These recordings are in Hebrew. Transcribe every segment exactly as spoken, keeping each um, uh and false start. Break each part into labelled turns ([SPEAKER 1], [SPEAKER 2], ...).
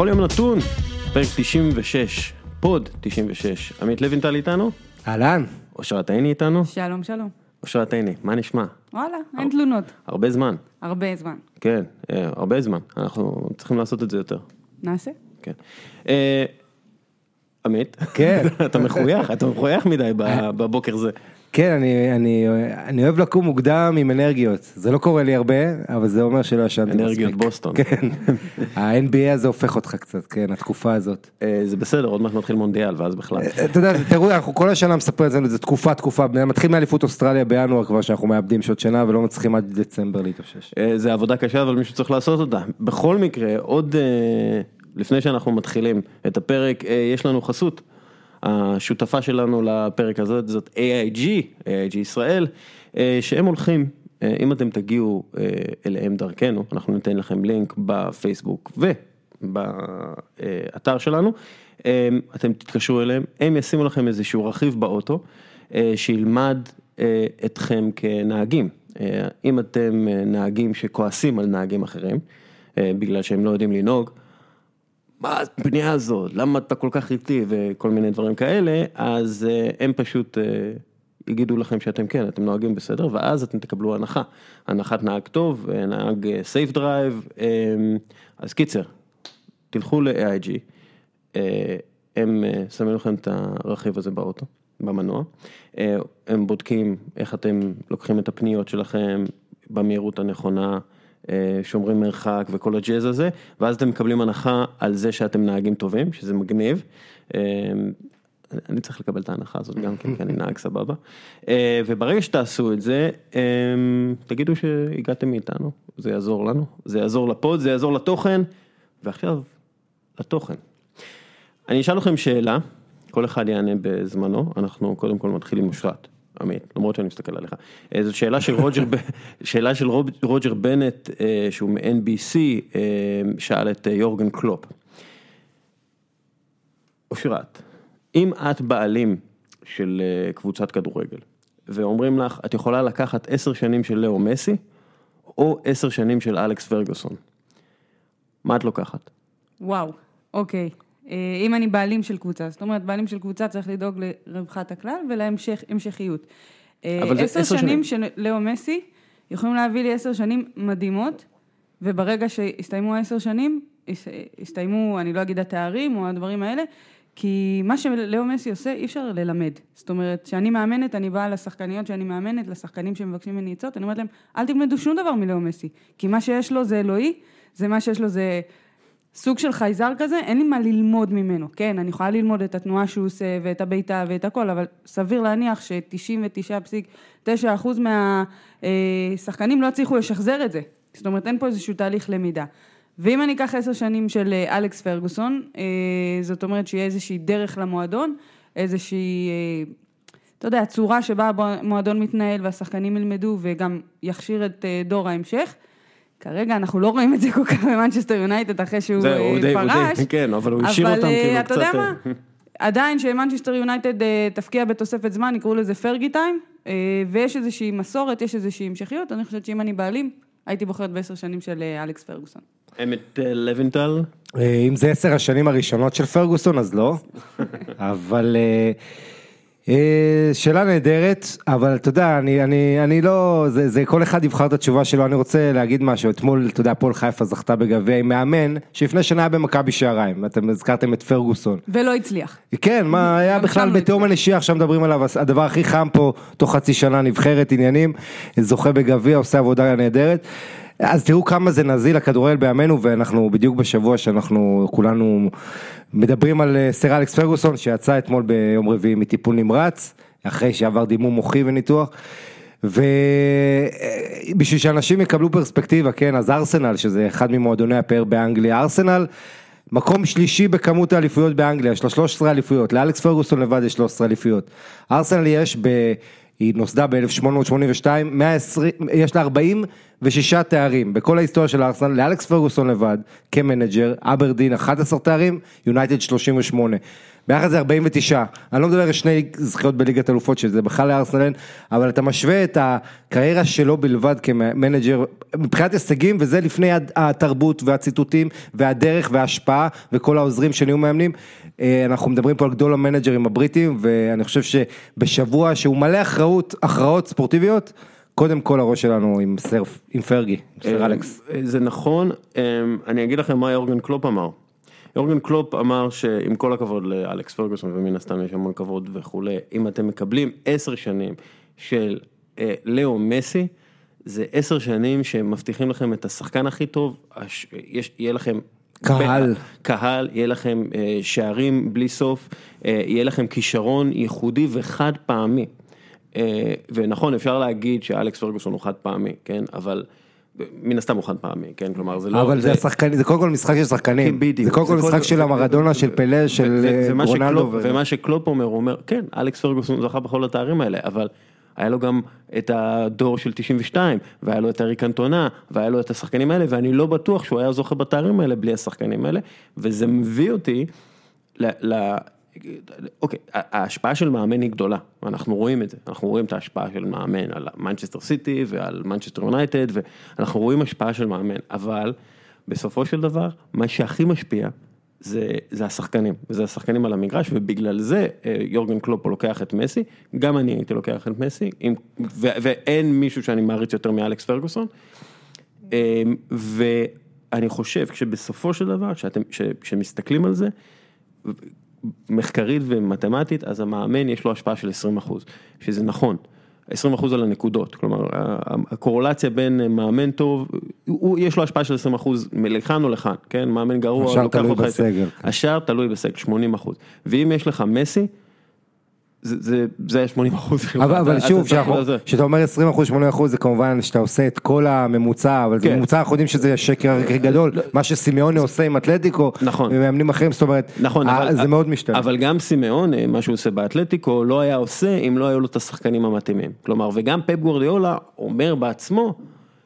[SPEAKER 1] בכל יום נתון, פרק תשעים ושש, פוד תשעים ושש. עמית לוינטל איתנו?
[SPEAKER 2] אהלן.
[SPEAKER 1] אושרת עיני איתנו?
[SPEAKER 3] שלום, שלום.
[SPEAKER 1] אושרת עיני, מה נשמע?
[SPEAKER 3] וואלה, אין תלונות.
[SPEAKER 1] הרבה זמן.
[SPEAKER 3] הרבה זמן.
[SPEAKER 1] כן, הרבה זמן. אנחנו צריכים לעשות את זה יותר.
[SPEAKER 3] נעשה?
[SPEAKER 1] כן. עמית?
[SPEAKER 2] כן.
[SPEAKER 1] אתה מחוייך, אתה מחוייך מדי בבוקר זה.
[SPEAKER 2] כן, אני, אני, אני אוהב לקום מוקדם עם אנרגיות. זה לא קורה לי הרבה, אבל זה אומר שלא ישנתי מספיק.
[SPEAKER 1] אנרגיות בוסטון.
[SPEAKER 2] כן. ה-אן בי איי הזה הופך אותך קצת, כן, התקופה הזאת.
[SPEAKER 1] זה בסדר, עוד מעט מתחיל מונדיאל, ואז בכלל.
[SPEAKER 2] אתה יודע, תראו, אנחנו כל השנה מספרים את זה, זה תקופה, תקופה, מתחיל מאליפות אוסטרליה בינואר כבר, שאנחנו מאבדים שעות שנה, ולא מצליחים עד דצמבר להתאושש.
[SPEAKER 1] זה עבודה קשה, אבל מישהו צריך לעשות אותה. בכל מקרה, עוד לפני שאנחנו מתחילים את הפרק, יש לנו חסות. השותפה שלנו לפרק הזה זאת איי איי ג'י, איי איי ג'י ישראל, שהם הולכים, אם אתם תגיעו אליהם דרכנו, אנחנו ניתן לכם לינק בפייסבוק ובאתר שלנו, אתם תתקשרו אליהם, הם ישימו לכם איזשהו רכיב באוטו, שילמד אתכם כנהגים. אם אתם נהגים שכועסים על נהגים אחרים, בגלל שהם לא יודעים לנהוג, מה הפנייה הזאת, למה אתה כל כך איטי וכל מיני דברים כאלה, אז הם פשוט יגידו לכם שאתם כן, אתם נוהגים בסדר, ואז אתם תקבלו הנחה, הנחת נהג טוב, נהג סייף דרייב, אז קיצר, תלכו ל-איי איי ג'י, הם שמים לכם את הרכיב הזה באוטו, במנוע, הם בודקים איך אתם לוקחים את הפניות שלכם במהירות הנכונה, שומרים מרחק וכל הג'אז הזה, ואז אתם מקבלים הנחה על זה שאתם נהגים טובים, שזה מגניב. אני צריך לקבל את ההנחה הזאת גם כן, כי אני נהג סבבה. וברגע שתעשו את זה, תגידו שהגעתם מאיתנו, זה יעזור לנו, זה יעזור לפוד, זה יעזור לתוכן, ועכשיו לתוכן. אני אשאל לכם שאלה, כל אחד יענה בזמנו, אנחנו קודם כל מתחילים אושרת. עמית, למרות שאני מסתכל עליך. זו שאלה של רוג'ר, שאלה של רוג'ר בנט, שהוא מ-אן בי סי, שאל את יורגן קלופ. אושרת, אם את בעלים של קבוצת כדורגל, ואומרים לך, את יכולה לקחת עשר שנים של לאו מסי, או עשר שנים של אלכס פרגוסון, מה את לוקחת?
[SPEAKER 3] וואו, אוקיי. אם אני בעלים של קבוצה, זאת אומרת, בעלים של קבוצה צריך לדאוג לרווחת הכלל ולהמשכיות. עשר שנים של לאו מסי יכולים להביא לי עשר שנים מדהימות, וברגע שהסתיימו העשר שנים, הסתיימו, אני לא אגיד התארים או הדברים האלה, כי מה שלאו מסי עושה, אי אפשר ללמד. זאת אומרת, שאני מאמנת, אני באה לשחקניות שאני מאמנת, לשחקנים שמבקשים ממני עצות, אני אומרת להם, אל תלמדו שום דבר מלאו מסי, כי מה שיש לו זה אלוהי, זה מה שיש לו זה סוג של חייזר כזה, אין לי מה ללמוד ממנו, כן, אני יכולה ללמוד את התנועה שהוא עושה, ואת הביתה ואת הכל, אבל סביר להניח ש-תשעים ותשע נקודה תשע אחוז מהשחקנים לא הצליחו לשחזר את זה, זאת אומרת, אין פה איזשהו תהליך למידה, ואם אני אקח עשר שנים של אלכס פרגוסון, זאת אומרת שיהיה איזושהי דרך למועדון, איזושהי, אתה יודע, צורה שבה המועדון מתנהל, והשחקנים ילמדו, וגם יכשיר את דור ההמשך, כרגע אנחנו לא רואים את זה כל כך במנצ'סטר יונייטד אחרי שהוא פרש.
[SPEAKER 1] כן, אבל הוא השאיר אותם כאילו קצת.
[SPEAKER 3] אבל אתה יודע מה? עדיין שמנצ'סטר יונייטד תפקיע בתוספת זמן, יקראו לזה פרגי טיים, ויש איזושהי מסורת, יש איזושהי המשכיות, אני חושבת שאם אני בעלים, הייתי בוחרת בעשר שנים של אלכס פרגוסון.
[SPEAKER 1] אמת לוינטל?
[SPEAKER 2] אם זה עשר השנים הראשונות של פרגוסון, אז לא. אבל שאלה נהדרת, אבל אתה יודע, אני, אני, אני לא, זה, זה כל אחד יבחר את התשובה שלו, אני רוצה להגיד משהו, אתמול, אתה יודע, הפועל חיפה זכתה בגביע עם מאמן, שלפני שנה היה במכבי שעריים, אתם הזכרתם את פרגוסון.
[SPEAKER 3] ולא הצליח.
[SPEAKER 2] כן, מה היה בכלל בתיאום הנשייה, עכשיו מדברים עליו, הדבר הכי חם פה, תוך חצי שנה נבחרת עניינים, זוכה בגביע, עושה עבודה נהדרת, אז תראו כמה זה נזיל הכדורגל בימינו, ואנחנו בדיוק בשבוע שאנחנו כולנו מדברים על סר אלכס פרגוסון, שיצא אתמול ביום רביעי מטיפול נמרץ, אחרי שעבר דימום מוחי וניתוח, ובשביל שאנשים יקבלו פרספקטיבה, כן, אז ארסנל, שזה אחד ממועדוני הפאר באנגליה, ארסנל, מקום שלישי בכמות האליפויות באנגליה, יש לו שלוש עשרה אליפויות, לאלכס פרגוסון לבד יש שלוש עשרה אליפויות, ארסנל יש ב... היא נוסדה ב-אלף שמונה מאות שמונים ושתיים, מאה ועשרים, יש לה ארבעים ושישה תארים, בכל ההיסטוריה של ארסנל, לאלכס פרגוסון לבד, כמנג'ר, אברדין אחד עשר תארים, יונייטד שלושים ושמונה, ביחד זה ארבעים ותשע, אני לא מדבר על שני זכיות בליגת אלופות שזה בכלל לארסנל, אבל אתה משווה את הקריירה שלו בלבד כמנג'ר, מבחינת הישגים, וזה לפני התרבות והציטוטים והדרך וההשפעה וכל העוזרים שנהיו מאמנים, אנחנו מדברים פה על גדול המנג'רים הבריטים, ואני חושב שבשבוע שהוא מלא הכרעות, הכרעות ספורטיביות, קודם כל הראש שלנו עם סרף, עם פרגי, סר אלכס.
[SPEAKER 1] זה נכון, אני אגיד לכם מה יורגן קלופ אמר. יורגן קלופ אמר שעם כל הכבוד לאלכס פרגוסון, ומן הסתם יש המון כבוד וכולי, אם אתם מקבלים עשר שנים של לאו מסי, זה עשר שנים שמבטיחים לכם את השחקן הכי טוב, יהיה לכם
[SPEAKER 2] קהל,
[SPEAKER 1] קהל, יהיה לכם שערים בלי סוף, יהיה לכם כישרון ייחודי וחד פעמי. ונכון, אפשר להגיד שאלכס פרגוסון הוא חד פעמי, כן, אבל מן הסתם הוא חד פעמי, כן, כלומר זה לא...
[SPEAKER 2] אבל זה השחקנים, זה קודם כל משחק של שחקנים, זה קודם כל משחק של המרדונה, של פלה, של רונלדו.
[SPEAKER 1] ומה שקלופ אומר, הוא אומר, כן, אלכס פרגוסון זכה בכל התארים האלה, אבל היה לו גם את הדור של תשעים ושתיים, והיה לו את אריק קנטונה, והיה לו את השחקנים האלה, ואני לא בטוח שהוא היה זוכה בתארים האלה בלי השחקנים האלה, וזה מביא אותי ל... אוקיי, ההשפעה של מאמן היא גדולה, אנחנו רואים את זה, אנחנו רואים את ההשפעה של מאמן על מנצ'סטר סיטי ועל מנצ'סטר יונייטד, ואנחנו רואים השפעה של מאמן, אבל בסופו של דבר, מה שהכי משפיע, זה, זה השחקנים, וזה השחקנים על המגרש, ובגלל זה יורגן קלופ לוקח את מסי, גם אני הייתי לוקח את מסי, עם, ו, ואין מישהו שאני מעריץ יותר מאלכס פרגוסון, ואני חושב, כשבסופו של דבר, שאתם, שמסתכלים על זה, מחקרית ומתמטית, אז המאמן יש לו השפעה של עשרים אחוז, שזה נכון, עשרים אחוז על הנקודות, כלומר, הקורולציה בין מאמן טוב, הוא, יש לו השפעה של עשרים אחוז מלכאן או לכאן, כן, מאמן גרוע,
[SPEAKER 2] השאר תלוי בסגל.
[SPEAKER 1] השאר תלוי בסגל, שמונים אחוז, ואם יש לך מסי, זה, זה, זה שמונים אחוז.
[SPEAKER 2] אבל, אבל שוב, שאתה אומר עשרים אחוז, שמונים אחוז, זה כמובן שאתה עושה את כל הממוצע, אבל זה ממוצע, אנחנו יודעים שזה שקר הכי גדול, מה שסימיוני עושה עם אתלטיקו, ומאמנים אחרים, זאת אומרת, זה מאוד משתנה.
[SPEAKER 1] אבל גם סימיוני, מה שהוא עושה באתלטיקו, לא היה עושה אם לא היו לו את השחקנים המתאימים. כלומר, וגם פפ גוארדיולה אומר בעצמו,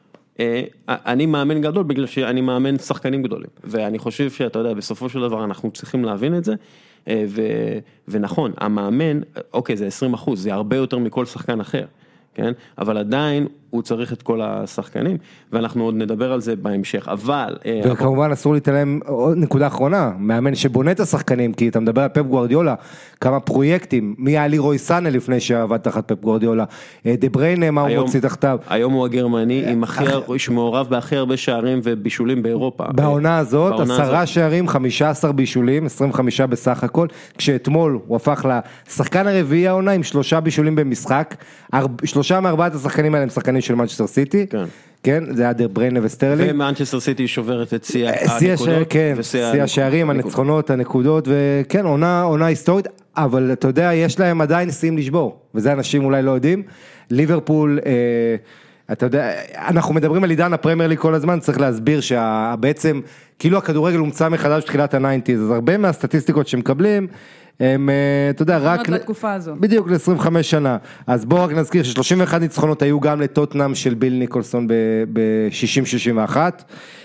[SPEAKER 1] אני מאמן גדול בגלל שאני מאמן שחקנים גדולים, ואני חושב שאתה יודע, בסופו של דבר אנחנו צריכים להבין את זה, ו, ונכון, המאמן, אוקיי, זה עשרים אחוז, זה הרבה יותר מכל שחקן אחר, כן? אבל עדיין הוא צריך את כל השחקנים, ואנחנו עוד נדבר על זה בהמשך, אבל...
[SPEAKER 2] וכמובן אסור להתעלם, עוד נקודה אחרונה, מאמן שבונה את השחקנים, כי אתה מדבר על פפ גוארדיולה, כמה פרויקטים, מי היה לי רוי סאנה לפני שעבד תחת פפ גוארדיולה, דה בריינה, מה הוא מוציא תחתיו?
[SPEAKER 1] היום הוא הגרמני, עם הכי, שמעורב בהכי הרבה שערים ובישולים באירופה.
[SPEAKER 2] בעונה הזאת, עשרה שערים, חמישה עשר בישולים, עשרים וחמישה בסך הכל, כשאתמול הוא הפך לשחקן הרביעי העונה, עם שלושה בישולים במשחק, שלושה מארבעת השחקנים האלה הם שחקנים של מנצ'סטר סיטי, כן, זה היה דה בריינה וסטרלינג.
[SPEAKER 1] ומנצ'סטר סיטי שוברת את שיא הנקודות.
[SPEAKER 2] כן, שיא השערים, הניצחונות, הנקודות, וכן, עונה היסטורית, אבל אתה יודע, יש להם עדיין שיאים לשבור, וזה אנשים אולי לא יודעים. ליברפול, אתה יודע, אנחנו מדברים על עידן הפרמייר ליג כל הזמן, צריך להסביר שבעצם, כאילו הכדורגל הומצא מחדש בתחילת ה-תשעים, אז הרבה מהסטטיסטיקות שמקבלים, הם, אתה יודע, רק...
[SPEAKER 3] לתקופה הזו.
[SPEAKER 2] בדיוק, ל-עשרים וחמש שנה. אז בואו רק נזכיר ש-שלושים ואחת ניצחונות היו גם לטוטנאם של ביל ניקולסון ב-שישים שישים ואחת.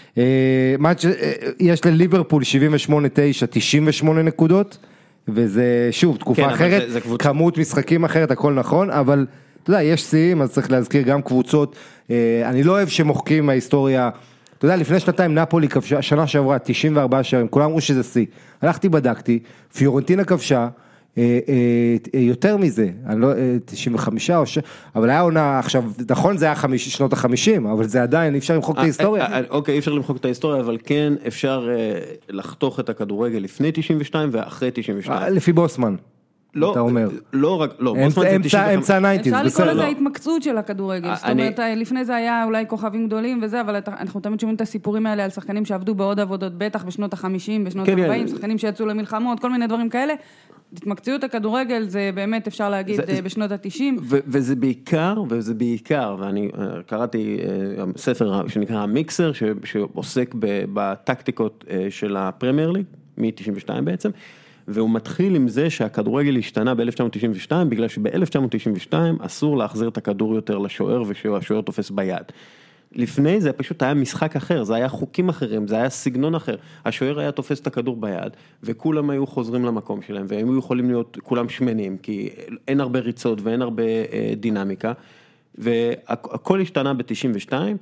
[SPEAKER 2] יש לליברפול שבעים ושמונה תשע, תשעים ושמונה נקודות, וזה שוב, תקופה אחרת, כמות משחקים אחרת, הכל נכון, אבל אתה יודע, יש שיאים, אז צריך להזכיר גם קבוצות. אני לא אוהב שמוחקים מההיסטוריה, אתה יודע, לפני שנתיים נפולי כבשה, שנה שעברה, תשעים וארבעה שערים, כולם אמרו שזה שיא. הלכתי, בדקתי, פיורנטינה כבשה, אה, אה, יותר מזה, אני לא, אה, תשעים וחמש, או ש... אבל היה עונה, עכשיו, נכון זה היה חמיש, שנות החמישים, אבל זה עדיין, אי אפשר למחוק את ההיסטוריה.
[SPEAKER 1] אה, אה, אוקיי, אי אפשר למחוק את ההיסטוריה, אבל כן אפשר אה, לחתוך את הכדורגל לפני תשעים ושתיים ואחרי תשעים ושתיים.
[SPEAKER 2] אה, לפי בוסמן.
[SPEAKER 1] לא,
[SPEAKER 2] אתה אומר.
[SPEAKER 1] לא רק, לא,
[SPEAKER 2] אמצע ה-תשעים.
[SPEAKER 3] אפשר לקרוא לזה ההתמקצות של הכדורגל, זאת אומרת, לפני זה היה אולי כוכבים גדולים וזה, אבל אנחנו תמיד שומעים את הסיפורים האלה על שחקנים שעבדו בעוד עבודות, בטח בשנות ה-חמישים, בשנות ה-ארבעים, שחקנים שיצאו למלחמות, כל מיני דברים כאלה. התמקצות הכדורגל זה באמת אפשר להגיד בשנות ה-תשעים.
[SPEAKER 1] וזה בעיקר, וזה בעיקר, ואני קראתי ספר שנקרא המיקסר, שעוסק בטקטיקות של הפרמייר ליג, מ-תשעים ושתיים בעצם, והוא מתחיל עם זה שהכדורגל השתנה ב-אלף תשע מאות תשעים ושתיים, בגלל שב-אלף תשע מאות תשעים ושתיים אסור להחזיר את הכדור יותר לשוער, ושהשוער תופס ביד. לפני זה פשוט היה משחק אחר, זה היה חוקים אחרים, זה היה סגנון אחר. השוער היה תופס את הכדור ביד, וכולם היו חוזרים למקום שלהם, והם היו יכולים להיות כולם שמנים, כי אין הרבה ריצות ואין הרבה דינמיקה, והכל השתנה ב-תשעים ושתיים,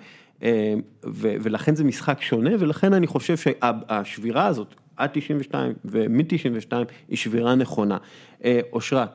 [SPEAKER 1] ולכן זה משחק שונה, ולכן אני חושב שהשבירה הזאת, עד תשעים ושתיים ומ-תשעים ושתיים, היא שבירה נכונה. אושרת.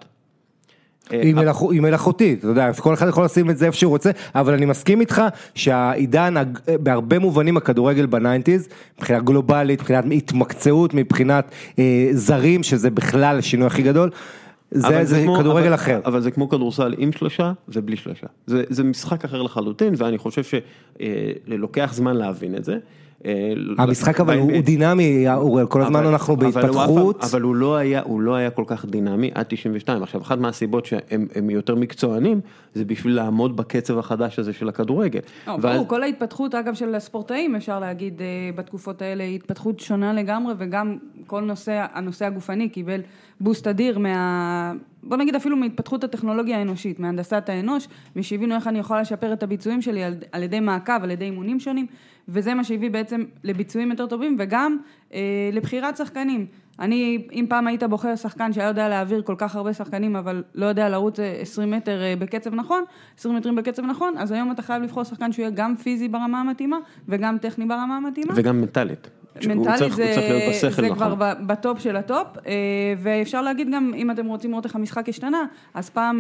[SPEAKER 2] היא מלאכותית, אתה יודע, כל אחד יכול לשים את זה איפה שהוא רוצה, אבל אני מסכים איתך שהעידן, בהרבה מובנים הכדורגל בניינטיז, מבחינה גלובלית, מבחינת התמקצעות, מבחינת זרים, שזה בכלל השינוי הכי גדול, זה, זה כמו, כדורגל
[SPEAKER 1] אבל,
[SPEAKER 2] אחר.
[SPEAKER 1] אבל זה כמו כדורסל עם שלושה ובלי שלושה. זה, זה משחק אחר לחלוטין, ואני חושב שלוקח זמן להבין את זה.
[SPEAKER 2] המשחק אבל הוא דינמי, כל הזמן אנחנו בהתפתחות.
[SPEAKER 1] אבל הוא לא היה, הוא לא היה כל כך דינמי עד תשעים ושתיים. עכשיו, אחת מהסיבות שהם יותר מקצוענים, זה בשביל לעמוד בקצב החדש הזה של הכדורגל.
[SPEAKER 3] כל ההתפתחות, אגב, של הספורטאים, אפשר להגיד, בתקופות האלה, היא התפתחות שונה לגמרי, וגם כל נושא, הנושא הגופני קיבל בוסט אדיר מה... בוא נגיד אפילו מהתפתחות הטכנולוגיה האנושית, מהנדסת האנוש, משהבינו איך אני יכולה לשפר את הביצועים שלי על, על ידי מעקב, על ידי אימונים שונים, וזה מה שהביא בעצם לביצועים יותר טובים, וגם אה, לבחירת שחקנים. אני, אם פעם היית בוחר שחקן שהיה יודע להעביר כל כך הרבה שחקנים, אבל לא יודע לרוץ עשרים מטר בקצב נכון, עשרים מטרים בקצב נכון, אז היום אתה חייב לבחור שחקן שהוא יהיה גם פיזי ברמה המתאימה, וגם טכני ברמה המתאימה.
[SPEAKER 1] וגם מנטלית.
[SPEAKER 3] מנטלית זה, זה כבר בטופ של הטופ, ואפשר להגיד גם, אם אתם רוצים לראות איך המשחק השתנה, אז פעם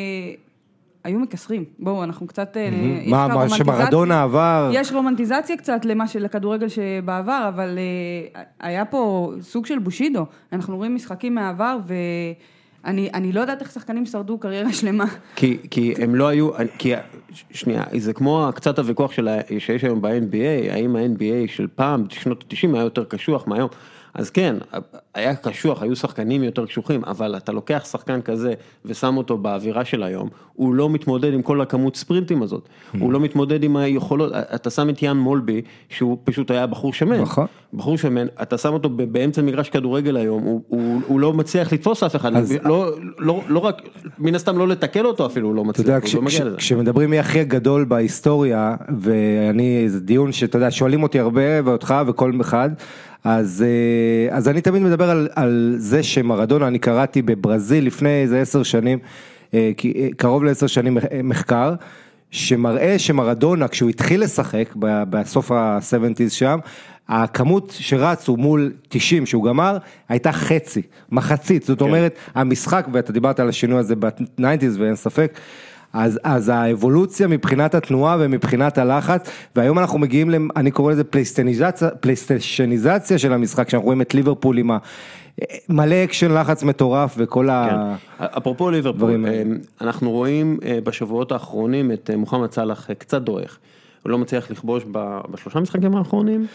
[SPEAKER 3] היו מקסרים, בואו, אנחנו קצת,
[SPEAKER 2] מה, מה שמרדונה עבר?
[SPEAKER 3] יש רומנטיזציה קצת למה של הכדורגל שבעבר, אבל היה פה סוג של בושידו, אנחנו רואים משחקים מהעבר, ו... אני, אני לא יודעת איך שחקנים שרדו קריירה שלמה.
[SPEAKER 1] כי, כי הם לא היו, כי, שנייה, זה כמו קצת הוויכוח של, שיש היום ב-אן בי איי, האם ה-אן בי איי של פעם, שנות ה-תשעים, היה יותר קשוח מהיום. אז כן, היה קשוח, היו שחקנים יותר קשוחים, אבל אתה לוקח שחקן כזה ושם אותו באווירה של היום, הוא לא מתמודד עם כל הכמות ספרינטים הזאת, הוא לא מתמודד עם היכולות, אתה שם את יאן מולבי, שהוא פשוט היה בחור שמן, בחור שמן, אתה שם אותו באמצע מגרש כדורגל היום, הוא, הוא, הוא לא מצליח לתפוס אף אחד, אז... לא, לא, לא רק, מן הסתם לא לתקל אותו אפילו, הוא לא מצליח,
[SPEAKER 2] אתה יודע, כש, כש, כשמדברים מי הכי גדול בהיסטוריה, ואני, זה דיון שאתה יודע, שואלים אותי הרבה, ואותך וכל אחד, אז, אז אני תמיד מדבר על, על זה שמרדונה, אני קראתי בברזיל לפני איזה עשר שנים, קרוב לעשר שנים מחקר, שמראה שמרדונה, כשהוא התחיל לשחק, בסוף ה-שבעים שם, הכמות שרצו מול תשעים שהוא גמר, הייתה חצי, מחצית, זאת אומרת, המשחק, ואתה דיברת על השינוי הזה ב-תשעים ואין ספק, אז, אז האבולוציה מבחינת התנועה ומבחינת הלחץ, והיום אנחנו מגיעים, אני קורא לזה פלייסטניזציה, פלייסטניזציה של המשחק, שאנחנו רואים את ליברפול עם מלא אקשן לחץ מטורף וכל ה...
[SPEAKER 1] אפרופו ליברפול, אנחנו רואים בשבועות האחרונים את מוחמד סלאח קצת דורך, הוא לא מצליח לכבוש בשלושה משחקים האחרונים,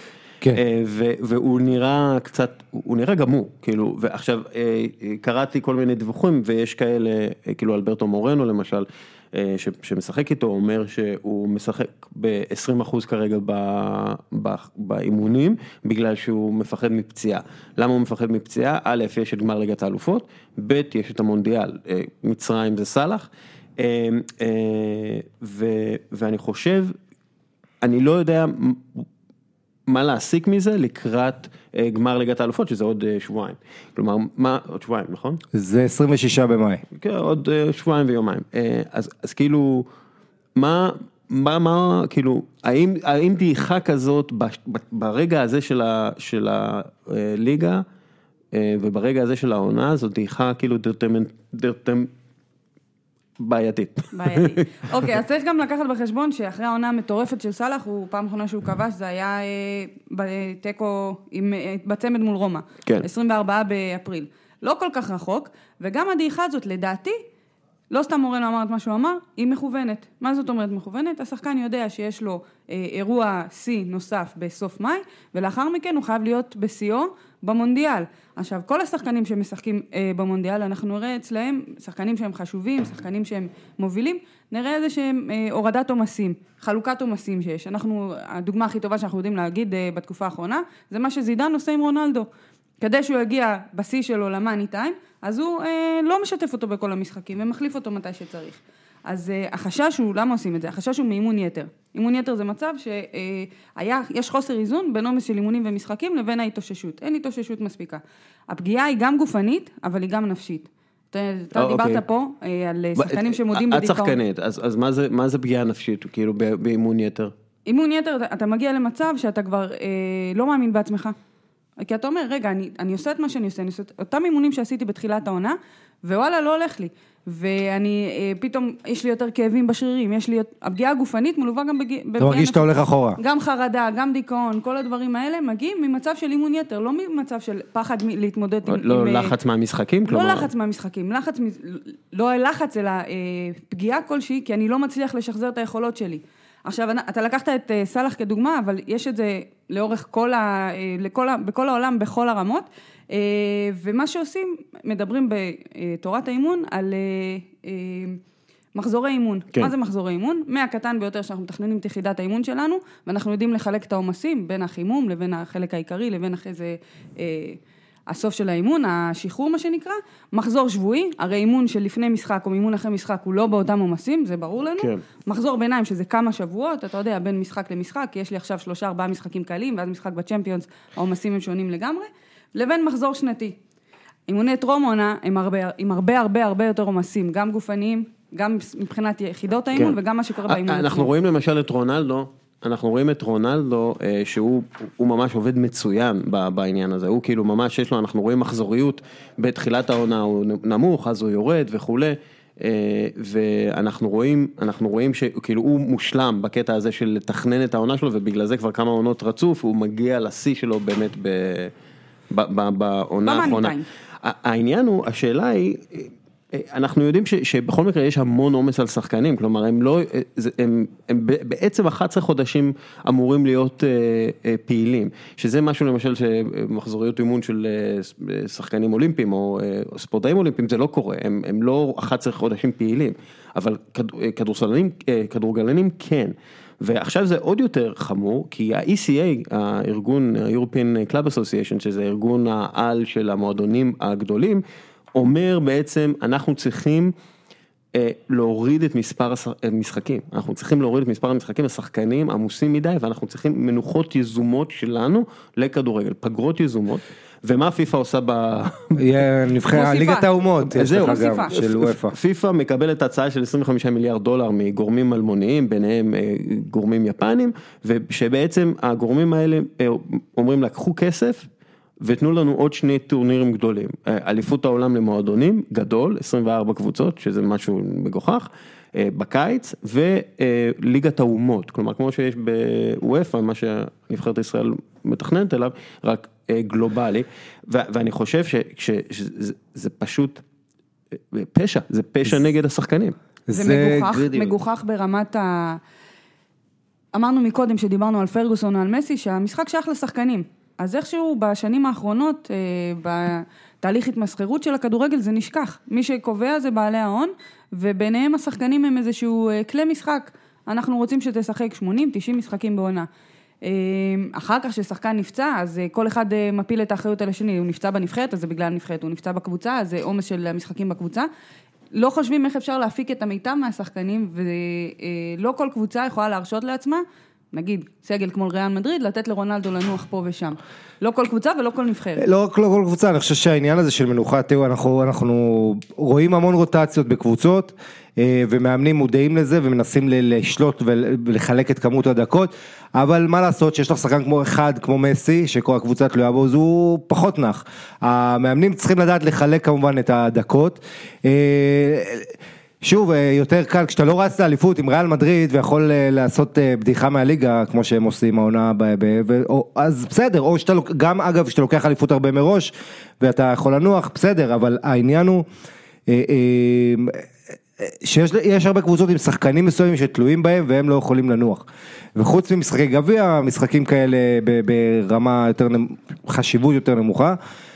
[SPEAKER 1] והוא נראה קצת, הוא נראה גמור, כאילו, ועכשיו קראתי כל מיני דיווחים, ויש כאלה, כאילו אלברטו מורנו למשל, שמשחק איתו, אומר שהוא משחק ב-עשרים אחוז כרגע באימונים, בגלל שהוא מפחד מפציעה. למה הוא מפחד מפציעה? א', יש את גמר ליגת האלופות, ב', יש את המונדיאל, מצרים זה סלאח, ואני חושב, אני לא יודע מה להסיק מזה לקראת גמר ליגת האלופות, שזה עוד שבועיים. כלומר, מה, עוד שבועיים, נכון?
[SPEAKER 2] זה עשרים ושישה במאי.
[SPEAKER 1] כן, עוד שבועיים ויומיים. אז, אז כאילו, מה, מה, מה, כאילו, האם, האם דעיכה כזאת ברגע הזה של ה, של הליגה, וברגע הזה של העונה, זאת דעיכה כאילו דרטמנט, דרטמנט, בעייתית.
[SPEAKER 3] בעייתית. אוקיי, אז צריך גם לקחת בחשבון שאחרי העונה המטורפת של סלאח, הוא פעם אחרונה שהוא כבש, זה היה בטקו בצמד מול רומא. כן. עשרים וארבעה באפריל. לא כל כך רחוק, וגם הדעיכה הזאת, לדעתי, לא סתם מורנו אמר את מה שהוא אמר, היא מכוונת. מה זאת אומרת מכוונת? השחקן יודע שיש לו אה, אירוע C נוסף בסוף מאי, ולאחר מכן הוא חייב להיות בסיוע במונדיאל. עכשיו, כל השחקנים שמשחקים אה, במונדיאל, אנחנו נראה אצלהם שחקנים שהם חשובים, שחקנים שהם מובילים, נראה איזה שהם אה, הורדת עומסים, חלוקת עומסים שיש. אנחנו, הדוגמה הכי טובה שאנחנו יודעים להגיד אה, בתקופה האחרונה, זה מה שזידן עושה עם רונלדו. כדי שהוא יגיע בשיא שלו למאני טיים, אז הוא אה, לא משתף אותו בכל המשחקים, ומחליף אותו מתי שצריך. אז החשש הוא, למה עושים את זה? החשש הוא מאימון יתר. אימון יתר זה מצב שהיה, יש חוסר איזון בין עומס של אימונים ומשחקים לבין ההתאוששות. אין התאוששות מספיקה. הפגיעה היא גם גופנית, אבל היא גם נפשית. אתה דיברת פה על שחקנים שמודים בדיכאון.
[SPEAKER 1] את שחקנית, אז מה זה פגיעה נפשית, כאילו, באימון יתר?
[SPEAKER 3] אימון יתר, אתה מגיע למצב שאתה כבר לא מאמין בעצמך. כי אתה אומר, רגע, אני, אני עושה את מה שאני עושה, אני עושה את אותם אימונים שעשיתי בתחילת העונה, ווואלה, לא הולך לי. ואני, פתאום, יש לי יותר כאבים בשרירים, יש לי, הפגיעה הגופנית מלווה גם בפגיעה נפשית.
[SPEAKER 2] אתה מרגיש שאתה הולך אחורה.
[SPEAKER 3] גם חרדה, גם דיכאון, כל הדברים האלה מגיעים ממצב של אימון יתר, לא ממצב של פחד להתמודד עם...
[SPEAKER 1] לא לחץ מהמשחקים, כלומר?
[SPEAKER 3] לא לחץ מהמשחקים, לחץ, לא לחץ, אלא פגיעה כלשהי, כי אני לא מצליח לשחזר את היכולות שלי. עכשיו, אתה לקחת את סלח כדוגמה, אבל יש את זה לאורך כל ה, לכל, בכל העולם, בכל הרמות, ומה שעושים, מדברים בתורת האימון על מחזורי אימון. כן. מה זה מחזורי אימון? מהקטן ביותר שאנחנו מתכננים את יחידת האימון שלנו, ואנחנו יודעים לחלק את העומסים בין החימום לבין החלק העיקרי, לבין אחרי זה... הסוף של האימון, השחרור מה שנקרא, מחזור שבועי, הרי אימון של לפני משחק או אימון אחרי משחק הוא לא באותם עומסים, זה ברור לנו. כן. מחזור ביניים שזה כמה שבועות, אתה יודע, בין משחק למשחק, יש לי עכשיו שלושה ארבעה משחקים קלים, ואז משחק בצ'מפיונס, העומסים הם שונים לגמרי, לבין מחזור שנתי. אימוני טרום עונה הם הרבה, עם הרבה הרבה הרבה יותר עומסים, גם גופניים, גם מבחינת יחידות האימון, כן. וגם מה שקורה באימון.
[SPEAKER 1] אנחנו רואים למשל את רונלדו, אנחנו רואים את רונלדו שהוא הוא ממש עובד מצוין בעניין הזה, הוא כאילו ממש יש לו, אנחנו רואים מחזוריות בתחילת העונה, הוא נמוך, אז הוא יורד וכולי, ואנחנו רואים, אנחנו רואים שכאילו הוא מושלם בקטע הזה של לתכנן את העונה שלו, ובגלל זה כבר כמה עונות רצוף, הוא מגיע לשיא שלו באמת בעונה האחרונה. העניין הוא, השאלה היא, אנחנו יודעים ש, שבכל מקרה יש המון עומס על שחקנים, כלומר הם לא, הם, הם בעצם אחת עשרה חודשים אמורים להיות אה, פעילים, שזה משהו למשל שמחזוריות אימון של שחקנים אולימפיים או אה, ספורטאים אולימפיים, זה לא קורה, הם, הם לא אחת עשרה חודשים פעילים, אבל כדורסלנים, כדורגלנים כן, ועכשיו זה עוד יותר חמור, כי ה-E C A, הארגון, ה-European Club Association, שזה ארגון העל של המועדונים הגדולים, אומר בעצם, אנחנו צריכים אה, להוריד את מספר המשחקים, אנחנו צריכים להוריד את מספר המשחקים, השחקנים עמוסים מדי, ואנחנו צריכים מנוחות יזומות שלנו לכדורגל, פגרות יזומות, ומה פיפה עושה ב...
[SPEAKER 2] נבחר, ליגת האומות, יש לך גם, של וופא.
[SPEAKER 1] פיפה מקבלת הצעה של עשרים וחמישה מיליארד דולר מגורמים אלמוניים, ביניהם גורמים יפנים, ושבעצם הגורמים האלה אומרים, לקחו כסף, ותנו לנו עוד שני טורנירים גדולים, אליפות העולם למועדונים, גדול, עשרים וארבע קבוצות, שזה משהו מגוחך, בקיץ, וליגת האומות, כלומר, כמו שיש בוופא, מה שנבחרת ישראל מתכננת אליו, רק גלובלי, ואני חושב שזה פשוט פשע, זה פשע נגד השחקנים.
[SPEAKER 3] זה מגוחך, מגוחך ברמת ה... אמרנו מקודם שדיברנו על פרגוסון או על מסי, שהמשחק שייך לשחקנים. אז איכשהו בשנים האחרונות, בתהליך התמסחרות של הכדורגל זה נשכח. מי שקובע זה בעלי ההון, וביניהם השחקנים הם איזשהו כלי משחק. אנחנו רוצים שתשחק שמונים תשעים משחקים בעונה. אחר כך ששחקן נפצע, אז כל אחד מפיל את האחריות על השני. הוא נפצע בנבחרת, אז זה בגלל הנבחרת. הוא נפצע בקבוצה, אז זה עומס של המשחקים בקבוצה. לא חושבים איך אפשר להפיק את המיטב מהשחקנים, ולא כל קבוצה יכולה להרשות לעצמה, נגיד, סגל כמו ריאל מדריד, לתת לרונלדו לנוח פה ושם. לא כל קבוצה ולא כל נבחרת.
[SPEAKER 2] לא רק לא כל קבוצה, אני חושב שהעניין הזה של מנוחה, תראו, אנחנו, אנחנו רואים המון רוטציות בקבוצות, ומאמנים מודעים לזה, ומנסים לשלוט ולחלק את כמות הדקות, אבל מה לעשות שיש לך שחקן כמו אחד, כמו מסי, שכל הקבוצה תלויה בו, אז הוא פחות נח. המאמנים צריכים לדעת לחלק כמובן את הדקות, שוב, יותר קל, כשאתה לא רץ לאליפות עם ריאל מדריד, ויכול לעשות בדיחה מהליגה, כמו שהם עושים העונה, אז בסדר, או שאתה, גם אגב, שאתה לוקח אליפות הרבה מראש, ואתה יכול לנוח, בסדר, אבל העניין הוא, שיש הרבה קבוצות עם שחקנים מסוימים שתלויים בהם, והם לא יכולים לנוח. וחוץ ממשחקי גביע, משחקים כאלה ברמה יותר, חשיבות יותר נמוכה,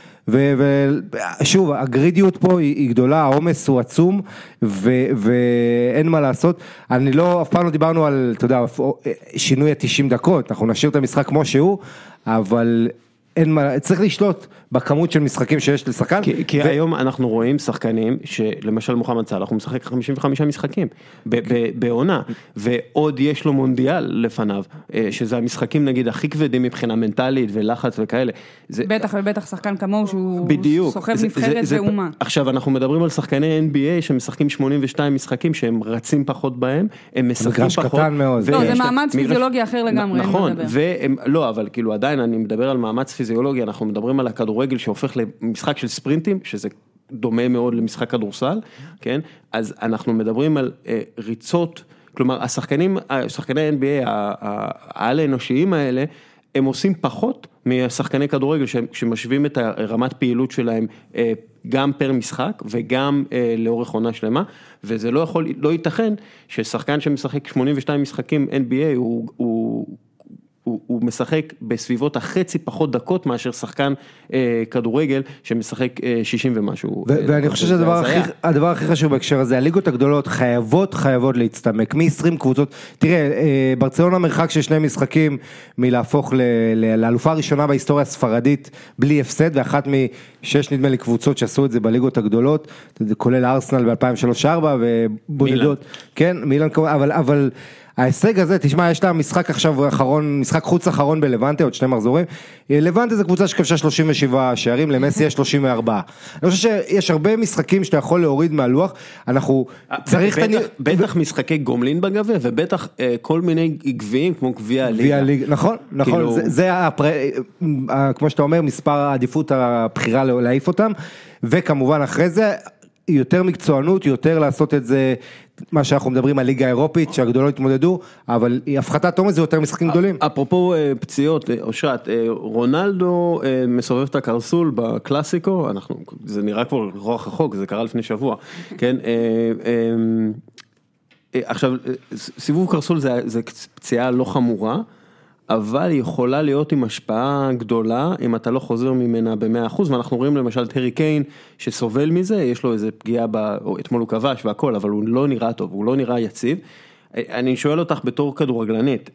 [SPEAKER 2] ושוב, הגרידיות פה היא גדולה, העומס הוא עצום, ואין מה לעשות. אני לא, אף פעם לא דיברנו על, אתה יודע, שינוי ה-תשעים דקות, אנחנו נשאיר את המשחק כמו שהוא, אבל אין מה, צריך לשלוט בכמות של משחקים שיש לשחקן.
[SPEAKER 1] כי, כי ו... היום אנחנו רואים שחקנים, שלמשל מוחמד סלאח, הוא משחק חמישים וחמישה משחקים, בעונה, ועוד יש לו מונדיאל לפניו, שזה המשחקים נגיד הכי כבדים מבחינה מנטלית ולחץ וכאלה. זה...
[SPEAKER 3] בטח ובטח שחקן כמוהו שהוא
[SPEAKER 1] בדיוק.
[SPEAKER 3] סוחב נבחרת ואומה.
[SPEAKER 1] עכשיו אנחנו מדברים על שחקני אן בי איי שמשחקים שמונים ושתיים משחקים שהם רצים פחות בהם, הם משחקים פחות.
[SPEAKER 2] קטן מאוד.
[SPEAKER 3] לא, זה מאמץ פיזיולוגי אחר לגמרי.
[SPEAKER 1] נכון, והם, לא, אבל כאילו עדיין אני מדבר על מאמץ פיזיולוגי, אנחנו מדברים על הכדורגל שהופך למשחק של ספרינטים, שזה דומה מאוד למשחק כדורסל, כן? אז אנחנו מדברים על אה, ריצות, כלומר, השחקנים, השחקני אן בי איי, העל האנושיים האלה, הם עושים פחות משחקני כדורגל, שמשווים את הרמת פעילות שלהם אה, גם פר משחק, וגם אה, לאורך עונה שלמה, וזה לא יכול, לא ייתכן, ששחקן שמשחק שמונים ושתיים משחקים אן בי איי, הוא, הוא הוא, הוא משחק בסביבות החצי פחות דקות מאשר שחקן אה, כדורגל שמשחק אה, שישים ומשהו.
[SPEAKER 2] ו- ואני חושב שהדבר הכי, הדבר הכי חשוב בהקשר הזה, הליגות הגדולות חייבות חייבות להצטמק, מ-עשרים קבוצות, תראה, אה, ברצלונה מרחק של שני משחקים מלהפוך ל- ל- לאלופה הראשונה בהיסטוריה הספרדית בלי הפסד, ואחת משש נדמה לי קבוצות שעשו את זה בליגות הגדולות, כולל ארסנל ב-אלפיים ושלוש ארבע ובודדות, כן, מילאן, אבל, אבל ההישג הזה, תשמע, יש לה משחק עכשיו אחרון, משחק חוץ אחרון בלוונטה, עוד שני מחזורים. לבנטה זה קבוצה שכבשה שלושים ושבעה שערים, למסי יש שלושים וארבע. אני חושב שיש הרבה משחקים שאתה יכול להוריד מהלוח, אנחנו צריך...
[SPEAKER 1] בטח משחקי גומלין בגביע, ובטח כל מיני גביעים, כמו גביע הליגה.
[SPEAKER 2] נכון, נכון, זה כמו שאתה אומר, מספר העדיפות הבחירה להעיף אותם, וכמובן אחרי זה, יותר מקצוענות, יותר לעשות את זה, מה שאנחנו מדברים על ליגה האירופית, שהגדולות התמודדו, אבל הפחתת עומס זה יותר משחקים גדולים.
[SPEAKER 1] אפרופו פציעות, אושרת, רונלדו מסובב את הקרסול בקלאסיקו, אנחנו, זה נראה כבר רוח החוק, זה קרה לפני שבוע, כן? עכשיו, סיבוב קרסול זה, זה פציעה לא חמורה, אבל היא יכולה להיות עם השפעה גדולה, אם אתה לא חוזר ממנה ב-מאה אחוז, ואנחנו רואים למשל את הרי קיין, שסובל מזה, יש לו איזה פגיעה, ב... אתמול הוא כבש והכל, אבל הוא לא נראה טוב, הוא לא נראה יציב. אני שואל אותך בתור כדורגלנית,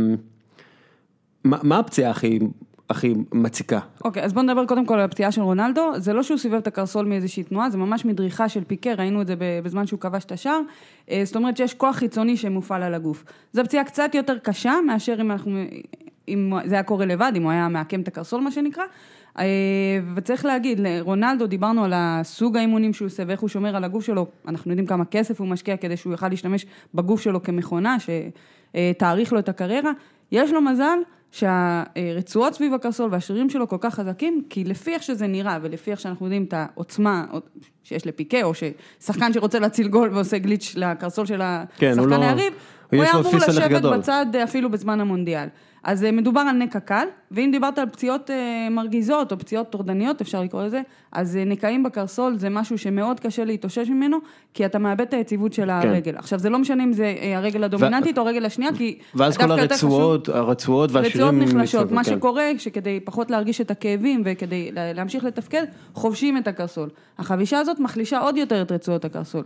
[SPEAKER 1] מה, מה הפציעה הכי, הכי מציקה?
[SPEAKER 3] אוקיי, אז בוא נדבר קודם כל על הפציעה של רונלדו, זה לא שהוא סיבב את הקרסול מאיזושהי תנועה, זה ממש מדריכה של פיקה, ראינו את זה בזמן שהוא כבש את השער, זאת אומרת שיש כוח חיצוני שמופעל על הגוף. זו פציעה קצת יותר קשה, מאשר אם אנחנו, אם זה היה קורה לבד, אם הוא היה מעקם את הקרסול מה שנקרא, וצריך להגיד, לרונלדו דיברנו על הסוג האימונים שהוא עושה, ואיך הוא שומר על הגוף שלו, אנחנו יודעים כמה כסף הוא משקיע כדי שהוא יוכל להשתמש בגוף שלו כמכונה, שתאריך לו את הקריירה, יש לו מזל שהרצועות סביב הקרסול והשרירים שלו כל כך חזקים, כי לפי איך שזה נראה, ולפי איך שאנחנו יודעים את העוצמה שיש לפיקה, או ששחקן שרוצה להציל גול ועושה גליץ' לקרסול של השחקן היריב, הוא היה אמור לשבת בצד אפילו בזמן המונדיאל. אז מדובר על נקע קל, ואם דיברת על פציעות מרגיזות או פציעות טורדניות, אפשר לקרוא לזה, אז נקעים בקרסול זה משהו שמאוד קשה להתאושש ממנו, כי אתה מאבד את היציבות של הרגל. עכשיו זה לא משנה אם זה הרגל הדומיננטית או הרגל השנייה, כי...
[SPEAKER 1] ואז כל הרצועות, הרצועות והשירים...
[SPEAKER 3] רצועות נחלשות, מה שקורה שכדי פחות להרגיש את הכאבים וכדי להמשיך לתפקד, חובשים את הקרסול. החבישה הזאת מחלישה עוד יותר את רצועות הקרסול.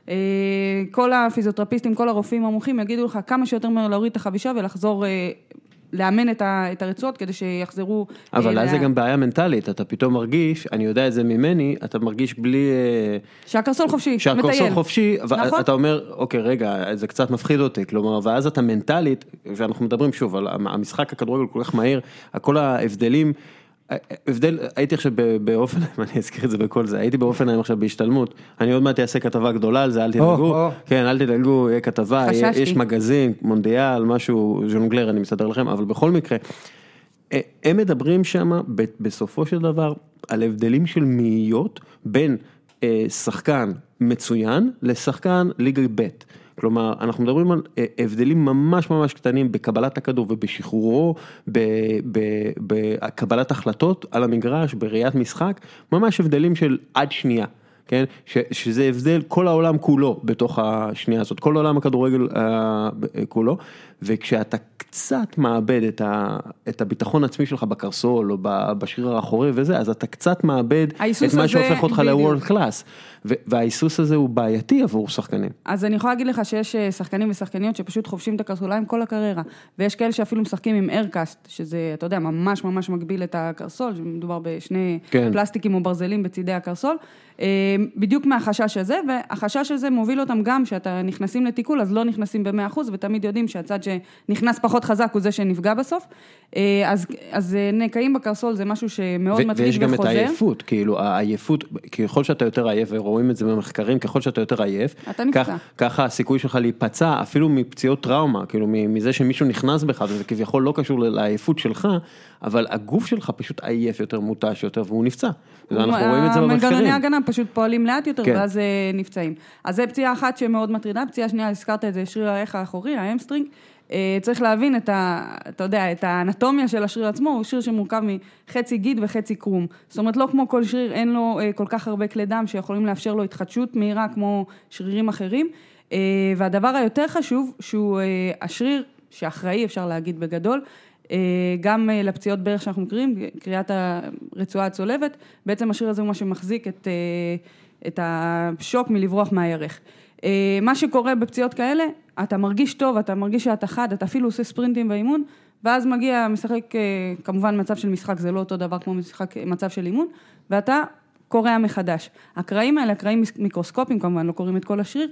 [SPEAKER 3] כל הפיזיותרפיסטים, כל הרופאים המומחים יגידו לך כמה שיותר מהר להוריד את החבישה ולחזור לאמן את הרצועות כדי שיחזרו...
[SPEAKER 1] אבל אז זה גם בעיה מנטלית, אתה פתאום מרגיש, אני יודע את זה ממני, אתה מרגיש בלי...
[SPEAKER 3] שהקרסול חופשי, מטייל.
[SPEAKER 1] שהקרסול חופשי, ואתה אומר, אוקיי, רגע, זה קצת מפחיד אותי, כלומר, ואז אתה מנטלית, ואנחנו מדברים שוב על המשחק הכדורגל כל כך מהיר, כל ההבדלים, הבדל, הייתי עכשיו באופניים, אני אזכיר את זה בכל זה, הייתי באופניים עכשיו בהשתלמות, אני עוד מעט אעשה כתבה גדולה על זה, אל תדאגו, כן, אל תדאגו, יהיה כתבה, יש מגזין, מונדיאל, משהו, ז'ונגלר, אני מסדר לכם, אבל בכל מקרה, הם מדברים שם, בסופו של דבר, על הבדלים של מאיות, בין שחקן מצוין, לשחקן ליגה ב'. כלומר, אנחנו מדברים על הבדלים ממש ממש קטנים בקבלת הכדור ובשחרורו, בקבלת החלטות על המגרש, בראיית משחק, ממש הבדלים של עד שנייה, כן? שזה הבדל כל העולם כולו בתוך השנייה הזאת, כל העולם הכדורגל כולו, וכשאתה קצת מאבד את, ה, את הביטחון עצמי שלך בקרסול, או בשריר האחורי וזה, אז אתה קצת מאבד את מה שהופך אותך ל-World Class, והאיסוס הזה הוא בעייתי עבור שחקנים.
[SPEAKER 3] אז אני יכולה להגיד לך שיש שחקנים ושחקניות שפשוט חובשים את הקרסוליים כל הקריירה, ויש כאלה שאפילו משחקים עם איירקאסט, שזה, אתה יודע, ממש ממש מגביל את הקרסול, שמדובר בשני כן. פלסטיקים או ברזלים בצידי הקרסול, בדיוק מהחשש הזה, והחשש הזה מוביל אותם גם שאתה נכנסים לתיקול, אז לא נכנסים ב-מאה אחוז, ותמיד יודעים שהצד שנכנס פחות חזק הוא זה שנפגע בסוף, אז, אז נקעים בקרסול זה משהו שמאוד מטריד וחוזר.
[SPEAKER 1] ויש גם את העייפות, כאילו העייפות, ככל שאתה יותר עייף, ורואים את זה במחקרים, ככל שאתה יותר עייף,
[SPEAKER 3] אתה נפצע.
[SPEAKER 1] ככה הסיכוי שלך להיפצע, אפילו מפציעות טראומה, כאילו מזה שמישהו נכנס בך, וזה כביכול לא קשור לעייפות שלך, אבל הגוף שלך פשוט עייף יותר, מוטש יותר, והוא נפצע. אנחנו רואים את זה במחקרים.
[SPEAKER 3] מנגנוני הגנה פשוט פועלים לאט יותר, כן. ואז נפצעים. אז זה פציעה אחת שמאוד מטרידה, פציעה שנייה, הזכרת את זה, שריר הערך האחורי, האמסטרינג, צריך להבין את ה, אתה יודע, את האנטומיה של השריר עצמו, הוא שריר שמורכב מחצי גיד וחצי קרום. זאת אומרת, לא כמו כל שריר, אין לו כל כך הרבה כלי דם שיכולים לאפשר לו התחדשות מהירה כמו שרירים אחרים. והדבר היותר חשוב, שהוא השריר שאחראי, אפשר להגיד בגדול, גם לפציעות בערך שאנחנו מכירים, קריאת הרצועה הצולבת, בעצם השריר הזה הוא מה שמחזיק את, את השוק מלברוח מהירך. מה שקורה בפציעות כאלה, אתה מרגיש טוב, אתה מרגיש שאתה חד, אתה אפילו עושה ספרינטים באימון, ואז מגיע משחק, כמובן מצב של משחק זה לא אותו דבר כמו משחק, מצב של אימון, ואתה קורא מחדש. הקרעים האלה, הקרעים מיקרוסקופיים, כמובן לא קוראים את כל השריר,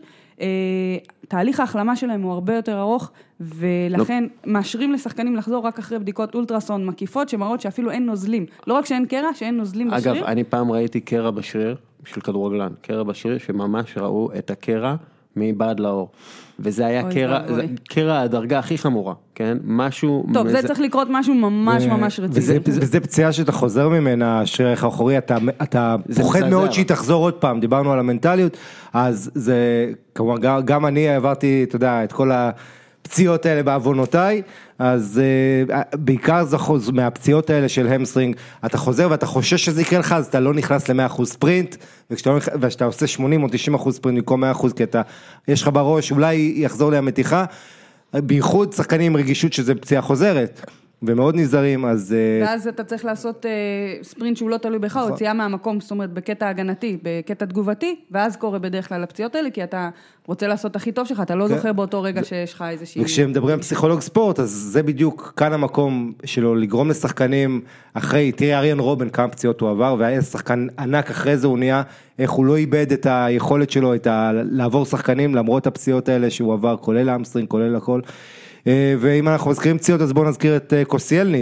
[SPEAKER 3] תהליך ההחלמה שלהם הוא הרבה יותר ארוך, ולכן לא. מאשרים לשחקנים לחזור רק אחרי בדיקות אולטרסאונד מקיפות, שמראות שאפילו אין נוזלים. לא רק שאין קרע, שאין נוזלים בשריר.
[SPEAKER 1] אגב, אני פעם ראיתי קרע בשריר של כדורגלן, קרע בשריר שממש ראו את הקרע מבעד לאור. וזה היה קרע, קרע הדרגה הכי חמורה, כן? משהו...
[SPEAKER 3] טוב, זה צריך לקרות משהו ממש ממש רציני.
[SPEAKER 2] וזה פציעה שאתה חוזר ממנה, השריר האחורי, אתה פוחד מאוד שהיא תחזור עוד פעם, דיברנו על המנטליות, אז זה, כמובן, גם אני העברתי, אתה יודע, את כל הפציעות האלה בעוונותיי, אז בעיקר זה מהפציעות האלה של המסטרינג, אתה חוזר ואתה חושש שזה יקרה לך, אז אתה לא נכנס ל-מאה אחוז ספרינט, וכשאתה עושה שמונים או תשעים אחוז ספרינט במקום מאה אחוז, כי אתה, יש לך בראש, אולי יחזור לי המתיחה, בייחוד שחקנים עם רגישות שזה פציעה חוזרת, ומאוד נזהרים, אז...
[SPEAKER 3] ואז אתה צריך לעשות ספרינט שהוא לא תלוי בך, או יציאה מהמקום, זאת אומרת, בקטע הגנתי, בקטע תגובתי, ואז קורה בדרך כלל הפציעות האלה, כי אתה רוצה לעשות הכי טוב שלך, אתה לא זוכר באותו רגע שיש לך איזושהי...
[SPEAKER 2] וכשמדברים על פסיכולוג ספורט, אז זה בדיוק כאן המקום שלו, לגרום לשחקנים אחרי, תראה אריאן רובן, כמה פציעות הוא עבר, והיה שחקן ענק אחרי זה, הוא נהיה, איך הוא לא איבד את היכולת שלו, את ה... לעבור שחקנים, למרות הפציעות האלה שהוא עבר, כולל האמסטרינג, כולל הכל. ואם אנחנו מזכירים פציעות, אז בואו נזכיר את קוסיאלני,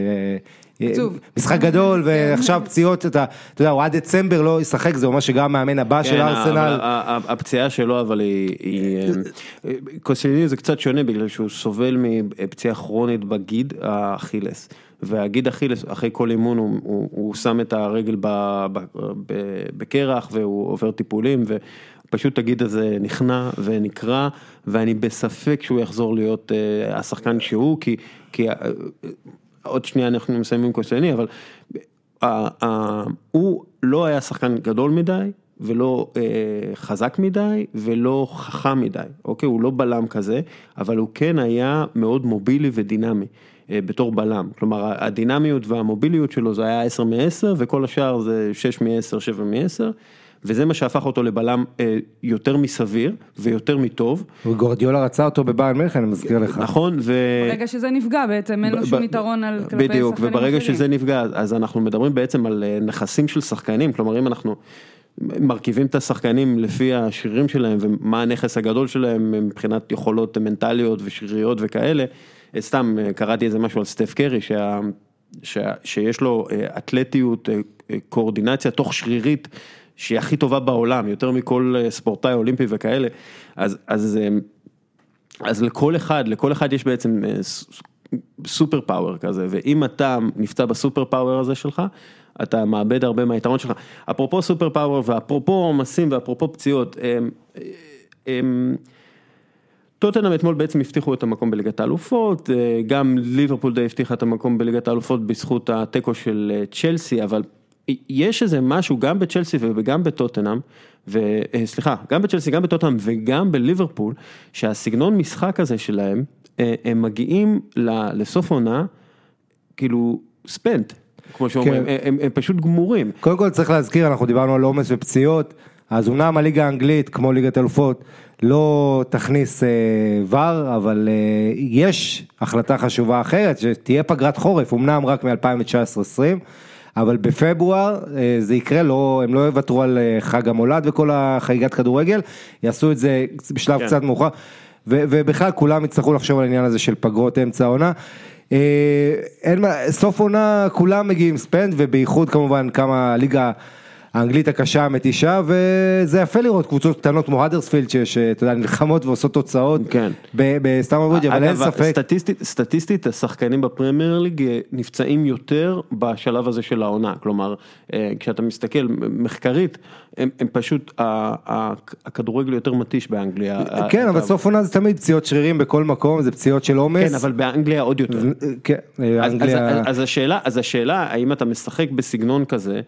[SPEAKER 2] משחק גדול, ועכשיו פציעות, אתה יודע, הוא עד דצמבר לא ישחק, זה אומר שגם מאמן הבא של ארסנל.
[SPEAKER 1] הפציעה שלו, אבל היא, קוסיאלני זה קצת שונה, בגלל שהוא סובל מפציעה כרונית בגיד האכילס, והגיד האכילס, אחרי כל אימון, הוא שם את הרגל בקרח, והוא עובר טיפולים, ו... פשוט תגיד הזה נכנע ונקרא, ואני בספק שהוא יחזור להיות uh, השחקן שהוא, כי, כי uh, עוד שנייה אנחנו מסיימים קוסיאלני, אבל uh, uh, הוא לא היה שחקן גדול מדי, ולא uh, חזק מדי, ולא חכם מדי, אוקיי? הוא לא בלם כזה, אבל הוא כן היה מאוד מובילי ודינמי, uh, בתור בלם. כלומר, הדינמיות והמוביליות שלו זה היה עשר מעשר, וכל השאר זה שש מעשר, שבע מעשר, וזה מה שהפך אותו לבלם יותר מסביר ויותר מטוב.
[SPEAKER 2] וגורדיולה רצה אותו בביירן מינכן, אני מזכיר לך.
[SPEAKER 1] נכון.
[SPEAKER 3] ברגע שזה נפגע בעצם, אין לו שום יתרון על כלפי שחקנים אחרים.
[SPEAKER 1] בדיוק, וברגע שזה נפגע, אז אנחנו מדברים בעצם על נכסים של שחקנים, כלומר אם אנחנו מרכיבים את השחקנים לפי השרירים שלהם, ומה הנכס הגדול שלהם מבחינת יכולות מנטליות ושריריות וכאלה, סתם קראתי איזה משהו על סטף קרי, שה, שה, שיש לו אתלטיות, קואורדינציה תוך שרירית, שהיא הכי טובה בעולם, יותר מכל ספורטאי אולימפי וכאלה, אז, אז, אז לכל אחד, לכל אחד יש בעצם סופר פאוור כזה, ואם אתה נפצע בסופר פאוור הזה שלך, אתה מאבד הרבה מהיתרון שלך. אפרופו סופר פאוור, ואפרופו עומסים, ואפרופו פציעות, הם, הם, טוטנהאם אתמול בעצם הבטיחו את המקום בליגת האלופות, גם ליברפול די הבטיחה את המקום בליגת האלופות בזכות הטקו של צ'לסי, אבל יש איזה משהו גם בצ'לסי וגם בטוטנהאם, וסליחה, גם בצ'לסי, גם בטוטנהאם וגם בליברפול, שהסגנון משחק הזה שלהם, הם מגיעים לסוף עונה, כאילו ספנט, כמו שאומרים, כן. הם, הם פשוט גמורים.
[SPEAKER 2] קודם כל צריך להזכיר, אנחנו דיברנו על עומס ופציעות, אז אומנם הליגה האנגלית, כמו ליגת אלופות, לא תכניס אה, ור, אבל אה, יש החלטה חשובה אחרת, שתהיה פגרת חורף, אומנם רק מ-אלפיים תשע עשרה עשרים, אבל בפברואר אה, זה יקרה, לא, הם לא יוותרו על אה, חג המולד וכל החגיגת כדורגל, יעשו את זה בשלב כן. קצת מאוחר, ו- ובכלל כולם יצטרכו לחשוב על העניין הזה של פגרות אמצע העונה, אה, אין, סוף עונה כולם מגיעים ספנד, ובייחוד כמובן כמה ליגה, האנגלית הקשה המתישה, וזה יפה לראות קבוצות קטנות כמו האדרספילד, שיש, אתה יודע, נלחמות ועושות תוצאות,
[SPEAKER 1] כן.
[SPEAKER 2] בסטארם ברידג', אבל אין ספק.
[SPEAKER 1] סטטיסטית, סטטיסטית, השחקנים בפרמייר ליג נפצעים יותר בשלב הזה של העונה, כלומר, כשאתה מסתכל מחקרית, הם, הם פשוט, הכדורגל יותר מתיש באנגליה.
[SPEAKER 2] כן, אבל סוף עונה זה תמיד פציעות שרירים בכל מקום, זה פציעות של עומס.
[SPEAKER 1] כן, אבל באנגליה עוד יותר.
[SPEAKER 2] כן, באנגליה...
[SPEAKER 1] אז השאלה, אז השאלה, האם אתה משחק בסגנון כזה,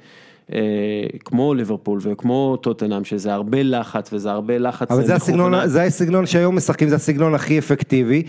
[SPEAKER 1] כמו ליברפול וכמו טוטנהאם, שזה הרבה לחץ וזה הרבה לחץ.
[SPEAKER 2] אבל זה הסגנון, זה הסגנון שהיום משחקים, זה הסגנון הכי אפקטיבי.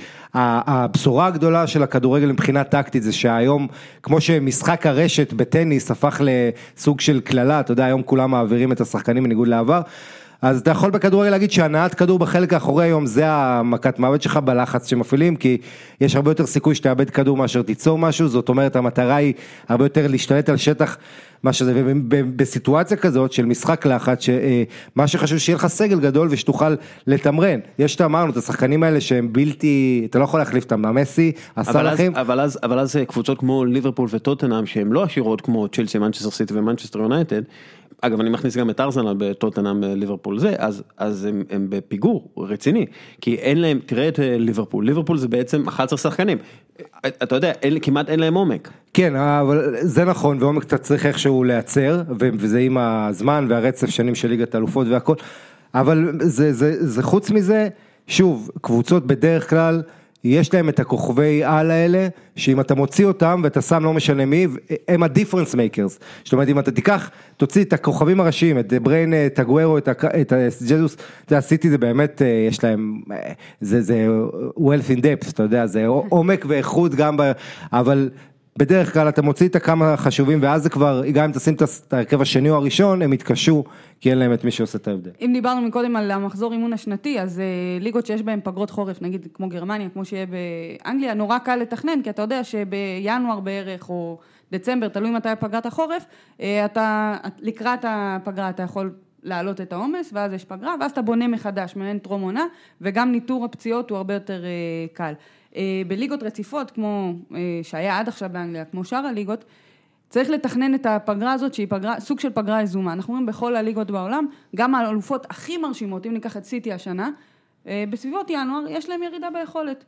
[SPEAKER 2] הבשורה הגדולה של הכדורגל מבחינה טקטית זה שהיום, כמו שמשחק הרשת בטניס הפך לסוג של כללה, אתה יודע, היום כולם מעבירים את השחקנים בניגוד לעבר, אז אתה יכול בכדורגל להגיד שהנעת כדור בחלק האחורי היום זה המכת מוות שלך בלחץ שמפעילים, כי יש הרבה יותר סיכוי שתאבד כדור מאשר תיצור משהו, זאת אומרת המטרה היא הרבה יותר להשתלט על שטח מה שזה, ובסיטואציה כזאת של משחק לחץ, שמה שחשוב שיהיה לך סגל גדול ושתוכל לתמרן, יש שאמרנו את השחקנים האלה שהם בלתי, אתה לא יכול להחליף אותם, המסי, עשה לכם.
[SPEAKER 1] אבל אז, אבל אז קבוצות כמו ליברפול וטוטנהאם שהן לא עשירות כמו צ'לסי, מנצ'סטר סיטי ומנצ'סטר יונייטד, אגב, אני מכניס גם את ארסנל בטוטנהאם ליברפול זה, אז, אז הם, הם בפיגור רציני, כי אין להם, תראה את ליברפול, ליברפול זה בעצם אחת עשרה שחקנים, אתה יודע, אין, כמעט אין להם עומק.
[SPEAKER 2] כן, אבל זה נכון, ועומק אתה צריך איכשהו לייצר, וזה עם הזמן והרצף שנים של ליגת האלופות והכל, אבל זה, זה, זה חוץ מזה, שוב, קבוצות בדרך כלל, יש להם את הכוכבי על האלה, שאם אתה מוציא אותם ואתה שם לא משנה מי, הם ה-difference makers. זאת אומרת, אם אתה תיקח, תוציא את הכוכבים הראשיים, את בריין, את הגוארו, את ג'זוס, אתה עשיתי זה באמת, יש להם, זה, זה wealth in depth, אתה יודע, זה עומק ואיכות גם, אבל בדרך כלל אתה מוציא את הכמה חשובים, ואז זה כבר, גם אם תשים את הרכב השני או הראשון, הם יתקשו, כי אין להם את מי שעושה את ההבדל.
[SPEAKER 3] אם דיברנו מקודם על המחזור אימון השנתי, אז ליגות שיש בהן פגרות חורף, נגיד כמו גרמניה, כמו שיהיה באנגליה, נורא קל לתכנן, כי אתה יודע שבינואר בערך, או דצמבר, תלוי מתי פגרת החורף, אתה, לקראת הפגרה אתה יכול להעלות את העומס, ואז יש פגרה, ואז אתה בונה מחדש, מעין טרום עונה, וגם ניטור הפציעות הוא הרבה יותר קל. בליגות רציפות, כמו שהיה עד עכשיו באנגליה, כמו שאר הליגות, צריך לתכנן את הפגרה הזאת, שהיא פגרה, סוג של פגרה איזומה. אנחנו רואים בכל הליגות בעולם, גם האלופות הכי מרשימות, אם ניקח את סיטי השנה, בסביבות ינואר יש להם ירידה ביכולת.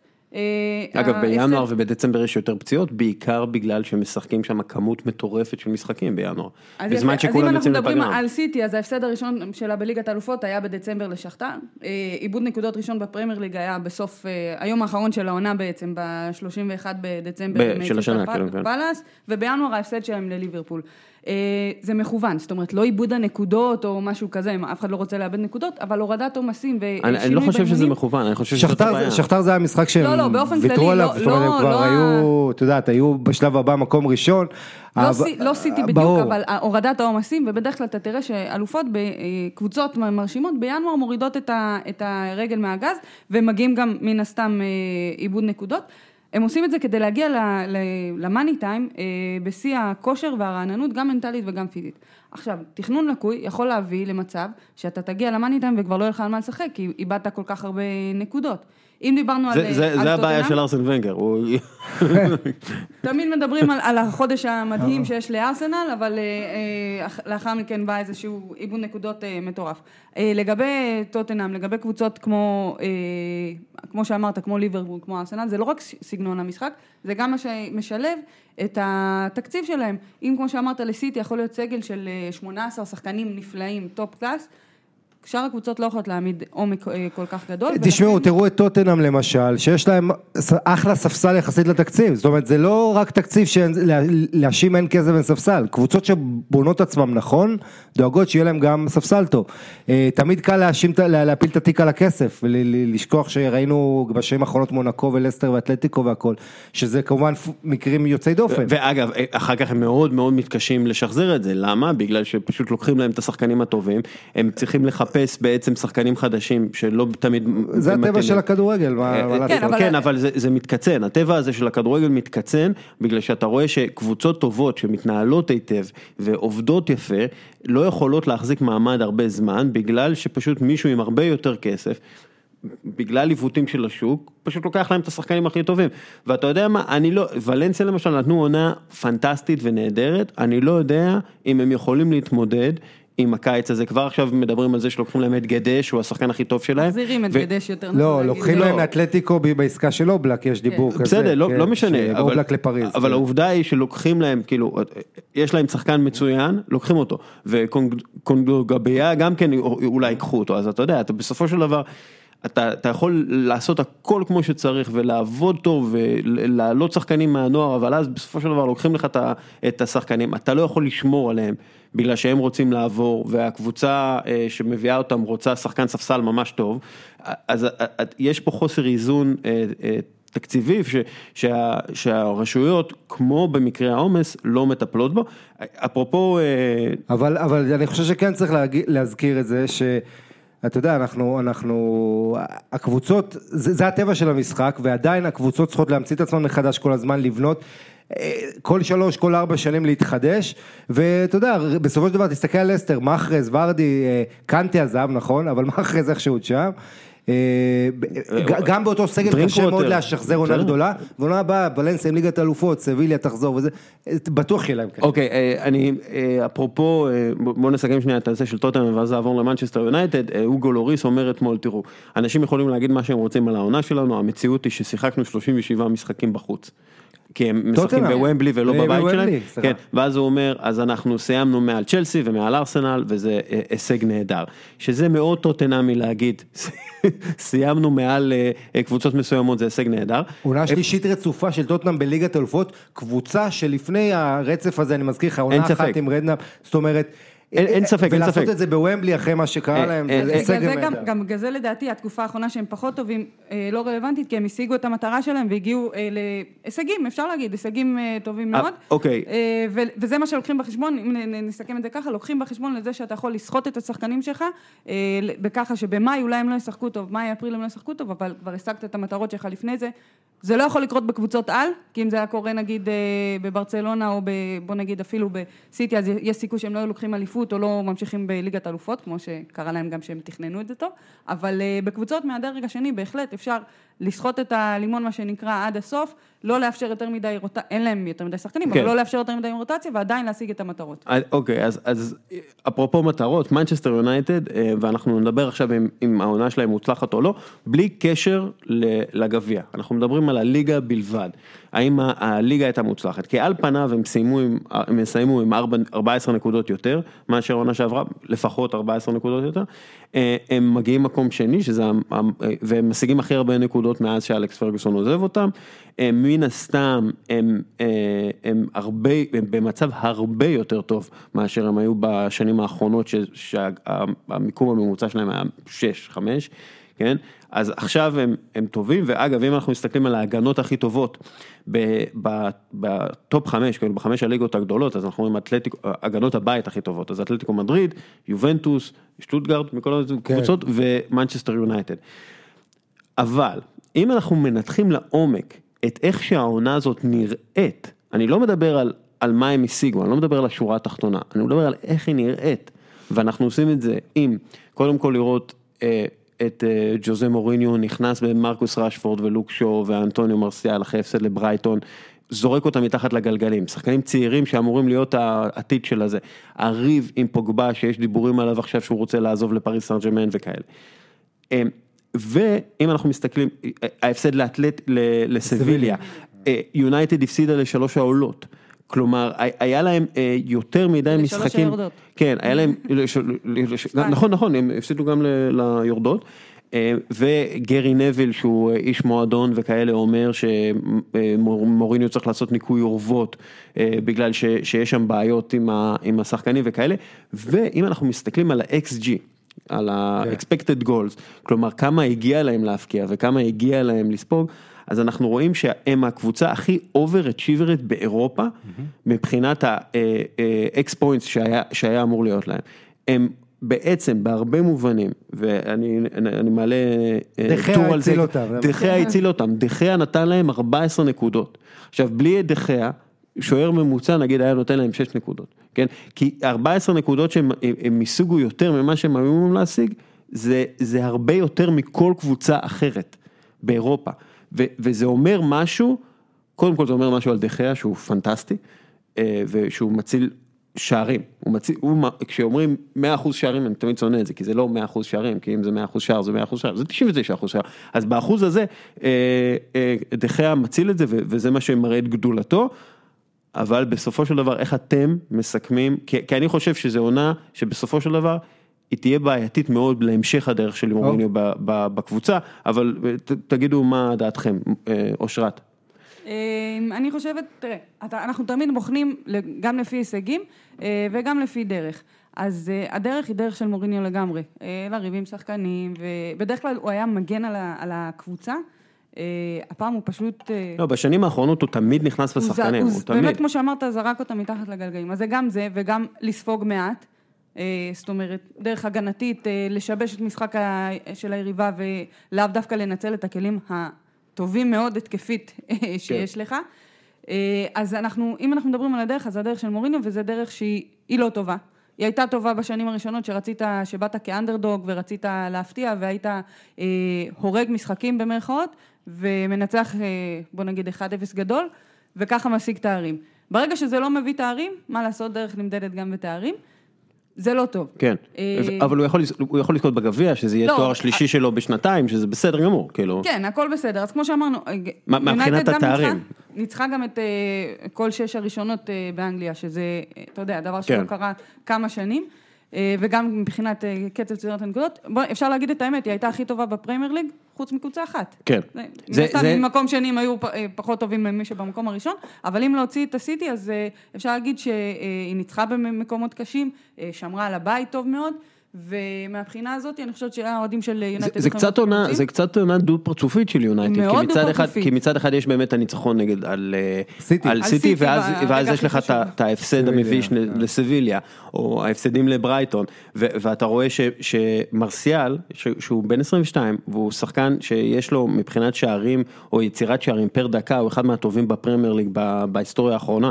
[SPEAKER 1] אגב, בינואר ובדצמבר יש יותר פציעות, בעיקר בגלל שמשחקים שם כמות מטורפת של משחקים בינואר.
[SPEAKER 3] בזמן שכולם יוצאים לפגרה. אז אם אנחנו מדברים על סיטי, אז ההפסד הראשון שלה בליגת האלופות היה בדצמבר לשכתר. איבוד נקודות ראשון בפרמייר ליג היה בסוף, היום האחרון של העונה בעצם, ב-שלושים ואחד בדצמבר,
[SPEAKER 1] של השנה,
[SPEAKER 3] פלאס, ובינואר ההפסד שלהם לליברפול. זה מכוון, זאת אומרת, לא איבוד הנקודות או משהו כזה, אף אחד לא רוצה לאבד נקודות, אבל הורדת עומסים ושינוי
[SPEAKER 1] באימונים. אני לא חושב שזה מכוון, אני חושב שזה בעיה.
[SPEAKER 2] שכתר זה המשחק שהם
[SPEAKER 3] לא, לא, באופן כללי, לא,
[SPEAKER 2] זאת אומרת, הם כבר היו, אתה יודעת, היו בשלב הבא מקום ראשון.
[SPEAKER 3] לא סיטי בדיוק, אבל הורדת העומסים, ובדרך כלל אתה תראה שאלופות בקבוצות מרשימות, בינואר מורידות את הרגל מהגז, ומגיעים גם מן הסתם איבוד נקודות. הם עושים את זה כדי להגיע למאני טיים, בשיא הכושר והרעננות, גם מנטלית וגם פיזית. עכשיו, תכנון לקוי יכול להביא למצב שאתה תגיע למאני טיים וכבר לא יהיה לך על מה לשחק, כי איבדת כל כך הרבה נקודות. אם דיברנו על...
[SPEAKER 1] זה הבעיה של ארסן ונגר.
[SPEAKER 3] תמיד מדברים על החודש המדהים שיש לארסנל, אבל לאחר מכן בא איזשהו איבוד נקודות מטורף. לגבי טוטנהאם, לגבי קבוצות כמו, כמו שאמרת, כמו ליברפול, כמו ארסנל, זה לא רק סגנון המשחק, זה גם מה שמשלב את התקציב שלהם. אם כמו שאמרת לסיטי, יכול להיות סגל של שמונה עשרה שחקנים נפלאים, טופ קלאס, שאר הקבוצות לא יכולות להעמיד עומק כל כך גדול.
[SPEAKER 2] תשמעו, תראו את טוטנהאם למשל, שיש להם אחלה ספסל יחסית לתקציב, זאת אומרת, זה לא רק תקציב שלהשים אין כסף אין ספסל, קבוצות שבונות עצמם נכון, דואגות שיהיה להם גם ספסל טוב. תמיד קל להאשים, להפיל את התיק על הכסף, ולשכוח שראינו בשנים האחרונות מונקו ולסטר ואטלטיקו והכל, שזה כמובן מקרים יוצאי דופן.
[SPEAKER 1] ואגב, אחר כך הם מאוד מאוד מתקשים לשחזר את זה, למה? בגלל שפשוט לוקחים להם את השחקנים הטובים, הם צריכים לחפש בעצם שחקנים חדשים שלא תמיד...
[SPEAKER 2] זה הטבע של הכדורגל.
[SPEAKER 1] כן, אבל זה מתקצן, הטבע הזה של הכדורגל מתקצן, בגלל שאתה רואה שקבוצות טובות שמתנהלות היטב ועובדות יפה, לא יכולות להחזיק מעמד הרבה זמן, בגלל שפשוט מישהו עם הרבה יותר כסף, בגלל עיוותים של השוק, פשוט לוקח להם את השחקנים הכי טובים. ואתה יודע מה, אני לא, ולנסיה למשל נתנו עונה פנטסטית ונהדרת, אני לא יודע אם הם יכולים להתמודד עם הקיץ הזה, כבר עכשיו מדברים על זה שלוקחים להם את גדש, הוא השחקן הכי טוב שלהם.
[SPEAKER 3] מחזירים את גדש יותר
[SPEAKER 2] נכון. לא, לוקחים להם אטלטיקו בעסקה של אובלק, יש דיבור כזה.
[SPEAKER 1] בסדר, לא משנה.
[SPEAKER 2] אובלק לפריז.
[SPEAKER 1] אבל העובדה היא שלוקחים להם, כאילו, יש להם שחקן מצוין, לוקחים אותו. וקונגלוגביה גם כן אולי ייקחו אותו, אז אתה יודע, אתה בסופו של דבר, אתה, אתה יכול לעשות הכל כמו שצריך, ולעבוד טוב, ולעלות שחקנים מהנוער, אבל אז בסופו של דבר לוקחים לך את השחקנים, אתה לא יכול לשמור עליהם, בגלל שהם רוצים לעבור, והקבוצה שמביאה אותם רוצה שחקן ספסל ממש טוב, אז יש פה חוסר איזון תקציבי, שה, שהרשויות, כמו במקרה העומס, לא מטפלות בו. אפרופו...
[SPEAKER 2] אבל, אבל אני חושב שכן צריך להזכיר את זה, ש... אתה יודע, אנחנו, אנחנו, הקבוצות, זה, זה הטבע של המשחק, ועדיין הקבוצות צריכות להמציא את עצמן מחדש כל הזמן, לבנות, כל שלוש, כל ארבע שנים להתחדש, ואתה יודע, בסופו של דבר תסתכל על לסטר, מחרז, ורדי, קנטי עזב, נכון, אבל מחרז איכשהו עוד שם, גם באותו סגל קשה מאוד להשחזר עונה גדולה, ועונה הבאה, ולנסיה עם ליגת אלופות, סביליה תחזור וזה, בטוח יהיה להם ככה.
[SPEAKER 1] אוקיי, אני, אפרופו, בואו נסכם שנייה את הנושא של טוטנהאם, ואז נעבור למנצ'סטר יונייטד, אוגו לוריס אומר אתמול, תראו, אנשים יכולים להגיד מה שהם רוצים על העונה שלנו, המציאות היא ששיחקנו שלושים ושבעה משחקים בחוץ. כי הם משחקים בוומבלי ולא בבית שלהם, כן, ואז הוא אומר, אז אנחנו סיימנו מעל צ'לסי ומעל ארסנל, וזה הישג נהדר, שזה מאוד טוטנהמי להגיד, סיימנו מעל קבוצות מסוימות, זה הישג נהדר.
[SPEAKER 2] עונה שלישית רצופה של טוטנהאם בליגת האלופות, קבוצה שלפני הרצף הזה, אני מזכיר לך, עונה אחת עם רדנאפ, זאת אומרת,
[SPEAKER 1] אין ספק, אין ספק.
[SPEAKER 2] ולעשות את זה בוומבלי אחרי מה שקרה להם, זה הישג נהדר.
[SPEAKER 3] גם גזל לדעתי, התקופה האחרונה שהם פחות טובים, לא רלוונטית, כי הם השיגו את המטרה שלהם, והגיעו להישגים, אפשר להגיד, הישגים טובים מאוד.
[SPEAKER 1] אוקיי.
[SPEAKER 3] וזה מה שלוקחים בחשבון, אם נסכם את זה ככה, לוקחים בחשבון לזה שאתה יכול לסחוט את השחקנים שלך, בככה שבמאי אולי הם לא ישחקו טוב, מאי, אפריל הם לא ישחקו טוב, אבל כבר השגת את המטרות שלך לפני זה. זה לא יכול לקרות בקבוצות על, כי אם זה היה קורה נגיד בברצלונה או בוא נגיד אפילו בסיטי, אז יש סיכוי שהם לא לוקחים אליפות או לא ממשיכים בליגת אלופות, כמו שקרה להם גם שהם תכננו את זה טוב, אבל בקבוצות מהדרג השני בהחלט אפשר לסחוט את הלימון מה שנקרא עד הסוף, לא לאפשר יותר מדי רוטציה, אין להם יותר מדי שחקנים, אבל לא לאפשר יותר מדי רוטציה ועדיין להשיג את המטרות.
[SPEAKER 1] אוקיי, אז, אז אפרופו מטרות, מנצ'סטר יונייטד, ואנחנו נדבר עכשיו עם, עם העונה שלהם מוצלחת או לא, בלי קשר לגביע. אנחנו מדברים על הליגה בלבד. האם הליגה הייתה מוצלחת? כי על פניו הם סיימו עם, הם סיימו עם ארבע עשרה נקודות יותר, מאשר העונה שעברה, לפחות ארבע עשרה נקודות יותר. הם מגיעים מקום שני, שזה, והם משיגים הכי הרבה נקודות מאז שאלכס פרגוסון עוזב אותם. מן הסתם הם, הם הרבה, הם במצב הרבה יותר טוב מאשר הם היו בשנים האחרונות שהמיקום הממוצע שלהם היה שש, חמש, כן? אז עכשיו הם, הם טובים, ואגב, אם אנחנו מסתכלים על ההגנות הכי טובות בטופ חמש, כאילו בחמש הליגות הגדולות, אז אנחנו רואים אתלטיקו, הגנות הבית הכי טובות, אז אתלטיקו מדריד, יובנטוס, שטוטגרד, מכל הקבוצות, ומנצ'סטר יונייטד. אבל, אם אנחנו מנתחים לעומק את איך שהעונה הזאת נראית, אני לא מדבר על, על מה הם השיגו, אני לא מדבר על השורה התחתונה, אני מדבר על איך היא נראית, ואנחנו עושים את זה עם, קודם כל לראות אה, את אה, ג'וזה מוריניו נכנס במרקוס רשפורד ולוק שו ואנטוניו מרסיאל אחרי הפסד לברייטון, זורק אותם מתחת לגלגלים, שחקנים צעירים שאמורים להיות העתיד של הזה, הריב עם פוגבה שיש דיבורים עליו עכשיו שהוא רוצה לעזוב לפריס סן ז'רמן וכאלה. אה, ואם אנחנו מסתכלים, ההפסד לאתלט, לסביליה, יונייטד הפסידה לשלוש העולות, כלומר, היה להם יותר מדי משחקים.
[SPEAKER 3] לשלוש היורדות.
[SPEAKER 1] כן, היה להם, נכון, נכון, הם הפסידו גם ליורדות, וגרי נביל, שהוא איש מועדון וכאלה, אומר שמוריניו צריך לעשות ניקוי אורוות, בגלל שיש שם בעיות עם השחקנים וכאלה, ואם אנחנו מסתכלים על ה-אקס ג'י, על ה-expected goals, כלומר, כמה הגיע להם להפקיע וכמה הגיע להם לספוג, אז אנחנו רואים שהם הקבוצה הכי over-achievered באירופה, מבחינת ה-X points שהיה אמור להיות להם. הם בעצם, בהרבה מובנים, ואני מעלה
[SPEAKER 2] דחיה הציל אותם.
[SPEAKER 1] דחיה הציל אותם, דחיה נתן להם ארבע עשרה נקודות. עכשיו, בלי דחיה, שוער ממוצע, נגיד, היה נותן להם שש נקודות. כן? כי ארבע עשרה נקודות שהם מסוגו יותר ממה שהם היו אמורים להשיג, זה הרבה יותר מכל קבוצה אחרת באירופה. וזה אומר משהו, קודם כל זה אומר משהו על דחיה שהוא פנטסטי, ושהוא מציל שערים, הוא מציל, הוא, כשאומרים מאה אחוז שערים, אני תמיד שונא את זה, כי זה לא מאה אחוז שערים, כי אם זה מאה אחוז שער, זה מאה אחוז שער, זה תשעים ותשע אחוז שער, אז באחוז הזה, דחיה מציל את זה, וזה מה שמראה את גדולתו, אבל בסופו של דבר, איך אתם מסכמים, כי, כי אני חושב שזה עונה, שבסופו של דבר, היא תהיה בעייתית מאוד להמשך הדרך של מוריניו בקבוצה, אבל תגידו מה דעתכם, אושרת.
[SPEAKER 3] אני חושבת, תראה, אנחנו תמיד בוחנים גם לפי הישגים וגם לפי דרך. אז הדרך היא דרך של מוריניו לגמרי, לריבים שחקנים, ובדרך כלל הוא היה מגן על הקבוצה, הפעם הוא פשוט...
[SPEAKER 1] לא, בשנים האחרונות הוא תמיד נכנס לשחקנים, הוא תמיד...
[SPEAKER 3] באמת, כמו שאמרת, זרק אותם מתחת לגלגלים, אז זה גם זה, וגם לספוג מעט, זאת אומרת, דרך הגנתית, לשבש את משחק של היריבה, ולאו דווקא לנצל את הכלים הטובים מאוד התקפית שיש לך. אז אנחנו, אם אנחנו מדברים על הדרך, אז הדרך של מוריניו, וזה דרך שהיא לא טובה. היא הייתה טובה בשנים הראשונות, שרצית, שבאת כאנדרדוג, ורצית להפתיע, והיית הורג משחקים במרכאות, ומנצח, בוא נגיד, אחד אפס גדול, וככה משיג תארים. ברגע שזה לא מביא תארים, מה לעשות, דרך נמדדת גם בתארים, זה לא טוב.
[SPEAKER 1] כן, אבל הוא יכול, הוא יכול לזכות בגביע, שזה יהיה תואר שלישי שלו בשנתיים, שזה בסדר גמור, כאילו.
[SPEAKER 3] כן, הכל בסדר, אז כמו שאמרנו,
[SPEAKER 1] מבחינת התארים.
[SPEAKER 3] ניצחה גם את כל שש הראשונות באנגליה, שזה, אתה יודע, דבר שלא קרה כמה שנים, וגם מבחינת קצב צבירת הנקודות, אפשר להגיד את האמת, היא הייתה הכי טובה בפרמייר ליג, חוץ מקבוצה אחת.
[SPEAKER 1] כן.
[SPEAKER 3] ממקום שני הם היו פחות טובים ממי שבמקום הראשון, אבל אם להוציא את הסיטי, אז אפשר להגיד שהיא ניצחה במקומות קשים, שמרה על הבית טוב מאוד, ומהבחינה הזאת, אני חושבת שהאוהדים של יונייטד...
[SPEAKER 1] זה קצת עונה, זה קצת עונה דו פרצופית של יונייטד,
[SPEAKER 3] מאוד דו פרצופית.
[SPEAKER 1] כי מצד אחד יש באמת הניצחון נגד על סיטי, ואז יש לך את ההפסד המביש לסביליה, או ההפסדים לברייטון, ואתה רואה שמרסיאל, שהוא בן עשרים ושתיים, והוא שחקן שיש לו מבחינת שערים, או יצירת שערים פר דקה, הוא אחד מהטובים בפרמייר ליג בהיסטוריה האחרונה,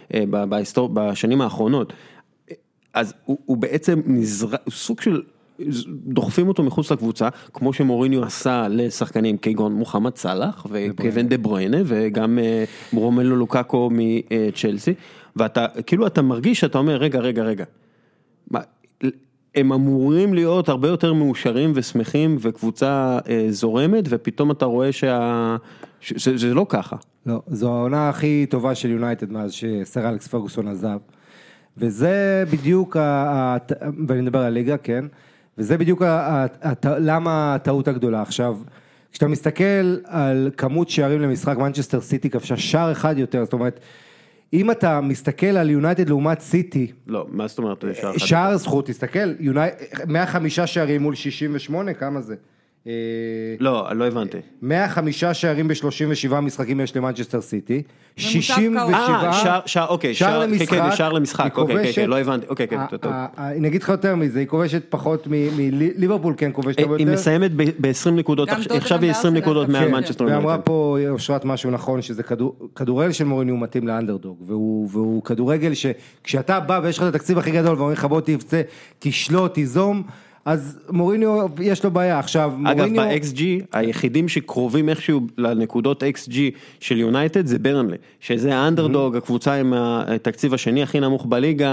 [SPEAKER 1] בשנים האחרונות, אז הוא, הוא בעצם נזר... סוג של, דוחפים אותו מחוץ לקבוצה, כמו שמוריניו עשה לשחקנים כגון מוחמד סלאח, וקווין דה ברuyne, וגם רומלו לוקאקו מצ'לסי, ואתה, כאילו אתה מרגיש שאתה אומר, רגע, רגע, רגע, מה, הם אמורים להיות הרבה יותר מאושרים ושמחים, וקבוצה זורמת, ופתאום אתה רואה שה... שזה, שזה לא ככה.
[SPEAKER 2] לא, זו העונה הכי טובה של יונייטד, מאז שסר אלכס פרגוסון עזב. וזה בדיוק, ואני מדבר על ליגה, כן, וזה בדיוק למה הטעות הגדולה. עכשיו, כשאתה מסתכל על כמות שערים למשחק, מנצ'סטר סיטי כבשה שער אחד יותר, זאת אומרת, אם אתה מסתכל על יונייטד לעומת סיטי,
[SPEAKER 1] לא, מה זאת אומרת שער אחד?
[SPEAKER 2] שער זכות, תסתכל, מאה וחמישה שערים מול שישים ושמונה, כמה זה?
[SPEAKER 1] לא, לא הבנתי.
[SPEAKER 2] מאה וחמישה שערים ב-שלושים ושבעה משחקים יש למנצ'סטר סיטי, שישים ושבעה
[SPEAKER 1] שער למשחק, שער למשחק, אוקיי, לא הבנתי, אוקיי, טוב.
[SPEAKER 2] אני אגיד לך יותר מזה, היא כובשת פחות מליברפול, כן, כובשת הרבה יותר.
[SPEAKER 1] היא מסיימת ב-עשרים נקודות, עכשיו היא עשרים נקודות מעל מנצ'סטר.
[SPEAKER 2] ואמרה פה אושרת משהו נכון, שזה כדורגל של מוריניו מתאים לאנדרדוג, והוא כדורגל שכשאתה בא ויש לך את התקציב הכי גדול, ואומרים לך בוא תפצה, תשלוט, תיזום, אז מוריניו יש לו בעיה. עכשיו,
[SPEAKER 1] אגב, ב-אקס ג'י, היחידים שקרובים איכשהו לנקודות אקס ג'י של יונייטד, זה ברנלי, שזה האנדרדוג, הקבוצה עם התקציב השני הכי נמוך בליגה,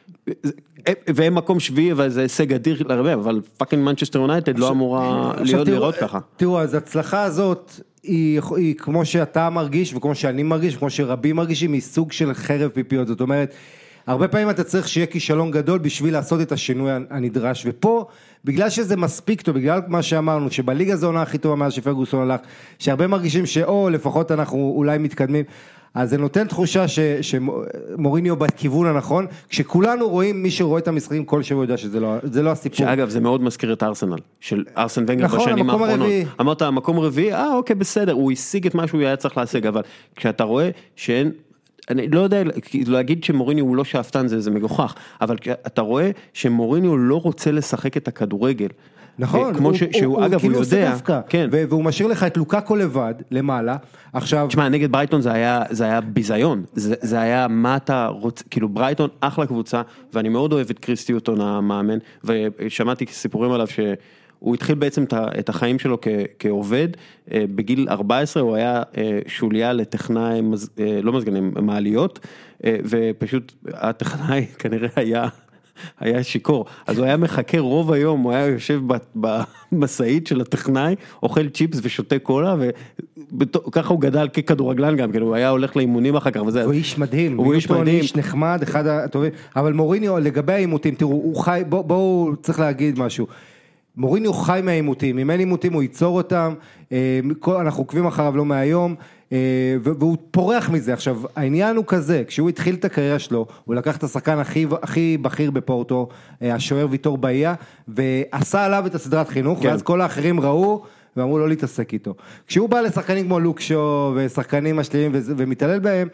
[SPEAKER 1] והם מקום שביעי, וזה הישג אדיר לרבה, אבל פאקינג מנצ'סטר יונייטד לא אמורה לראות ככה.
[SPEAKER 2] תראו, אז הצלחה הזאת, היא, היא כמו שאתה מרגיש, וכמו שאני מרגיש, וכמו שרבים מרגישים, היא סוג של חרב פיפיות, זאת אומרת, הרבה פעמים אתה צריך שיהיה כישלון גדול, בשביל לעשות את השינוי הנדרש, ופה, בגלל שזה מספיק טוב, בגלל מה שאמרנו, שבליגה זו עונה הכי טובה מאז שפרגוסון הלך, שהרבה מרגישים שאו, לפחות אנחנו אולי מתקדמים, אז זה נותן תחושה ש, שמוריניו בכיוון הנכון, כשכולנו רואים, מי שרואה את המשחקים כל שבוע יודע שזה לא, זה לא הסיפור.
[SPEAKER 1] שאגב, זה מאוד מזכיר את ארסנל, של ארסן ונגר נכון, בשנים האחרונות. אמרת, המקום הרביעי, אה, אוקיי, בסדר, הוא השיג את מה שהוא היה צריך להשיג, אבל כשאתה רואה שאין, אני לא יודע, להגיד שמוריניו הוא לא שאפתן, זה, זה מגוחך, אבל אתה רואה שמוריניו לא רוצה לשחק את הכדורגל.
[SPEAKER 2] נכון,
[SPEAKER 1] כמו ש, שהוא, הוא, אגב, הוא, הוא יודע,
[SPEAKER 2] כן. והוא משאיר לך את לוקאקו לבד, למעלה, עכשיו...
[SPEAKER 1] תשמע, נגד ברייטון זה היה, זה היה ביזיון, זה, זה היה מה אתה רוצה, כאילו ברייטון אחלה קבוצה, ואני מאוד אוהב את קריסטי אוטון המאמן, ושמעתי סיפורים עליו שהוא התחיל בעצם את החיים שלו כ, כעובד, בגיל ארבע עשרה הוא היה שוליה לטכנאי, לא מזגנים, מעליות, ופשוט הטכנאי כנראה היה... היה שיקור, אז הוא היה מחכה רוב היום, הוא היה יושב במסעית של הטכנאי, אוכל צ'יפס ושותה קולה, וככה הוא גדל ככדורגלן גם, הוא היה הולך לאימונים אחר כך,
[SPEAKER 2] הוא איש מדהים,
[SPEAKER 1] הוא איש מדהים,
[SPEAKER 2] איש נחמד, אחד הטובים, אבל מוריניו לגבי האימותים, תראו, הוא חי, בואו צריך להגיד משהו, מוריניו חי מהאימותים, אם אין אימותים הוא ייצור אותם, אנחנו עוקבים אחריו לא מהיום, והוא פורח מזה. עכשיו, העניין הוא כזה, כשהוא התחיל את הקריירה שלו, הוא לקח את השחקן הכי, הכי בכיר בפורטו, השוער ויטור באיה, ועשה עליו את הסדרת חינוך, כן. ואז כל האחרים ראו, ואמרו לא להתעסק איתו. כשהוא בא לשחקנים כמו לוקשו, ושחקנים משלימים, ומתעלל בהם,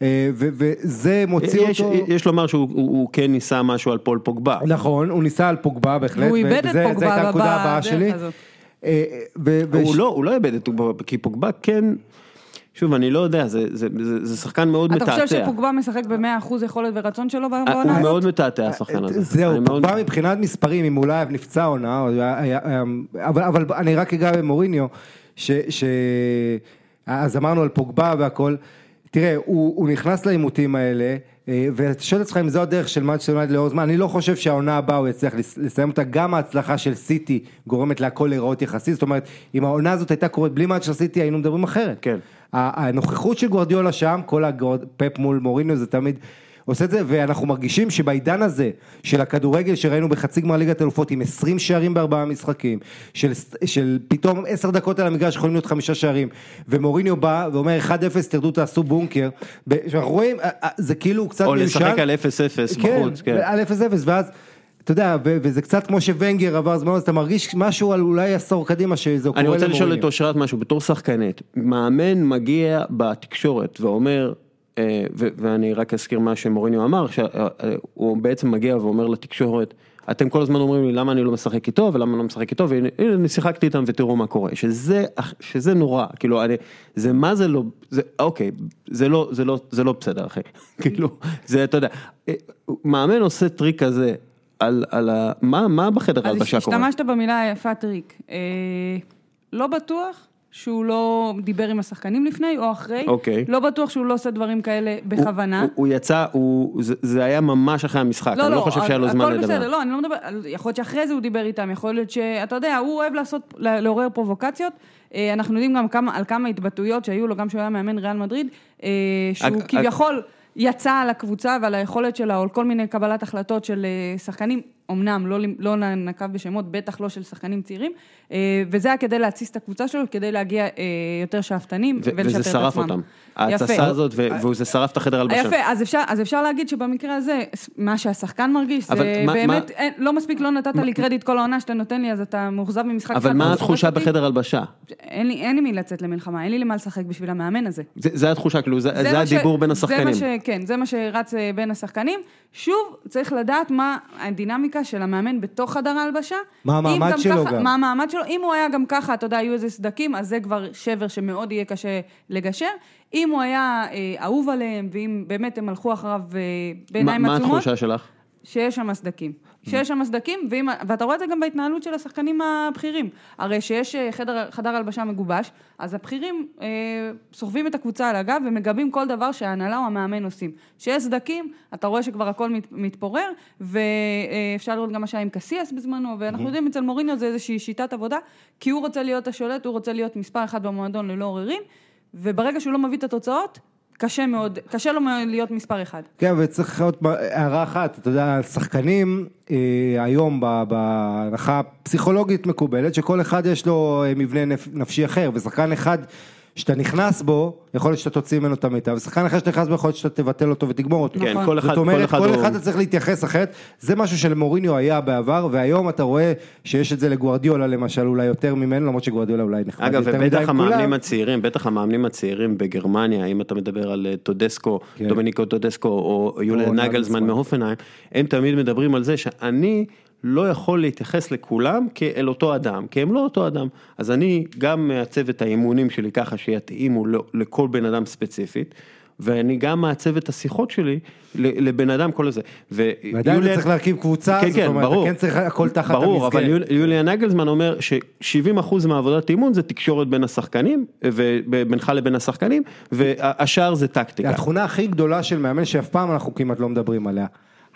[SPEAKER 2] וזה מוציא
[SPEAKER 1] יש,
[SPEAKER 2] אותו...
[SPEAKER 1] יש לומר שהוא הוא, הוא כן ניסה משהו על פול פוגבה.
[SPEAKER 2] נכון, הוא ניסה על פוגבה בהחלט.
[SPEAKER 3] הוא איבד את פוגבה בדרך הזאת.
[SPEAKER 1] הוא לא, הוא לא איבד את פוגבה, כי פוגבה כן... שוב, אני לא יודע, זה, זה, זה, זה שחקן מאוד מתעתע.
[SPEAKER 3] אתה חושב שפוגבה משחק ב-מאה אחוז יכולת ורצון שלו בעונה הזאת?
[SPEAKER 1] הוא מאוד מתעתע, השחקן הזה.
[SPEAKER 2] זהו, פוגבה מבחינת מספרים, אם אולי נפצע עונה, אבל אני רק אגע במוריניו, אז אמרנו על פוגבה והכל, תראה, הוא נכנס לאימותים האלה, ואתה שואל אצלך אם זו הדרך של מנצ'סטר יונייטד לאור זמן, אני לא חושב שהעונה הבאה הוא יצליח לסיים אותה, גם ההצלחה של סיטי גורמת להכל להיראות יחסי, זאת אומרת, אם העונה הזאת הייתה קורית בלי מנצ'סטר סיטי, היינו מדברים אחרת.
[SPEAKER 1] כן.
[SPEAKER 2] הנוכחות של גוארדיולה שם, כל הפפ מול מוריניו זה תמיד עושה את זה, ואנחנו מרגישים שבעידן הזה של הכדורגל שראינו בחצי גמר ליגת אלופות עם עשרים שערים בארבעה משחקים, של, של פתאום עשר דקות על המגרש יכולים להיות חמישה שערים, ומוריניו בא ואומר אחד אפס תרדו תעשו בונקר, שאנחנו רואים, זה כאילו קצת
[SPEAKER 1] או מיושן, לשחק על אפס אפס בחוץ,
[SPEAKER 2] כן, על אפס אפס, ואז אתה יודע, וזה קצת כמו שוונגר עבר זמן, אז אתה מרגיש משהו על אולי עשור קדימה שזה קורה למוריניו.
[SPEAKER 1] אני רוצה לשאול את אושרת משהו, בתור שחקנית, מאמן מגיע בתקשורת ואומר, ואני רק אזכיר מה שמוריניו אמר, שהוא בעצם מגיע ואומר לתקשורת, אתם כל הזמן אומרים לי למה אני לא משחק איתו, ולמה אני לא משחק איתו, והנה אני שיחקתי איתם ותראו מה קורה, שזה, שזה נורא, כאילו, אני, זה מה זה לא, זה, אוקיי, זה לא, זה לא, זה לא בסדר, אחי, כאילו, זה, אתה יודע, מאמן עושה טריק כזה, על, על ה, מה, מה בחדר הלבשה קורה?
[SPEAKER 3] אז השתמשת במילה היפה טריק, לא בטוח, שהוא לא דיבר עם השחקנים לפני או אחרי,
[SPEAKER 1] אוקיי.
[SPEAKER 3] לא בטוח שהוא לא עושה דברים כאלה בכוונה.
[SPEAKER 1] הוא, הוא יצא, הוא, זה, זה היה ממש אחרי המשחק,
[SPEAKER 3] לא,
[SPEAKER 1] אני
[SPEAKER 3] לא,
[SPEAKER 1] לא חושב שהיה לו זמן לדבר.
[SPEAKER 3] הכל בסדר, לא, אני לא מדבר, יכול להיות שאחרי זה הוא דיבר איתם, יכול להיות שאתה יודע, הוא אוהב לעשות, לעורר פרובוקציות, אנחנו יודעים גם כמה, על כמה התבטאויות שהיו לו, גם שהוא היה מאמן ריאל מדריד, שהוא כביכול יצא על הקבוצה ועל היכולת שלה, או על כל מיני קבלת החלטות של שחקנים, אמנם לא, לא נקב בשמות, בטח לא של שחקנים צעירים, וזה היה כדי להציס את הקבוצה שלו, כדי להגיע יותר שאפתנים ולשפר את עצמם.
[SPEAKER 1] וזה שרף אותם. ההצסה הזאת, וזה שרף את החדר הלבשה.
[SPEAKER 3] יפה, אז אפשר, אז אפשר להגיד שבמקרה הזה, מה שהשחקן מרגיש, זה באמת, לא מספיק לא נתת לי קרדיט כל העונה שאתה נותן לי, אז אתה מאוכזב ממשחק.
[SPEAKER 1] אבל מה התחושה בחדר הלבשה?
[SPEAKER 3] אין לי, אין לי מי לצאת למלחמה, אין לי למה לשחק בשביל המאמן הזה.
[SPEAKER 1] זה התחושה, כאילו, זה הדיבור בין השחקנים.
[SPEAKER 3] כן, זה מה שרץ בין השחקנים. שוב, צריך לדעת מה הדינמיקה של המאמן בתוך חדר ההלבשה.
[SPEAKER 2] מה המעמד שלו גם.
[SPEAKER 3] מה המעמד שלו. אם הוא היה גם ככה, אתה יודע, היו איזה סדקים, אז זה כבר שבר שמאוד יהיה קשה לגשר. אם הוא היה אהוב עליהם, ואם באמת הם הלכו אחריו בעיניים עצומות.
[SPEAKER 1] מה התחושה שלך?
[SPEAKER 3] שיש שם סדקים. שיש שם סדקים, ואם, ואתה רואה את זה גם בהתנהלות של השחקנים הבכירים. הרי שיש חדר, חדר הלבשה מגובש, אז הבכירים אה, סוחבים את הקבוצה על הגב ומגבים כל דבר שההנהלה או המאמן עושים. שיש סדקים, אתה רואה שכבר הכל מת, מתפורר, ואפשר לראות גם מה שהיה עם קסיאס בזמנו, ואנחנו יודעים אצל מוריניו זה איזושהי שיטת עבודה, כי הוא רוצה להיות השולט, הוא רוצה להיות מספר אחד במועדון ללא עוררין, וברגע שהוא לא מביא את התוצאות, קשה מאוד, קשה לו להיות מספר אחד.
[SPEAKER 2] כן, וצריך להיות הערה אחת, אתה יודע, שחקנים אה, היום בהנחה פסיכולוגית מקובלת, שכל אחד יש לו מבנה נפשי אחר, ושחקן אחד שאתה נכנס בו, יכול להיות שאתה תוציא ממנו את המיטה, ושחקן אחד שאתה נכנס בו, יכול להיות שאתה תבטל אותו ותגמור אותו.
[SPEAKER 1] כן, כל אחד,
[SPEAKER 2] זאת אומרת,
[SPEAKER 1] כל אחד,
[SPEAKER 2] כל
[SPEAKER 1] הוא...
[SPEAKER 2] אחד אתה צריך להתייחס אחרת, זה משהו שלמוריניו היה בעבר, והיום אתה רואה שיש את זה לגוארדיולה למשל, אולי יותר ממנו, למרות שגוארדיולה אולי נחמד.
[SPEAKER 1] אגב, ובטח המאמנים הצעירים, בטח המאמנים הצעירים בגרמניה, אם אתה מדבר על טודסקו, כן. דומיניקו טודסקו, או יוליאן נגלזמן מהופנהיים, הם תמיד מדברים על זה שאני לא יכול להתייחס לכולם כאל אותו אדם, כי הם לא אותו אדם. אז אני גם מעצב את האימונים שלי ככה שיתאימו לכל בן אדם ספציפית, ואני גם מעצב את השיחות שלי לבן אדם כל הזה.
[SPEAKER 2] ועדיין אתה צריך להרכיב קבוצה,
[SPEAKER 1] כן, כן, ברור.
[SPEAKER 2] כן צריך הכל תחת המסגרת.
[SPEAKER 1] ברור, אבל יוליאן נגלזמן אומר ש-שבעים אחוז מעבודת אימון זה תקשורת בין השחקנים, ובינך לבין השחקנים, והשאר זה טקטיקה.
[SPEAKER 2] התכונה הכי גדולה של מאמן שאף פעם אנחנו כמעט לא מדברים עליה.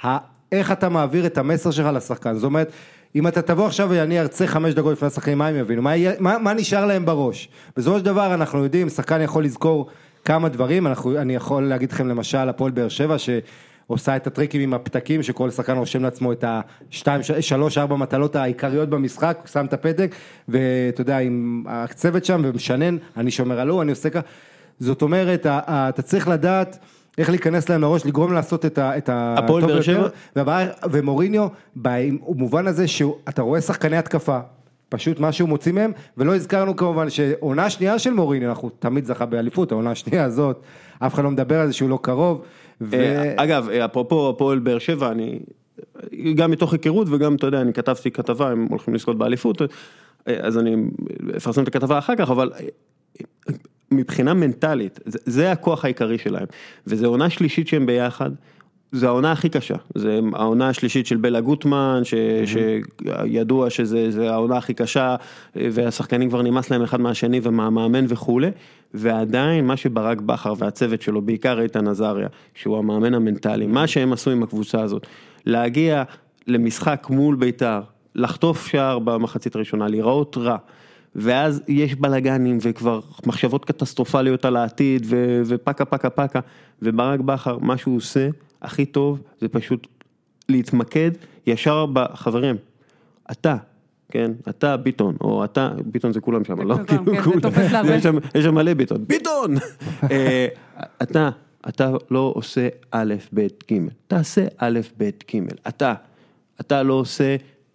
[SPEAKER 2] איך אתה מעביר את המסר שלך לשחקן, זאת אומרת, אם אתה תבוא עכשיו ואני ארצה חמש דקות לפני השחקנים, מה הם יבינו, מה, מה, מה נשאר להם בראש? בסופו של דבר אנחנו יודעים, שחקן יכול לזכור כמה דברים, אנחנו, אני יכול להגיד לכם למשל, הפועל באר שבע, שעושה את הטריקים עם הפתקים, שכל שחקן רושם לעצמו את השתיים, שלוש, ארבע מטלות העיקריות במשחק, שם את הפתק, ואתה יודע, עם הצוות שם, ומשנן, אני שומר עלו, אני עושה כך, זאת אומרת, אתה צריך לדעת, איך להיכנס להם לראש, לגרום לעשות את
[SPEAKER 1] הפועל באר שבע,
[SPEAKER 2] ומוריניו, במובן הזה שאתה רואה שחקני התקפה, פשוט מה שהוא מוציא מהם, ולא הזכרנו כמובן שעונה שנייה של מוריניו, אנחנו תמיד זכה באליפות, העונה השנייה הזאת, אף אחד לא מדבר על זה שהוא לא קרוב.
[SPEAKER 1] אגב, אפרופו הפועל באר שבע, אני, גם מתוך היכרות וגם, אתה יודע, אני כתבתי כתבה, הם הולכים לזכות באליפות, אז אני אפרסם את הכתבה אחר כך, אבל מבחינה מנטלית, זה, זה הכוח העיקרי שלהם, וזה עונה שלישית שהם ביחד, זה העונה הכי קשה, זה העונה השלישית של בלה גוטמן, ש, שידוע שזה זה העונה הכי קשה, והשחקנים כבר נמאס להם אחד מהשני ומהמאמן וכו', ועדיין מה שברק בכר והצוות שלו, בעיקר איתן עזריה, שהוא המאמן המנטלי, מה שהם עשו עם הקבוצה הזאת, להגיע למשחק מול ביתר, לחטוף שער במחצית הראשונה, להיראות רע, ואז יש בלגנים וכבר מחשבות קטסטרופליות על העתיד ו- ופקה פקה פקה, וברק בכר מה שהוא עושה הכי טוב זה פשוט להתמקד ישר בחברים, אתה, כן, אתה ביטון, או אתה, ביטון זה כולם שם, לא? יש שם מלא ביטון, ביטון! אתה, אתה לא עושה א' ב' ג', תעשה א' ב' ג', אתה, אתה לא עושה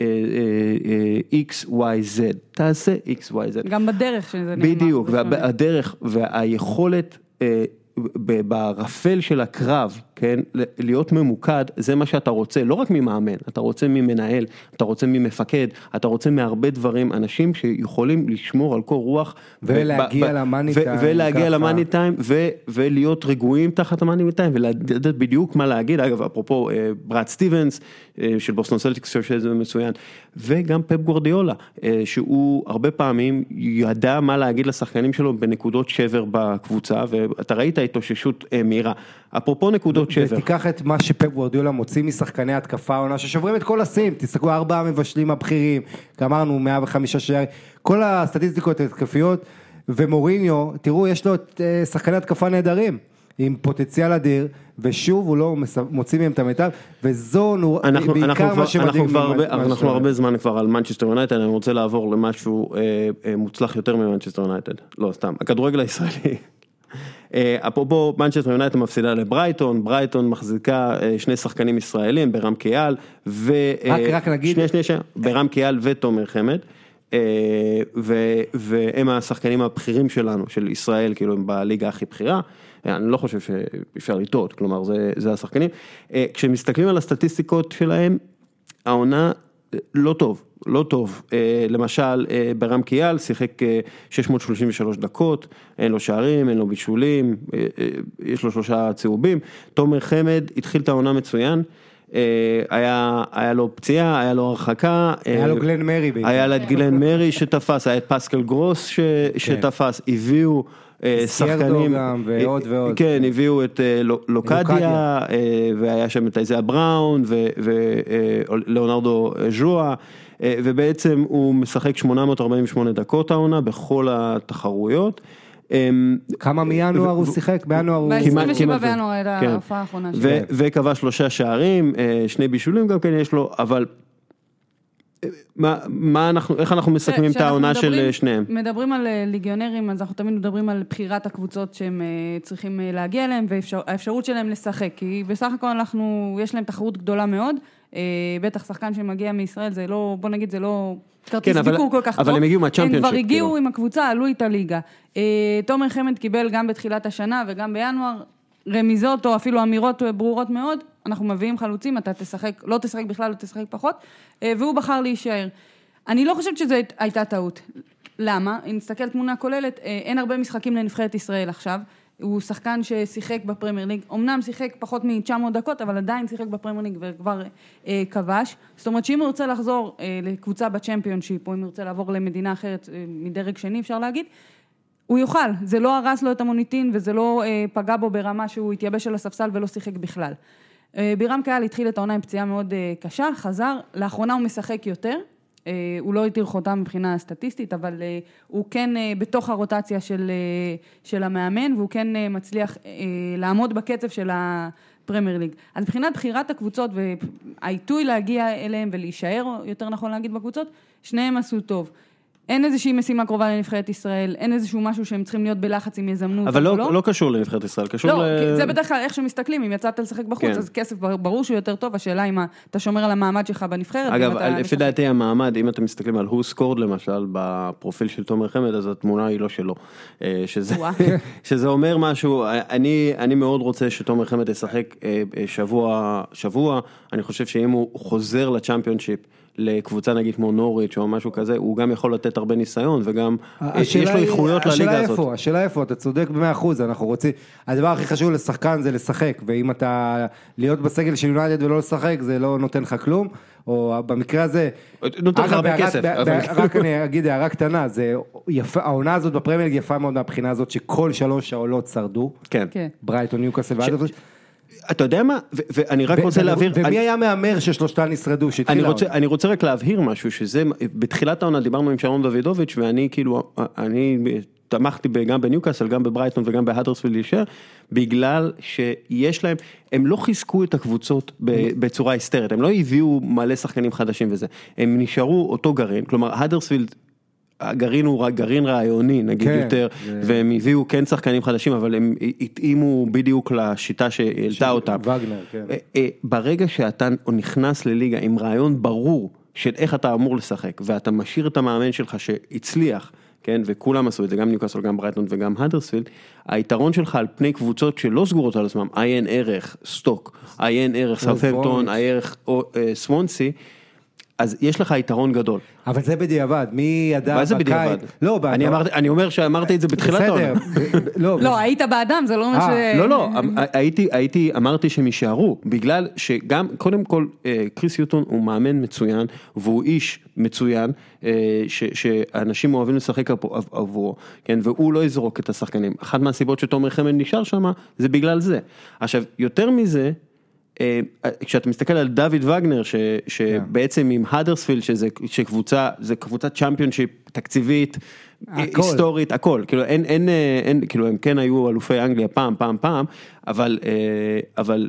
[SPEAKER 1] X, Y, Z, תעשה X, Y, Z.
[SPEAKER 3] גם בדרך שזה נאמר.
[SPEAKER 1] בדיוק, והדרך והיכולת ברפל של הקרב, כן, להיות ממוקד, זה מה שאתה רוצה, לא רק ממאמן, אתה רוצה ממנהל, אתה רוצה ממפקד, אתה רוצה מהרבה דברים, אנשים שיכולים לשמור על קור רוח,
[SPEAKER 2] ולהגיע למאני טיים,
[SPEAKER 1] ולהגיע למאני טיים, ולהיות רגועים תחת המאני טיים, ולדעת בדיוק מה להגיד, אגב, אפרופו ברד סטיבנס, של בוסטון סלטיקס, שזה מצוין, וגם פפ גוארדיולה, שהוא הרבה פעמים ידע מה להגיד לשחקנים שלו בנקודות שבר בקבוצה, ואתה ראית התאוששות מהירה. אפרופו נקודות שבר.
[SPEAKER 2] ותיקח את מה שפפ גוארדיולה מוציא משחקני התקפה העונה, ששוברים את כל השיאים, תסתכלו ארבעה מבשלים הבכירים, כאמרנו מאה וחמישה שערים, כל הסטטיסטיקות התקפיות, ומוריניו, תראו, יש לו את שחקני התקפה נהדרים, עם פוטנציאל אדיר, ושוב הוא לא מוציא מהם את המיטב, וזו בעיקר מה שמדהים.
[SPEAKER 1] אנחנו הרבה זמן כבר על מנצ'סטר יונייטד, אני רוצה לעבור למשהו מוצלח יותר ממנצ'סטר יונייטד, לא סתם, הכדורגל הישראלי. אפרופו מנצ'סטר יונייטד מפסידה לברייטון, ברייטון מחזיקה שני שחקנים ישראלים, ברם קיאל,
[SPEAKER 2] רק נגיד,
[SPEAKER 1] ברם קיאל ותומר חמד, והם השחקנים הבכירים שלנו, של ישראל, כאילו הם בליגה הכי בכירה, אני לא חושב שאפשר לטעות, כלומר זה, זה השחקנים. כשמסתכלים על הסטטיסטיקות שלהם, העונה לא טוב, לא טוב. למשל, ברם קיאל שיחק שש מאות שלושים ושלוש דקות, אין לו שערים, אין לו בישולים, יש לו שלושה צהובים. תומר חמד התחיל את העונה מצוין, היה, היה לו פציעה, היה לו הרחקה.
[SPEAKER 2] היה לו גלן מרי.
[SPEAKER 1] היה לו גלן מרי שתפס, היה את פסקל גרוס ש, שתפס, הביאו שחקנים.
[SPEAKER 2] גם ועוד ועוד.
[SPEAKER 1] כן, הביאו את לוקדיה, והיה שם את איזיה בראון, ולאונרדו ז'ואה, ובעצם הוא משחק שמונה מאות ארבעים ושמונה דקות העונה בכל התחרויות.
[SPEAKER 2] כמה מינואר הוא שיחק? בינואר הוא...
[SPEAKER 3] ב-עשרים ושבעה בינואר הייתה ההופעה האחרונה שלו.
[SPEAKER 1] וקבע שלושה שערים, שני בישולים גם כן יש לו, אבל מה אנחנו, איך אנחנו מסכמים את העונה של שניהם?
[SPEAKER 3] מדברים על ליגיונרים, אז אנחנו תמיד מדברים על בחירת הקבוצות שהם צריכים להגיע אליהם, והאפשרות שלהם לשחק, כי בסך הכל אנחנו, יש להם תחרות גדולה מאוד, בטח שחקן שמגיע מישראל, זה לא, בוא נגיד, זה לא כרטיס ביקור כל כך טוב.
[SPEAKER 1] אבל הם הגיעו מהצ'מפיונשיפ.
[SPEAKER 3] הם כבר הגיעו עם הקבוצה, עלו איתה ליגה. תומר חמד קיבל גם בתחילת השנה וגם בינואר, רמיזות או אפילו אמירות ברורות מאוד, אנחנו מביאים חלוצים, אתה תשחק, לא תשחק בכלל, לא תשחק פחות, והוא בחר להישאר. אני לא חושבת שזו הייתה טעות. למה? אם נסתכל תמונה כוללת, אין הרבה משחקים לנבחרת ישראל עכשיו, הוא שחקן ששיחק בפרמייר ליג, אמנם שיחק פחות מ-תשע מאות דקות, אבל עדיין שיחק בפרמייר ליג וכבר אה, כבש. זאת אומרת שאם הוא רוצה לחזור אה, לקבוצה בצ'מפיונשיפ, או אם הוא רוצה לעבור למדינה אחרת אה, מדרג שני, אפשר להגיד, הוא יוכל. זה לא הרס לו את המוניטין, וזה לא אה, פגע בו ברמה שהוא התייבש על הספסל ולא שיחק בכלל. אה, בירם קהל התחיל את העונה עם פציעה מאוד אה, קשה, חזר, לאחרונה הוא משחק יותר, הוא לא התיר חותם מבחינה סטטיסטית, אבל הוא כן בתוך הרוטציה של, של המאמן, והוא כן מצליח לעמוד בקצב של הפרמייר ליג. אז מבחינת בחירת הקבוצות והעיתוי להגיע אליהם ולהישאר, יותר נכון להגיד בקבוצות, שניהם עשו טוב. אין איזושהי משימה קרובה לנבחרת ישראל, אין איזשהו משהו שהם צריכים להיות בלחץ אם יזמנו.
[SPEAKER 1] אבל לא, לא. לא קשור לנבחרת ישראל, קשור
[SPEAKER 3] לא,
[SPEAKER 1] ל...
[SPEAKER 3] זה בדרך כלל איך שמסתכלים, אם יצאת לשחק בחוץ, כן. אז כסף ברור שהוא יותר טוב, השאלה אם אתה שומר על המעמד שלך בנבחרת.
[SPEAKER 1] אגב, לפי דעתי המעמד, אם אתם מסתכלים על הוא סקורד למשל, בפרופיל של תומר חמד, אז התמונה היא לא שלו. שזה, שזה אומר משהו, אני, אני מאוד רוצה שתומר חמד ישחק שבוע, שבוע, אני חושב שאם הוא חוזר לצ'אמפיונשיפ, לקבוצה נגיד כמו נוריץ' או משהו כזה, הוא גם יכול לתת הרבה ניסיון, וגם יש לו איכויות לליגה הזאת.
[SPEAKER 2] איפה, השאלה איפה, אתה צודק במאה אחוז, אנחנו רוצים, הדבר הכי חשוב לשחקן זה לשחק, ואם אתה להיות בסגל של יונייטד ולא לשחק, זה לא נותן לך כלום, או במקרה הזה,
[SPEAKER 1] נותן לך הרבה כסף.
[SPEAKER 2] רק אני אגיד, הערה קטנה, העונה הזאת בפרמייר ליג יפה מאוד מהבחינה הזאת, שכל שלוש העולות שרדו, ברייטון, ניוקאסל ואדרספילד,
[SPEAKER 1] אתה יודע מה? ואני רק רוצה להבהיר...
[SPEAKER 2] ומי היה מאמר ששלושתן ישרדו שהתחילה העונה?
[SPEAKER 1] אני רוצה רק להבהיר משהו, שזה, בתחילת העונה דיברנו עם שרון דוידוביץ', ואני כאילו, אני תמכתי גם בניוקאסל, גם בברייטון וגם בהדרספילד להישאר, בגלל שיש להם, הם לא חיזקו את הקבוצות בצורה היסטרית, הם לא הביאו מלא שחקנים חדשים וזה, הם נשארו אותו גרעין, כלומר, הדרספילד, הגרעין הוא גרעין רעיוני, נגיד כן, יותר, זה... והם הביאו כן שחקנים חדשים, אבל הם התאימו בדיוק לשיטה שהעלתה אותם.
[SPEAKER 2] וגנר, כן.
[SPEAKER 1] ברגע שאתה נכנס לליגה עם רעיון ברור של איך אתה אמור לשחק, ואתה משאיר את המאמן שלך שהצליח, כן, וכולם עשו את זה, גם ניוקאסל, גם ברייטון וגם הדרספילד, היתרון שלך על פני קבוצות שלא סגורות על עצמם, עיין ערך סטוק, עיין ערך סאות'המפטון, ערך סוונסי, אז יש לך יתרון גדול.
[SPEAKER 2] אבל זה בדיעבד, מי ידע...
[SPEAKER 1] מה זה בדיעבד?
[SPEAKER 2] לא,
[SPEAKER 1] אני אמרתי, אני אומר שאמרתי את זה בתחילת העונה.
[SPEAKER 3] לא, היית באדם, זה לא מה ש...
[SPEAKER 1] לא, לא, הייתי, הייתי, אמרתי שהם יישארו, בגלל שגם, קודם כל, קריס יוטון הוא מאמן מצוין, והוא איש מצוין, שאנשים אוהבים לשחק עבורו, כן, והוא לא יזרוק את השחקנים. אחת מהסיבות שתומר חמד נשאר שם, זה בגלל זה. עכשיו, יותר מזה, כשאתה מסתכל על דוד וגנר, שבעצם עם הדרספילד, שזה קבוצה, זה קבוצת צ'אמפיונשיפ תקציבית, היסטורית, הכל, כאילו אין, אין, אין, כאילו הם כן היו אלופי אנגליה פעם, פעם, פעם, אבל, אבל,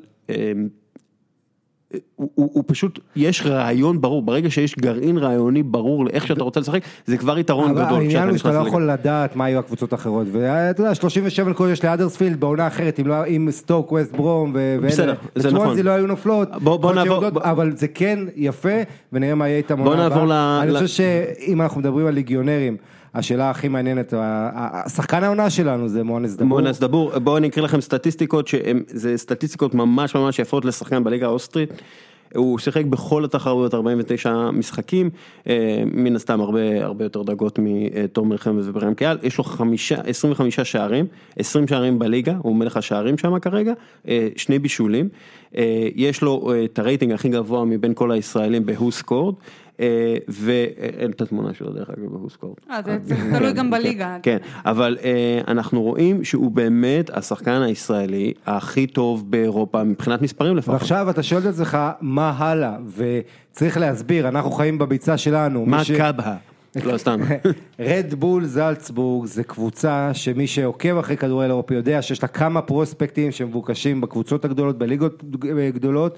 [SPEAKER 1] הוא, הוא, הוא פשוט, יש רעיון ברור, ברגע שיש גרעין רעיוני ברור לאיך שאתה רוצה לשחק, זה כבר יתרון גדול. אבל
[SPEAKER 2] העניין הוא שאתה לא יכול לדעת מה היו הקבוצות האחרות, ואתה יודע, שלושים ושבע נקודות יש להדרספילד, בעונה אחרת, עם סטוק, ווסט ברום, וסוונזי לא היו נופלות, אבל זה כן יפה, ונראה מה יהיה איתם עונה הבאה. אני חושב שאם אנחנו מדברים על ליגיונרים, השאלה הכי מעניינת, השחקן העונה שלנו זה מואנס דבור.
[SPEAKER 1] מואנס דבור, בואו אני אקריא לכם סטטיסטיקות, שזה סטטיסטיקות ממש ממש יפות לשחקן בליגה האוסטרית. הוא שיחק בכל התחרויות ארבעים ותשעה משחקים, מן הסתם הרבה, הרבה יותר דרגות מתומר חמד וברם קיאל, יש לו חמישה, עשרים וחמישה שערים, עשרים שערים בליגה, הוא מלך השערים שם כרגע, שני בישולים, יש לו את הרייטינג הכי גבוה מבין כל הישראלים בהו סקורד, ואין את התמונה שלו דרך אגב בהו סקורד.
[SPEAKER 3] זה תלוי גם בליגה.
[SPEAKER 1] כן, אבל אנחנו רואים שהוא באמת השחקן הישראלי הכי טוב באירופה, מבחינת מספרים לפחות.
[SPEAKER 2] ועכשיו אתה שואל את עצמך מה הלאה, וצריך להסביר, אנחנו חיים בביצה שלנו.
[SPEAKER 1] מה קבהה? לא סתם.
[SPEAKER 2] רד בול זלצבורג זה קבוצה שמי שעוקב אחרי כדורגל אירופי יודע שיש לה כמה פרוספקטים שמבוקשים בקבוצות הגדולות, בליגות גדולות,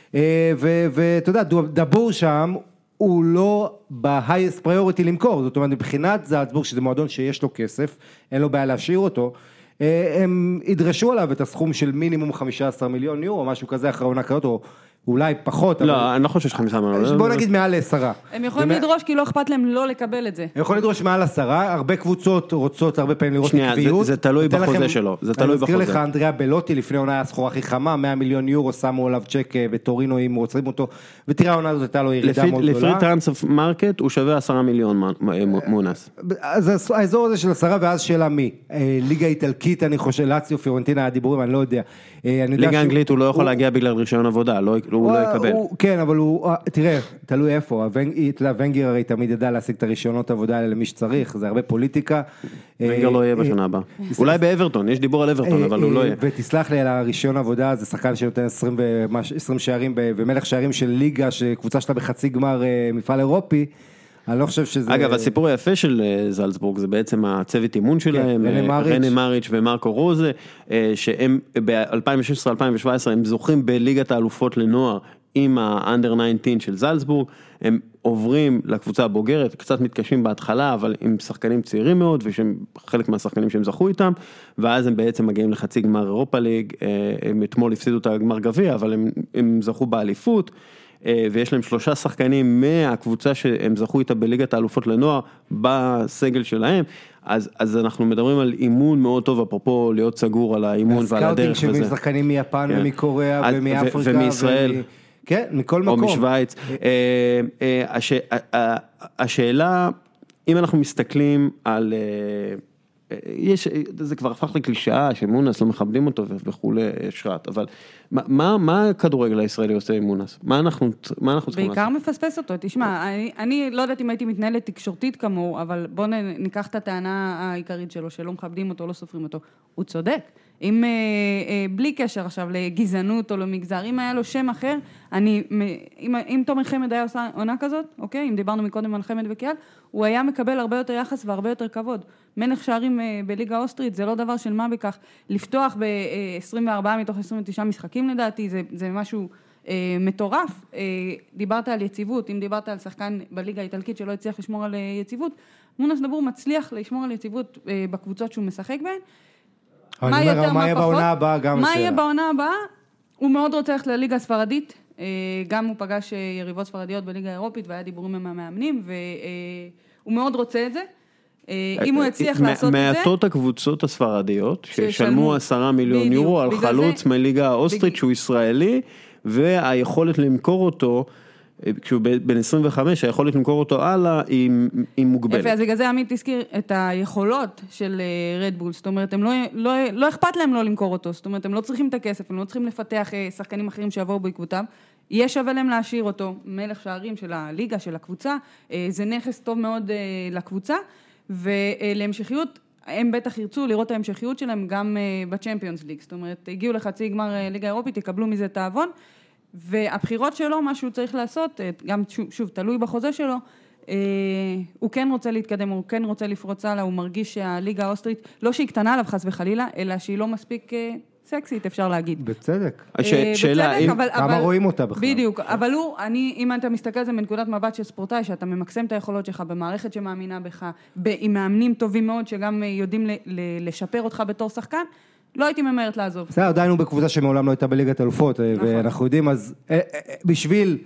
[SPEAKER 2] ואתה יודע, דבור שם הוא לא ב-highest priority למכור, זאת אומרת מבחינת זלצבורג שזה מועדון שיש לו כסף, אין לו בעיה להשאיר אותו, הם ידרשו עליו את הסכום של מינימום חמישה עשר מיליון יורו, משהו כזה אחרי עונה כזאת, או אולי פחות.
[SPEAKER 1] לא, אני לא חושב שיש חמישה מיליון.
[SPEAKER 2] בוא נגיד מעל לעשרה.
[SPEAKER 3] הם יכולים לדרוש כי לא אכפת להם לא לקבל את זה.
[SPEAKER 2] הם יכולים לדרוש מעל עשרה, הרבה קבוצות רוצות הרבה פעמים לראות עקביות.
[SPEAKER 1] זה תלוי בחוזה שלו, זה תלוי בחוזה.
[SPEAKER 2] אני מזכיר לך, אנדריה בלוטי לפני עונה הסחורה הכי חמה, מאה מיליון יורו, שמו עליו צ'ק בטורינו אם רוצים אותו, ותראה העונה הזאת הייתה לו ירידה מאוד גדולה.
[SPEAKER 1] לפי טרנספר מרקט הוא שווה עשרה מיליון מונס.
[SPEAKER 2] אז האזור הזה של עשרה, ואז שאלה מי? ליגה איטלקית, אני חושב, לאציו, פיורנטינה, הדיבורים, אני לא יודע.
[SPEAKER 1] ליגה אנגלית הוא לא יכול להגיע בגלל רישיון עבודה, הוא לא יקבל.
[SPEAKER 2] כן, אבל הוא, תראה, תלוי איפה, אתה יודע, ונגר הרי תמיד ידע להשיג את הרישיונות העבודה האלה למי שצריך, זה הרבה פוליטיקה.
[SPEAKER 1] ונגר לא יהיה בשנה הבאה. אולי באברטון, יש דיבור על אברטון, אבל הוא לא יהיה.
[SPEAKER 2] ותסלח לי על הרישיון העבודה, זה שחקן שנותן עשרים שערים, ומלך שערים של ליגה, שקבוצה שלה בחצי גמר מפעל אירופי, אני לא חושב שזה...
[SPEAKER 1] אגב, הסיפור היפה של זלצבורג זה בעצם הצוות אימון שלהם, רנה מריץ' ומרקו רוזה, שהם ב-אלפיים ושש עשרה אלפיים שבע עשרה הם זוכים בליגת האלופות לנוער עם ה-Under תשע עשרה של זלצבורג, הם עוברים לקבוצה הבוגרת, קצת מתקשים בהתחלה, אבל עם שחקנים צעירים מאוד, ושהם חלק מהשחקנים שהם זכו איתם, ואז הם בעצם מגיעים לחצי גמר אירופה ליג, הם אתמול הפסידו את הגמר גביע, אבל הם, הם זכו באליפות, ויש להם שלושה שחקנים מהקבוצה שהם זכו איתה בליגת האלופות לנוער, בסגל שלהם, אז, אז אנחנו מדברים על אימון מאוד טוב, אפרופו להיות סגור על האימון ועל הדרך.
[SPEAKER 2] והסקאוטינג שמי שחקנים מיפן ומקוריאה ומאפריקה.
[SPEAKER 1] ומישראל.
[SPEAKER 2] כן, מכל מקום.
[SPEAKER 1] או משוויץ. השאלה, אם אנחנו מסתכלים על... יש, זה כבר הפך לקלישאה, שמונס לא מכבדים אותו וכו' שרת, אבל מה, מה הכדורגל הישראלי עושה עם מונס? מה אנחנו, מה אנחנו צריכים
[SPEAKER 3] בעיקר לעשות? מפספס אותו, תשמע, אני, אני לא יודעת אם הייתי מתנהלת תקשורתית כמוהו, אבל בואו ניקח את הטענה העיקרית שלו, שלא מכבדים אותו, לא סופרים אותו, הוא צודק. אם, בלי קשר עכשיו לגזענות או למגזר, אם היה לו שם אחר, אני, אם, אם תומר חמד היה עושה עונה כזאת, אוקיי, אם דיברנו מקודם על חמד וקיאל, הוא היה מקבל הרבה יותר יחס והרבה יותר כבוד. מלך שערים בליגה האוסטרית, זה לא דבר של מה בכך. לפתוח ב-עשרים וארבעה מתוך עשרים ותשעה משחקים לדעתי, זה, זה משהו אה, מטורף. אה, דיברת על יציבות, אם דיברת על שחקן בליגה האיטלקית שלא הצליח לשמור על יציבות, מונס דבור מצליח לשמור על יציבות אה, בקבוצות שהוא משחק בהן.
[SPEAKER 2] מה יותר, מה יהיה בעונה הבאה? גם
[SPEAKER 3] מה יהיה בעונה הבאה? הוא מאוד רוצה ללכת לליגה הספרדית, גם הוא פגש יריבות ספרדיות בליגה האירופית, והיה דיבורים עם המאמנים, והוא מאוד רוצה את זה. אם הוא יצליח לעשות את זה...
[SPEAKER 1] מעטות הקבוצות הספרדיות, ששלמו עשרה מיליון יורו על חלוץ מליגה האוסטרית, שהוא ישראלי, והיכולת למכור אותו, כשהוא בין עשרים וחמש, היכולת למכור אותו הלאה היא מוגבלת.
[SPEAKER 3] יפה, אז בגלל זה עמית תזכיר את היכולות של רדבול, זאת אומרת, הם לא, לא, לא אכפת להם לא למכור אותו, זאת אומרת, הם לא צריכים את הכסף, הם לא צריכים לפתח שחקנים אחרים שיבואו בעקבותם, יהיה שווה להם להשאיר אותו, מלך שערים של הליגה, של הקבוצה, זה נכס טוב מאוד לקבוצה, ולהמשכיות, הם בטח ירצו לראות את ההמשכיות שלהם גם בצ'מפיונס ליג, זאת אומרת, הגיעו לחצי גמר ליגה אירופית, יקבלו מזה תאבון, והבחירות שלו, מה שהוא צריך לעשות, גם שוב, שוב תלוי בחוזה שלו, אה, הוא כן רוצה להתקדם, הוא כן רוצה לפרוץ הלאה, הוא מרגיש שהליגה האוסטרית, לא שהיא קטנה עליו חס וחלילה, אלא שהיא לא מספיק אה, סקסית, אפשר להגיד.
[SPEAKER 2] בצדק.
[SPEAKER 1] הש... אה, שאלה,
[SPEAKER 3] בצדק,
[SPEAKER 1] אם...
[SPEAKER 3] אבל,
[SPEAKER 2] כמה
[SPEAKER 3] אבל,
[SPEAKER 2] רואים אותה בכלל.
[SPEAKER 3] בדיוק, אבל הוא, אני, אם אתה מסתכל על זה מנקודת מבט של ספורטאי, שאתה ממקסם את היכולות שלך במערכת שמאמינה בך, עם מאמנים טובים מאוד, שגם יודעים ל, ל, לשפר אותך בתור שחקן, לא הייתי ממהרת לעזוב.
[SPEAKER 2] בסדר, עדיין הוא בקבוצה שמעולם לא הייתה בליגת אלופות, ואנחנו יודעים, אז בשביל,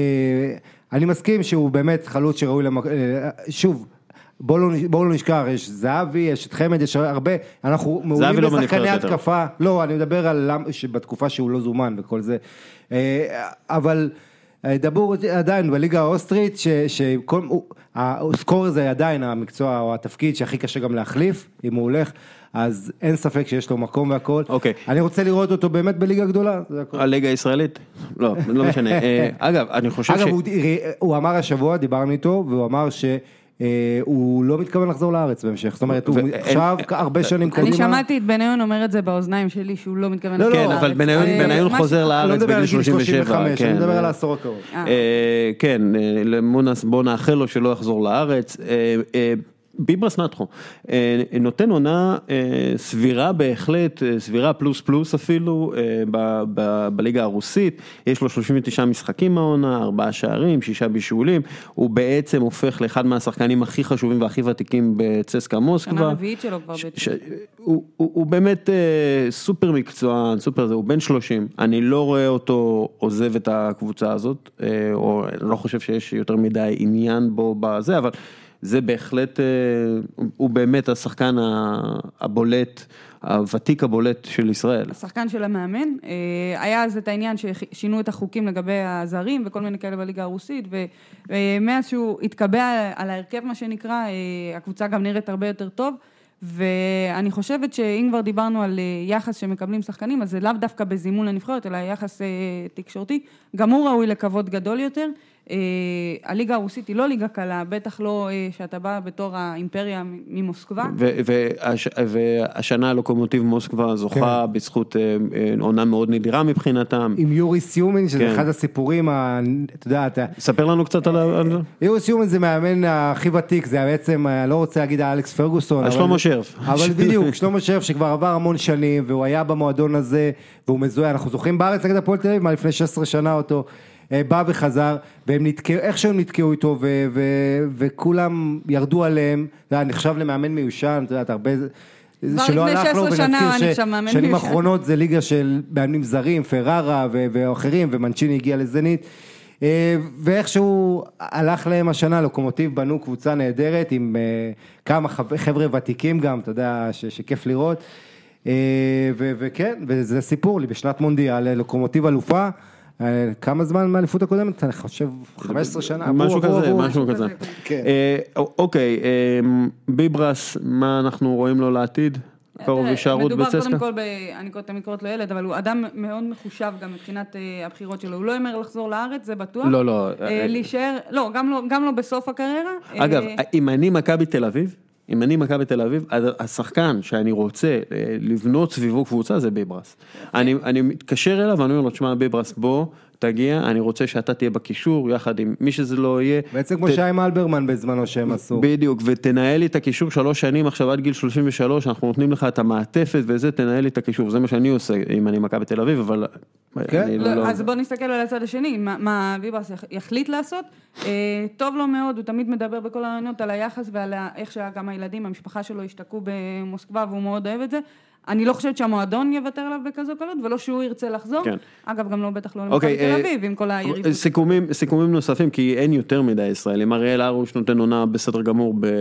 [SPEAKER 2] אני מסכים שהוא באמת חלוץ שראוי, שוב, בואו לא נשכח, יש זהבי, יש את חמד, יש הרבה, אנחנו מעולים בשחקני התקפה, לא, אני מדבר על בתקופה שהוא לא זומן וכל זה, אבל דבור עדיין בליגה האוסטרית, שהסקור הזה עדיין המקצוע או התפקיד שהכי קשה גם להחליף, אם הוא הולך, אז אין ספק שיש לו מקום והכל.
[SPEAKER 1] אוקיי.
[SPEAKER 2] אני רוצה לראות אותו באמת בליגה גדולה.
[SPEAKER 1] הליגה הישראלית? לא, לא משנה. אגב, אני חושב ש...
[SPEAKER 2] אגב, הוא אמר השבוע, דיברנו איתו, והוא אמר ש... הוא לא מתכוון לחזור לארץ בהמשך, זאת אומרת, הוא עכשיו הרבה שנים קדימה.
[SPEAKER 3] אני שמעתי את בניון אומר את זה באוזניים שלי, שהוא לא מתכוון לחזור לארץ.
[SPEAKER 1] כן, אבל בניון חוזר לארץ בגיל שלושים ושבע.
[SPEAKER 2] אני מדבר על העשור הקרוב.
[SPEAKER 1] כן, בוא נאחל לו שלא יחזור לארץ. ביברס נתחו, נותן עונה סבירה בהחלט, סבירה פלוס פלוס אפילו, בליגה הרוסית, יש לו שלושים ותשעה משחקים מהעונה, ארבעה שערים, שישה בישולים, הוא בעצם הופך לאחד מהשחקנים הכי חשובים והכי ותיקים בצסקה מוסקבה.
[SPEAKER 3] שנה רביעית שלו כבר בעצם.
[SPEAKER 1] הוא באמת סופר מקצוען, סופר זה, הוא בן שלושים, אני לא רואה אותו עוזב את הקבוצה הזאת, או לא חושב שיש יותר מדי עניין בו בזה, אבל זה בהחלט, הוא באמת השחקן הבולט, הוותיק הבולט של ישראל.
[SPEAKER 3] השחקן של המאמן, היה אז את העניין ששינו את החוקים לגבי הזרים וכל מיני כאלה בליגה הרוסית, ומאז שהוא התקבע על ההרכב מה שנקרא, הקבוצה גם נראית הרבה יותר טוב, ואני חושבת שאם כבר דיברנו על יחס שמקבלים שחקנים, אז זה לאו דווקא בזימון לנבחרת, אלא יחס תקשורתי, גם הוא ראוי לכבוד גדול יותר. הליגה הרוסית היא לא ליגה קלה, בטח לא שאתה בא בתור האימפריה ממוסקבה.
[SPEAKER 1] והשנה הלוקומוטיב מוסקבה זוכה בזכות עונה מאוד נדירה מבחינתם.
[SPEAKER 2] עם יורי סיומין, שזה אחד הסיפורים, אתה יודע, אתה...
[SPEAKER 1] ספר לנו קצת על זה.
[SPEAKER 2] יורי סיומין זה מאמן הכי ותיק, זה בעצם, אני לא רוצה להגיד אלכס פרגוסון.
[SPEAKER 1] שלמה שרף.
[SPEAKER 2] אבל בדיוק, שלמה שרף שכבר עבר המון שנים, והוא היה במועדון הזה, והוא מזוהה, אנחנו זוכרים בארץ נגד הפועל תל אביב, מה לפני שש עשרה שנה אותו, בא וחזר, והם נתקעו, איך שהם נתקעו איתו, ו- ו- וכולם ירדו עליהם, זה היה נחשב למאמן מיושן, אתה יודע, הרבה, שלא הלך לו, ונזכיר ששנים האחרונות זה ליגה של מאמנים זרים, פררה ו- ואחרים, ומנצ'יני הגיע לזנית, ואיכשהו הלך להם השנה, לוקומוטיב בנו קבוצה נהדרת, עם כמה חבר'ה ותיקים גם, אתה יודע, ש- שכיף לראות, ו- וכן, וזה סיפור לי, בשנת מונדיאל, לוקומוטיב אלופה, כמה זמן מהאליפות הקודמת? אני חושב חמש עשרה שנה.
[SPEAKER 1] משהו כזה, משהו כזה. אוקיי, ביברס, מה אנחנו רואים לו לעתיד? קרוב הישארות בצסקה?
[SPEAKER 3] מדובר קודם כל, אני תמיד קוראת לו ילד, אבל הוא אדם מאוד מחושב גם מבחינת הבחירות שלו. הוא לא אומר לחזור לארץ, זה בטוח.
[SPEAKER 1] לא, לא.
[SPEAKER 3] להישאר, לא, גם לא בסוף הקריירה.
[SPEAKER 1] אגב, אם אני מכבי תל אביב, אם אני מכבי תל אביב, השחקן שאני רוצה לבנות סביבו קבוצה זה ביברס. אני, אני מתקשר אליו ואני אומר לו, תשמע ביברס, בוא, תגיע, אני רוצה שאתה תהיה בקישור, יחד עם מי שזה לא יהיה.
[SPEAKER 2] בעצם כמו שיים אלברמן בזמנו שהם עשו.
[SPEAKER 1] בדיוק, ותנהל לי את הקישור שלוש שנים, עכשיו עד גיל שלושים ושלוש, אנחנו נותנים לך את המעטפת וזה, תנהל לי את הקישור, זה מה שאני עושה, אם אני מכבי תל אביב, אבל...
[SPEAKER 3] אז בוא נסתכל על הצד השני, מה ביברס יחליט לעשות, טוב לו מאוד, הוא תמיד מדבר בכל העניינות על היחס ועל איך שגם הילדים, המשפחה שלו השתקעו במוסקבה, והוא מאוד אוהב את זה. אני לא חושבת שהמועדון יוותר עליו בכזו קלות, ולא שהוא ירצה לחזור. אגב, גם לא בטח לא למכבי תל אביב, עם כל היריבות.
[SPEAKER 1] סיכומים נוספים, כי אין יותר מדי ישראלים. אריאל הרוש נותן עונה בסדר גמור ב...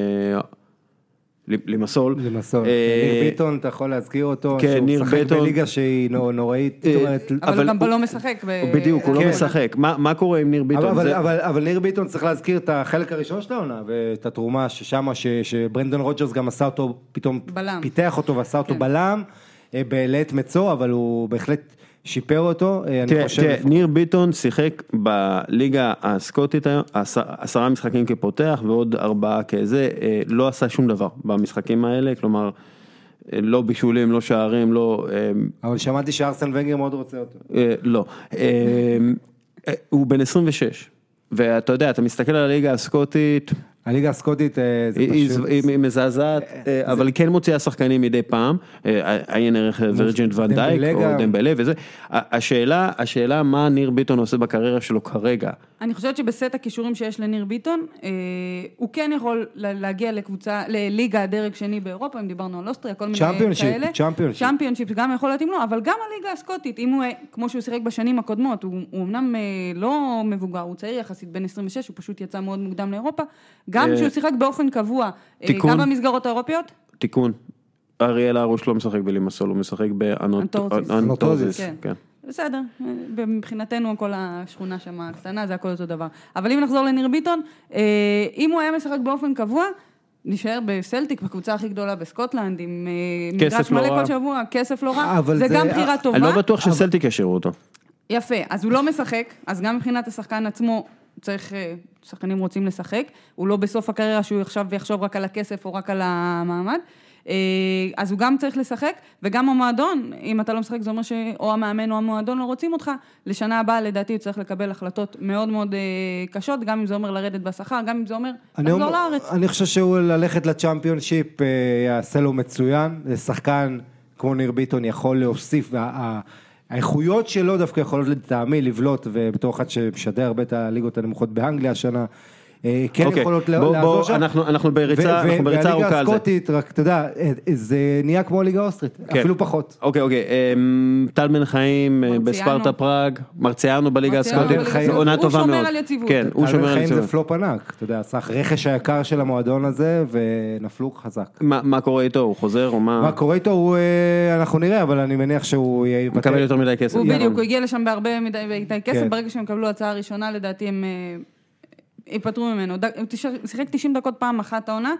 [SPEAKER 1] למסול.
[SPEAKER 2] למסול. ניר ביטון, אתה יכול להזכיר אותו, שהוא משחק בליגה שהיא נוראית.
[SPEAKER 3] אבל הוא גם לא משחק.
[SPEAKER 1] בדיוק, הוא לא משחק. מה קורה עם ניר ביטון?
[SPEAKER 2] אבל ניר ביטון צריך להזכיר את החלק הראשון של העונה, ואת התרומה ששם, שברנדון רוג'רס גם עשה אותו, פתאום פיתח אותו ועשה אותו בלם, בלעת מצוא, אבל הוא בהחלט שיפר אותו.
[SPEAKER 1] תראה, ניר ביטון שיחק בליגה הסקוטית היום, עשרה משחקים כפותח ועוד ארבעה כזה, לא עשה שום דבר במשחקים האלה, כלומר, לא בישולים, לא שערים, לא...
[SPEAKER 2] אבל שמעתי שארסן ונגר מאוד רוצה אותו.
[SPEAKER 1] לא. הוא בן עשרים ושש, ואתה יודע, אתה מסתכל על הליגה הסקוטית...
[SPEAKER 2] הליגה הסקוטית זה
[SPEAKER 1] פשוט... היא מזעזעת, אבל היא כן מוציאה שחקנים מדי פעם, עיין ערך ורג'נט ונדייק, או דמבלה וזה. השאלה, השאלה מה ניר ביטון עושה בקריירה שלו כרגע.
[SPEAKER 3] אני חושבת שבסט הכישורים שיש לניר ביטון, הוא כן יכול להגיע לקבוצה, לליגה הדרג שני באירופה, אם דיברנו על אוסטריה, כל מיני כאלה.
[SPEAKER 2] צ'אמפיונשיפ.
[SPEAKER 3] צ'אמפיונשיפ גם יכול להתאים לו, אבל גם הליגה הסקוטית, אם הוא, כמו שהוא שיחק בשנים הקודמות, הוא אמנם לא מבוגר, הוא צעיר יחסית בין עשרים ושש, הוא פשוט יצא מאוד מוקדם לאירופה, גם שהוא שיחק באופן קבוע, גם במסגרות האירופיות.
[SPEAKER 1] תיקון, אריאל הרוש לא משחק בלימסול, הוא משחק באנטוזיס.
[SPEAKER 3] בסדר, מבחינתנו כל השכונה שם הקטנה, זה הכל אותו דבר. אבל אם נחזור לניר ביטון, אם הוא היה משחק באופן קבוע, נשאר בסלטיק, בקבוצה הכי גדולה בסקוטלנד, עם מגרש מלא כל שבוע, כסף לא רע, זה גם בחירה טובה.
[SPEAKER 1] אני לא בטוח שסלטיק ישאירו אותו.
[SPEAKER 3] יפה, אז הוא לא משחק, אז גם מבחינת השחקן עצמו, צריך, שחקנים רוצים לשחק, הוא לא בסוף הקריירה שהוא עכשיו ויחשוב רק על הכסף או רק על המעמד, אז הוא גם צריך לשחק, וגם המועדון, אם אתה לא משחק, זה אומר שאו המאמן או המועדון לא רוצים אותך, לשנה הבאה לדעתי הוא צריך לקבל החלטות מאוד מאוד קשות, גם אם זה אומר לרדת בשכר, גם אם זה אומר לחזור לארץ.
[SPEAKER 2] אני חושב שהוא ללכת לצ'אמפיונשיפ יעשה לו מצוין, זה שחקן כמו ניר ביטון יכול להוסיף, האיכויות שלו דווקא יכולות לטעמי לבלוט, ובתור אחד שמשדר הרבה את הליגות הנמוכות באנגליה השנה, כן יכולות לעזור שם.
[SPEAKER 1] אנחנו בריצה ארוכה על זה.
[SPEAKER 2] והליגה הסקוטית, רק אתה יודע, זה נהיה כמו הליגה האוסטרית, אפילו פחות.
[SPEAKER 1] אוקיי, אוקיי, טל בן חיים בספרטה פראג, מרציאנו בליגה הסקוטית, זו עונה טובה מאוד.
[SPEAKER 3] הוא שומר על יציבות.
[SPEAKER 1] כן, הוא שומר על יציבות.
[SPEAKER 2] טל בן חיים זה פלופ ענק, אתה יודע, סך רכש היקר של המועדון הזה, ונפלו חזק.
[SPEAKER 1] מה קורה איתו? הוא חוזר או מה?
[SPEAKER 2] מה קורה איתו? אנחנו נראה, אבל אני מניח שהוא
[SPEAKER 1] מקבל יותר מדי כסף.
[SPEAKER 3] הוא בדיוק, הוא הגיע לשם בהרבה מדי כסף, ברגע שהם קבלו הצעה ראשונה, לדעתי הם ייפטרו ממנו. הוא שיחק תשעים דקות פעם אחת העונה,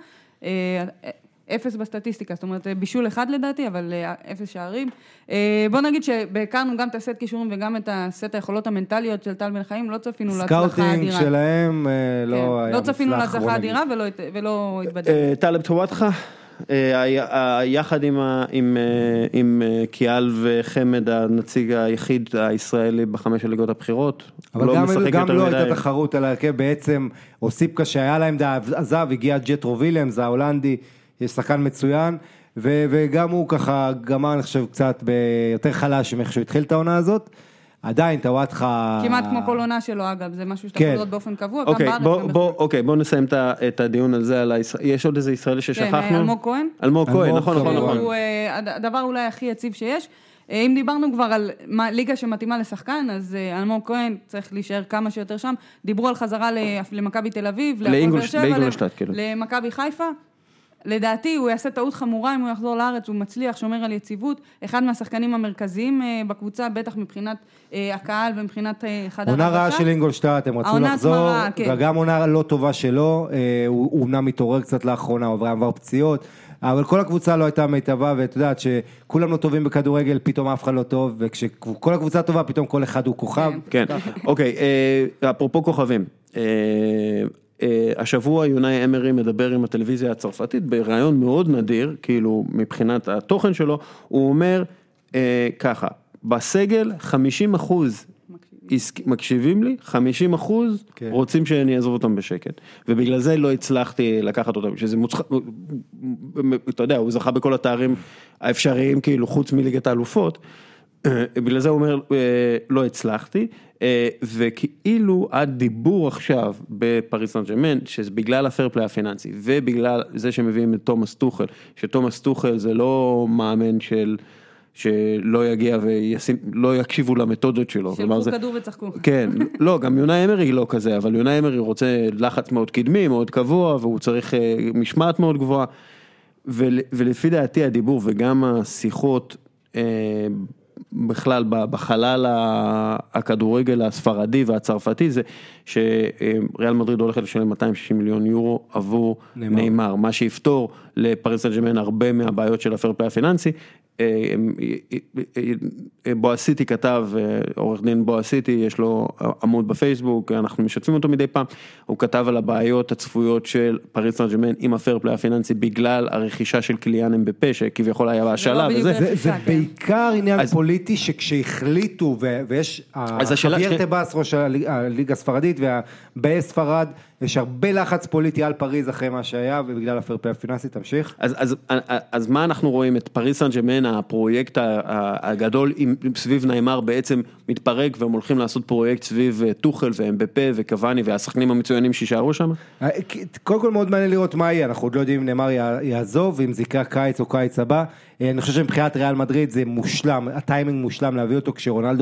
[SPEAKER 3] אפס בסטטיסטיקה, זאת אומרת, בישול אחד לדעתי, אבל אפס שערים. בוא נגיד שבעיקרנו גם את הסט קישורים וגם את הסט היכולות המנטליות של טל בן חיים, לא צפינו להצלחה אדירה.
[SPEAKER 2] סקאוטינג שלהם לא היה מוצלח.
[SPEAKER 3] לא צפינו להצלחה אדירה ולא התבדל.
[SPEAKER 1] טלב טוואטחה, יחד עם קיאל וחמד, הנציג היחיד הישראלי בחמש הליגות הבחירות.
[SPEAKER 2] אבל גם לא הייתה תחרות על הרכב, בעצם אוסיפקה שהיה להם עזב, הגיע ג'טרו וילמס, ההולנדי, יש שחקן מצוין, וגם הוא ככה גמר, אני חושב, קצת ביותר חלש מאיך שהוא התחיל את העונה הזאת. עדיין, טוואטחה...
[SPEAKER 3] כמעט כמו כל עונה שלו, אגב, זה משהו שאתה חוזרות באופן קבוע, גם בארץ.
[SPEAKER 1] אוקיי, בואו נסיים את הדיון על זה, יש עוד איזה ישראלי ששכחנו?
[SPEAKER 3] כן, אלמוג כהן.
[SPEAKER 1] אלמוג כהן, נכון, נכון, נכון.
[SPEAKER 3] הוא הדבר אולי הכי יציב שיש. אם דיברנו כבר על ליגה שמתאימה לשחקן, אז אלמוג כהן צריך להישאר כמה שיותר שם. דיברו על חזרה למכבי תל אביב, למכבי חיפה. לדעתי הוא יעשה טעות חמורה אם הוא יחזור לארץ, הוא מצליח, שומר על יציבות, אחד מהשחקנים המרכזיים בקבוצה, בטח מבחינת הקהל ומבחינת חדר
[SPEAKER 2] עונה רעה של אינגולשטאט, הם רצו לחזור, וגם עונה לא טובה שלו, הוא אומנם מתעורר קצת לאחרונה, הוא עבר פציעות, אבל כל הקבוצה לא הייתה מיטבה, ואת יודעת שכולם לא טובים בכדורגל, פתאום אף אחד לא טוב, וכשכל הקבוצה טובה, פתאום כל אחד הוא כוכב.
[SPEAKER 1] כן, אוקיי, אפרופו כוכבים, השבוע יונאי אמרי מדבר עם הטלוויזיה הצרפתית ברעיון מאוד נדיר, כאילו מבחינת התוכן שלו, הוא אומר ככה, בסגל חמישים אחוז מקשיבים לי, חמישים אחוז רוצים שאני אעזוב אותם בשקט, ובגלל זה לא הצלחתי לקחת אותם, שזה מוצח... אתה יודע, הוא זכה בכל התארים האפשריים, כאילו חוץ מליגת האלופות, בגלל זה הוא אומר, לא הצלחתי, וכאילו הדיבור עכשיו בפריס סן ז'רמן, שזה בגלל הפייר פליי הפיננסי, ובגלל זה שמביאים את תומאס טוחל, שתומאס טוחל זה לא מאמן של, שלא יגיע ולא יקשיבו למתודות שלו.
[SPEAKER 3] שלחו כדור וצחקו.
[SPEAKER 1] כן, לא, גם יונאי אמרי לא כזה, אבל יונאי אמרי רוצה לחץ מאוד קדמי, מאוד קבוע, והוא צריך משמעת מאוד גבוהה, ולפי דעתי הדיבור וגם השיחות, בכלל בחלל הכדורגל הספרדי והצרפתי זה שריאל מדריד הולכת לשלם מאתיים ושישים מיליון יורו עבור ניימר, מה שיפתור לפריס סן ז'רמן הרבה מהבעיות של הפייר פליי הפיננסי. בועסיטי כתב, עורך דין בועסיטי, יש לו עמוד בפייסבוק, אנחנו משתפים אותו מדי פעם, הוא כתב על הבעיות הצפויות של פריס סן ז'רמן עם הפייר פליי הפיננסי בגלל הרכישה של קיליאן אמבפה, שכביכול היה בהשאלה וזה.
[SPEAKER 2] זה בעיקר עניין פוליטי שכשהחליטו, ויש חביר טבאס ראש הליגה הספרדית והבאי ספרד, יש הרבה לחץ פוליטי על פריז אחרי מה שהיה, ובגלל הפייר פליי הפיננסי, תמשיך.
[SPEAKER 1] אז, אז, אז מה אנחנו רואים? את פריס סן ז'רמן, הפרויקט הגדול סביב ניימר בעצם מתפרק, והם הולכים לעשות פרויקט סביב טוחל ואמבפה וקוואני, והשחקנים המצוינים שישארו שם?
[SPEAKER 2] קודם כל מאוד מעניין לראות מה יהיה, אנחנו עוד לא יודעים אם ניימר יעזוב, אם זה יקרה קיץ או קיץ הבא. אני חושב שמבחינת ריאל מדריד זה מושלם, הטיימינג מושלם להביא אותו כשרונלדו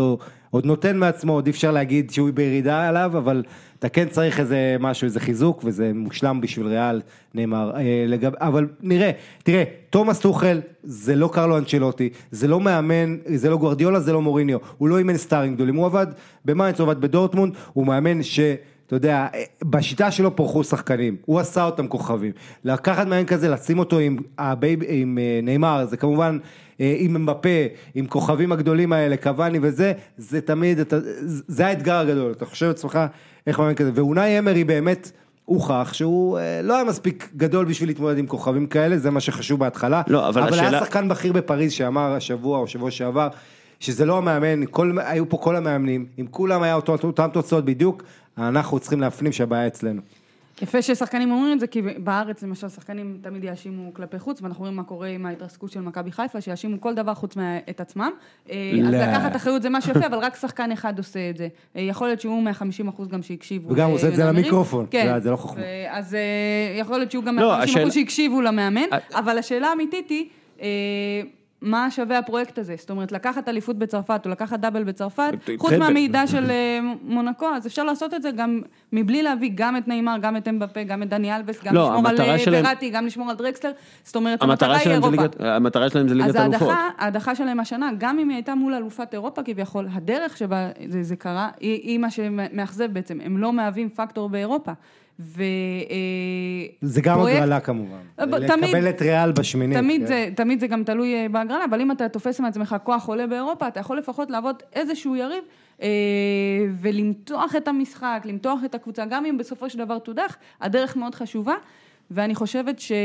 [SPEAKER 2] עוד נותן מעצמו, עוד אפשר להגיד שהוא בירידה עליו, אבל אתה כן צריך איזה משהו, איזה חיזוק, וזה מושלם בשביל ריאל, נאמר. אבל נראה, תראה, תומאס טוחל, זה לא קרלו אנצ'לוטי, זה לא מאמן, זה לא גוארדיולה, זה לא מוריניו, הוא לא אימן סטארינג גדולים, הוא עבד במיינץ, הוא עבד בדורטמונד, הוא מאמן ש... אתה יודע, בשיטה שלו פורחו שחקנים, הוא עשה אותם כוכבים, לקחת מאמן כזה, לשים אותו עם, הבייב, עם ניימר, זה כמובן, עם מבפה, עם כוכבים הגדולים האלה, קוואני וזה, זה תמיד, אתה, זה האתגר הגדול, אתה חושב עצמך, איך מאמן כזה, ואולי אמרי באמת הוכח, שהוא לא היה מספיק גדול בשביל להתמודד עם כוכבים כאלה, זה מה שחשוב בהתחלה,
[SPEAKER 1] לא, אבל,
[SPEAKER 2] אבל
[SPEAKER 1] השאלה...
[SPEAKER 2] היה שחקן בכיר בפריז, שאמר השבוע או שבוע שעבר, שזה לא המאמן, כל, היו פה כל המאמנים, אם כולם היה אותו, אותם תוצאות בדיוק, אנחנו צריכים להפנים שהבעיה אצלנו.
[SPEAKER 3] יפה ששחקנים אומרים את זה, כי בארץ למשל שחקנים תמיד יאשימו כלפי חוץ, ואנחנו רואים מה קורה עם ההתרסקות של מכבי חיפה, שיאשימו כל דבר חוץ את עצמם. אז לקחת אחריות זה משהו יפה, אבל רק שחקן אחד עושה את זה. יכול להיות שהוא מה-חמישים אחוז גם שהקשיבו.
[SPEAKER 2] וגם עושה את זה למיקרופון, זה לא חוכמה.
[SPEAKER 3] אז יכול להיות שהוא גם מה-חמישים אחוז שהקשיבו למאמן, אבל השאלה האמיתית היא, מה שווה הפרויקט הזה? זאת אומרת, לקחת אליפות בצרפת, או לקחת דאבל בצרפת, חוץ מהמידע של מונקו, אז אפשר לעשות את זה גם מבלי להביא גם את ניימר, גם את אמבפה, גם את דני אלבס, גם לשמור על וראטי, גם לשמור על דרקסלר, זאת אומרת, המטרה היא אירופה.
[SPEAKER 1] המטרה שלהם זה ליגת אלופות.
[SPEAKER 3] אז ההדחה שלהם השנה, גם אם היא הייתה מול אלופת אירופה, כביכול, הדרך שבה זה קרה, היא מה שמאכזב בעצם, הם לא מהווים פקטור באירופה. ו...
[SPEAKER 2] זה גם הגרלה כמובן, לקבל את ריאל בשמינית.
[SPEAKER 3] תמיד זה, תמיד זה גם תלוי בהגרלה, אבל אם אתה תופס מעצמך כוח עולה באירופה, אתה יכול לפחות לעבוד איזשהו יריב, ולמתוח את המשחק, למתוח את הקבוצה, גם אם בסופו של דבר תודח, הדרך מאוד חשובה, ואני חושבת ש...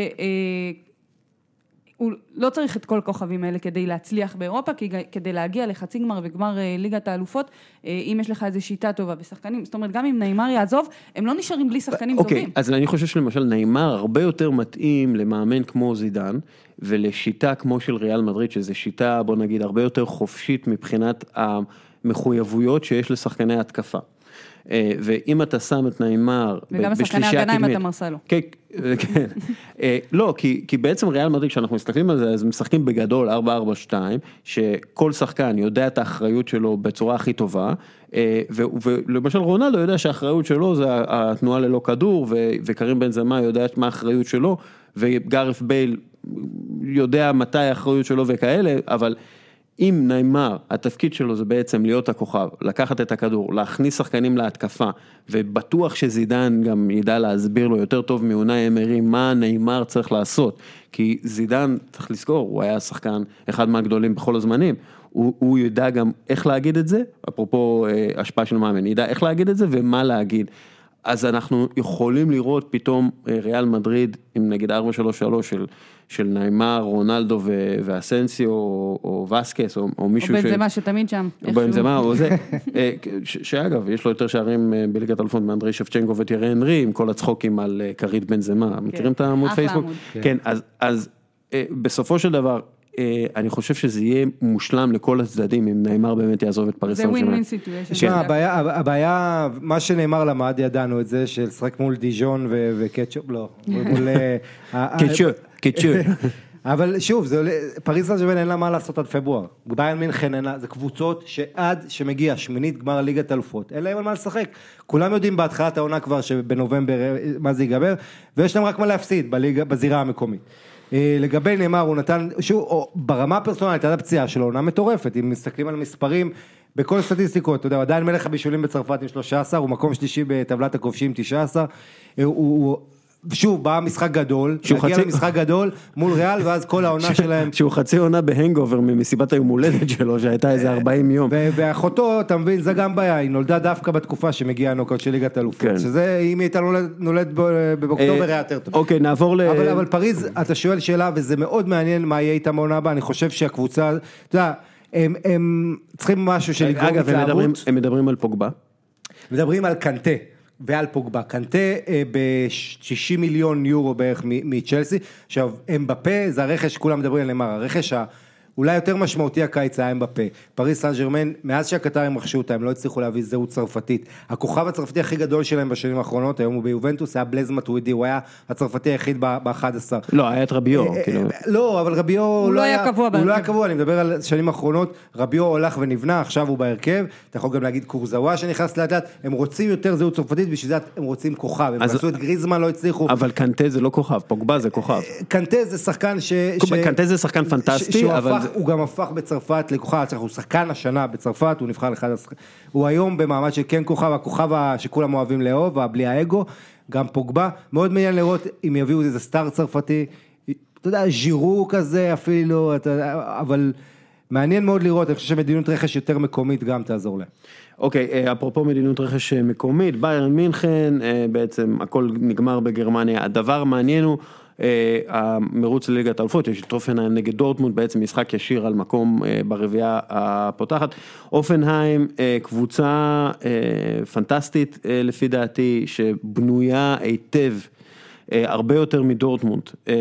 [SPEAKER 3] הוא לא צריך את כל כוכבים האלה כדי להצליח באירופה, כי כדי להגיע לחצי גמר וגמר ליגת האלופות, אם יש לך איזו שיטה טובה ושחקנים, זאת אומרת, גם אם ניימר יעזוב, הם לא נשארים בלי שחקנים טובים.
[SPEAKER 1] אוקיי, אז אני חושב שלמשל ניימר הרבה יותר מתאים למאמן כמו זידן, ולשיטה כמו של ריאל מדריד, שזו שיטה, בוא נגיד, הרבה יותר חופשית מבחינת המחויבויות שיש לשחקני התקפה. ואם אתה שם את ניימר
[SPEAKER 3] וגם השחקני הגנה אם אתה מרסלו.
[SPEAKER 1] כן, כן. לא, כי בעצם ריאל מדריד, כשאנחנו מסתכלים על זה, אז משחקים בגדול ארבע ארבע שתיים, שכל שחקן יודע את האחריות שלו בצורה הכי טובה, ולמשל רונלדו יודע שהאחריות שלו זה התנועה ללא כדור, וקרים בנזמה יודע מה האחריות שלו, וגארף בייל יודע מתי האחריות שלו וכאלה, אבל אם ניימר, התפקיד שלו זה בעצם להיות הכוכב, לקחת את הכדור, להכניס שחקנים להתקפה, ובטוח שזידן גם ידע להסביר לו יותר טוב מאונאי אמרי, מה ניימר צריך לעשות, כי זידן, צריך לזכור, הוא היה שחקן אחד מהגדולים בכל הזמנים, הוא, הוא ידע גם איך להגיד את זה, אפרופו אה, השפעה של מאמן, ידע איך להגיד את זה ומה להגיד, אז אנחנו יכולים לראות פתאום ריאל מדריד, עם נגיד ארבע שלוש שלוש של, של ניימר, רונלדו ו- ואסנסיו, או, או וסקס, או, או מישהו
[SPEAKER 3] ש... או בנזמה שתמיד שם.
[SPEAKER 1] או בנזמה, או זה. ש- שאגב, יש לו יותר שערים בליגת אלופות מאנדרי שבצ'נקו וטיירי אנרי, עם כל הצחוקים על קרית בנזמה. כן. מכירים את העמוד פייסבוק?
[SPEAKER 3] כן,
[SPEAKER 1] כן אז, אז בסופו של דבר, אני חושב שזה יהיה מושלם לכל הצדדים, אם ניימר באמת יעזוב את פריס סן ז'רמן.
[SPEAKER 3] זה ווין ווין סיטואשן.
[SPEAKER 2] הבעיה, מה שנאמר למד, ידענו את זה, של שחק מול דיז'ון וקטשופ, לא.
[SPEAKER 1] קטשופ, קטשופ.
[SPEAKER 2] אבל שוב, פריס סן ז'רמן אין לה מה לעשות עד פברואר. ביירן מינכן אין לה, זה קבוצות שעד שמגיע שמינית גמר ליגת אלופות, אין להם על מה לשחק. כולם יודעים בהתחלת העונה כבר שבנובמבר מה זה ייגבר, ויש להם רק מה להפסיד בזירה המקומית. לגבי ניימר, הוא נתן, שוב, ברמה הפרסונלית, עד הפציעה שלו, עונה מטורפת, אם מסתכלים על מספרים, בכל סטטיסטיקות, אתה יודע, עדיין מלך הבישולים בצרפת עם שלושה עשר, הוא מקום שלישי בטבלת הכובשים תשע עשרה, הוא, שוב, בא משחק גדול, הגיע למשחק גדול מול ריאל, ואז כל העונה שלהם...
[SPEAKER 1] שהוא חצי עונה בהנגובר ממסיבת היום הולדת שלו, שהייתה איזה ארבעים יום.
[SPEAKER 2] ואחותו, אתה מבין, זה גם בעיה, היא נולדה דווקא בתקופה שמגיעה הנוקות של ליגת אלופות, שזה, אם היא הייתה נולדת באוקטובר, היה יותר טוב.
[SPEAKER 1] אוקיי, נעבור ל...
[SPEAKER 2] אבל פריז, אתה שואל שאלה, וזה מאוד מעניין מה יהיה איתם העונה הבאה, אני חושב שהקבוצה, אתה יודע, הם צריכים משהו של לגרום התלהבות.
[SPEAKER 1] הם מדברים על פוגבה?
[SPEAKER 2] מדברים על קנטה. ועל פוגבה, קנטה ב-שישים מיליון יורו בערך מצ'לסי, עכשיו, אמבפה זה הרכש, כולם מדברים על נאמר, הרכש אולי יותר משמעותי הקיץ היה בפה. פריס סן ז'רמן, מאז שהקטרים רכשו אותה, הם לא הצליחו להביא זהות צרפתית. הכוכב הצרפתי הכי גדול שלהם בשנים האחרונות, היום הוא ביובנטוס, היה בלז מטווידי, הוא היה הצרפתי היחיד ב-אחד עשר.
[SPEAKER 1] לא, היה את רביו.
[SPEAKER 2] לא, אבל רביו
[SPEAKER 3] הוא לא היה קבוע.
[SPEAKER 2] הוא לא היה קבוע, אני מדבר על שנים האחרונות, רביו הולך ונבנה, עכשיו הוא בהרכב, אתה יכול גם להגיד קורזאווה שנכנס לאט לאט, הם רוצים יותר זהות צרפתית, בשביל זה הם רוצים כוכב, הם עשו את גריזמן, לא הצליחו.
[SPEAKER 1] אבל קנטה זה לא כוכב, פוגבה זה כוכב.
[SPEAKER 2] קנטה זה שחקן ש...
[SPEAKER 1] קנטה זה שחקן פנטסטי, אבל...
[SPEAKER 2] הוא גם הפך בצרפת לכוכב, הוא שחקן השנה בצרפת, הוא נבחר לאחד השחקנים, הוא היום במעמד שכן כוכב, הכוכב שכולם אוהבים לאהוב, בלי האגו, גם פוגבה, מאוד מעניין לראות אם יביאו איזה סטאר צרפתי, אתה יודע, ז'ירו כזה אפילו, אבל מעניין מאוד לראות, אני חושב שמדינות רכש יותר מקומית גם תעזור להם.
[SPEAKER 1] אוקיי, אפרופו מדינות רכש מקומית, ביירן מינכן, בעצם הכל נגמר בגרמניה, הדבר מעניין הוא, המרוץ לליגת האלופות, יש את אופנהיים נגד דורטמונד, בעצם משחק ישיר על מקום ברביעייה הפותחת, אופנהיים קבוצה פנטסטית לפי דעתי, שבנויה היטב, הרבה יותר מדורטמונד,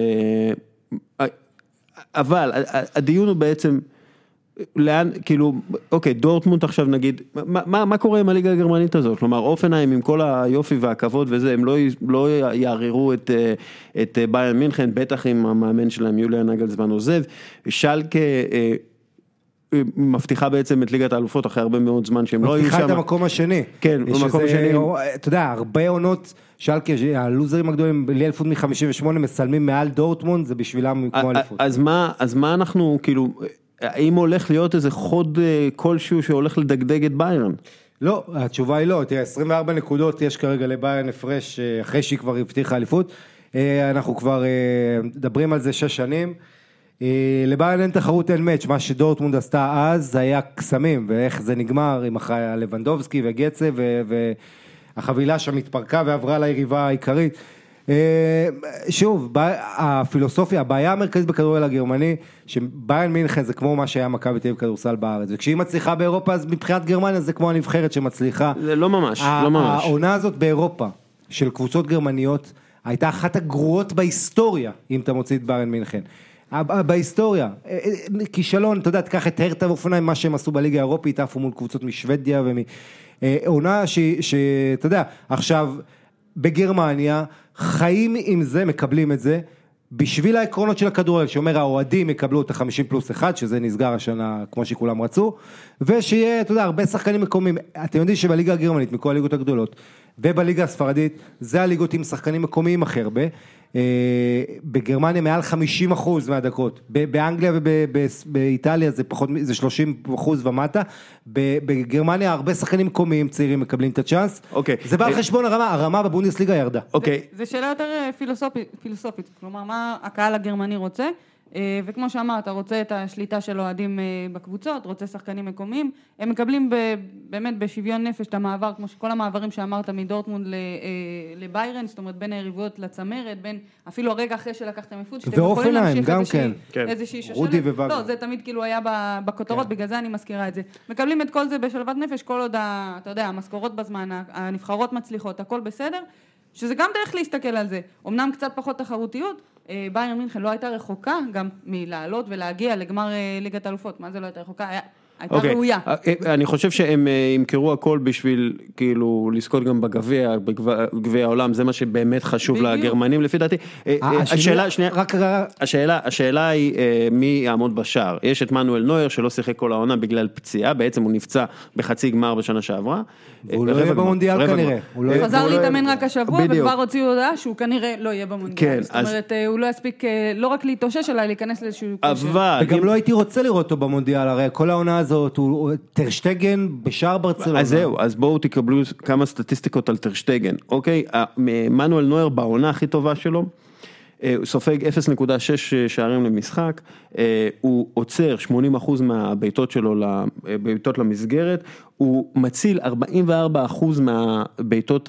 [SPEAKER 1] אבל הדיון הוא בעצם, לאן, כאילו, אוקיי, דורטמונד עכשיו נגיד, מה, מה, מה קורה עם הליגה הגרמנית הזאת? כלומר, אופנהיים עם כל היופי והכבוד וזה, הם לא, לא יערירו את, את ביירן מינכן, בטח עם המאמן שלהם, יוליאן נגלסמן עוזב, שלקה מבטיחה בעצם את ליגת האלופות אחרי הרבה מאוד זמן שהם לא היו שם.
[SPEAKER 2] מבטיחה את המקום השני.
[SPEAKER 1] כן, במקום השני.
[SPEAKER 2] אתה יודע, הרבה עונות, שלקה, הלוזרים הגדולים, בלי אליפות מ-חמישים ושמונה, מסלמים מעל דורטמונד, זה בשבילם כמו אליפות.
[SPEAKER 1] אז מה, אז מה אנחנו, כאילו, האם הולך להיות איזה חוד כלשהו שהולך לדגדג את ביירן?
[SPEAKER 2] לא, התשובה היא לא, תראה, עשרים וארבע נקודות יש כרגע לביירן הפרש, אחרי שהיא כבר הבטיחה אליפות, אנחנו כבר מדברים על זה שש שנים, לביירן אין תחרות, אין מאץ', מה שדורטמונד עשתה אז, זה היה קסמים, ואיך זה נגמר עם לבנדובסקי וגצה, והחבילה שם התפרקה ועברה ליריבה העיקרית, שוב, הפילוסופיה, הבעיה המרכזית בכדורגל הגרמני, שביירן מינכן זה כמו מה שהיה מכבי תל אביב כדורסל בארץ, וכשהיא מצליחה באירופה, אז מבחינת גרמניה זה כמו הנבחרת שמצליחה.
[SPEAKER 1] זה לא ממש, לא ממש.
[SPEAKER 2] העונה הזאת באירופה, של קבוצות גרמניות, הייתה אחת הגרועות בהיסטוריה, אם אתה מוציא את ביירן מינכן. בהיסטוריה, כישלון, אתה יודע, תקח את הרטה ואופנהיים, מה שהם עשו בליגה האירופית, עפו מול קבוצות משוודיה, ועונה שאתה יודע, עכשיו, בגרמניה, חיים עם זה, מקבלים את זה, בשביל העקרונות של הכדורגל, שאומר האוהדים יקבלו את ה-חמישים פלוס אחד, שזה נסגר השנה כמו שכולם רצו, ושיהיה, אתה יודע, הרבה שחקנים מקומיים, אתם יודעים שבליגה הגרמנית, מכל הליגות הגדולות, ובליגה הספרדית, זה הליגות עם שחקנים מקומיים הכי הרבה, בגרמניה מעל חמישים אחוז מהדקות, באנגליה ובאיטליה זה פחות, זה שלושים אחוז ומטה, בגרמניה הרבה שחקנים מקומיים צעירים מקבלים את הצ'אנס, זה בא על חשבון הרמה, הרמה בבונדסליגה ירדה.
[SPEAKER 3] זה שאלה יותר פילוסופית, כלומר מה הקהל הגרמני רוצה, וכמו שאמרת, רוצה את השליטה של אוהדים בקבוצות, רוצה שחקנים מקומיים, הם מקבלים באמת בשוויון נפש את המעבר, כמו שכל המעברים שאמרת מדורטמונד לביירן, זאת אומרת בין היריבויות לצמרת, בין אפילו הרגע אחרי שלקחתם אליפות, שאתם יכולים להמשיך איזושהי שושלת, לא, זה תמיד כאילו היה בכותרות, בגלל זה אני מזכירה את זה. מקבלים את כל זה בשלוות נפש, כל עוד, אתה יודע, המשכורות בזמן, הנבחרות מצליחות, הכל בסדר, שזה גם דרך להסתכל על זה. אמנם קצת פחות תחרותיות, ביירן מינכן לא הייתה רחוקה גם מלעלות ולהגיע לגמר ליגת האלופות, מה זה לא הייתה רחוקה? הייתה ראויה.
[SPEAKER 1] אני חושב שהם ימכרו הכל בשביל כאילו לזכות גם בגביע, בגביע העולם, זה מה שבאמת חשוב לגרמנים לפי דעתי. השאלה, שנייה, השאלה, השאלה היא מי יעמוד בשער. יש את מנואל נויר שלא שיחק כל העונה בגלל פציעה, בעצם הוא נפצע בחצי גמר בשנה שעברה.
[SPEAKER 2] והוא לא יהיה במונדיאל כנראה.
[SPEAKER 3] הוא חזר להתאמן רק השבוע וכבר הוציאו הודעה שהוא כנראה לא יהיה במונדיאל. זאת אומרת, הוא לא יספיק לא רק להתאושש אלא להיכנס לאיזשהו
[SPEAKER 2] קשר. וגם לא הייתי רוצה לראות אותו במונדיאל, הרי כל העונה הזאת הוא טרשטגן בשער ברצלונה.
[SPEAKER 1] אז זהו, אז בואו תקבלו כמה סטטיסטיקות על טרשטגן, אוקיי? מנואל נויר בעונה הכי טובה שלו, הוא סופג אפס נקודה שש שערים למשחק, הוא עוצר שמונים אחוז מהביתות שלו, ביתות למסגרת, הוא מציל ארבעים וארבעה אחוז מהביתות,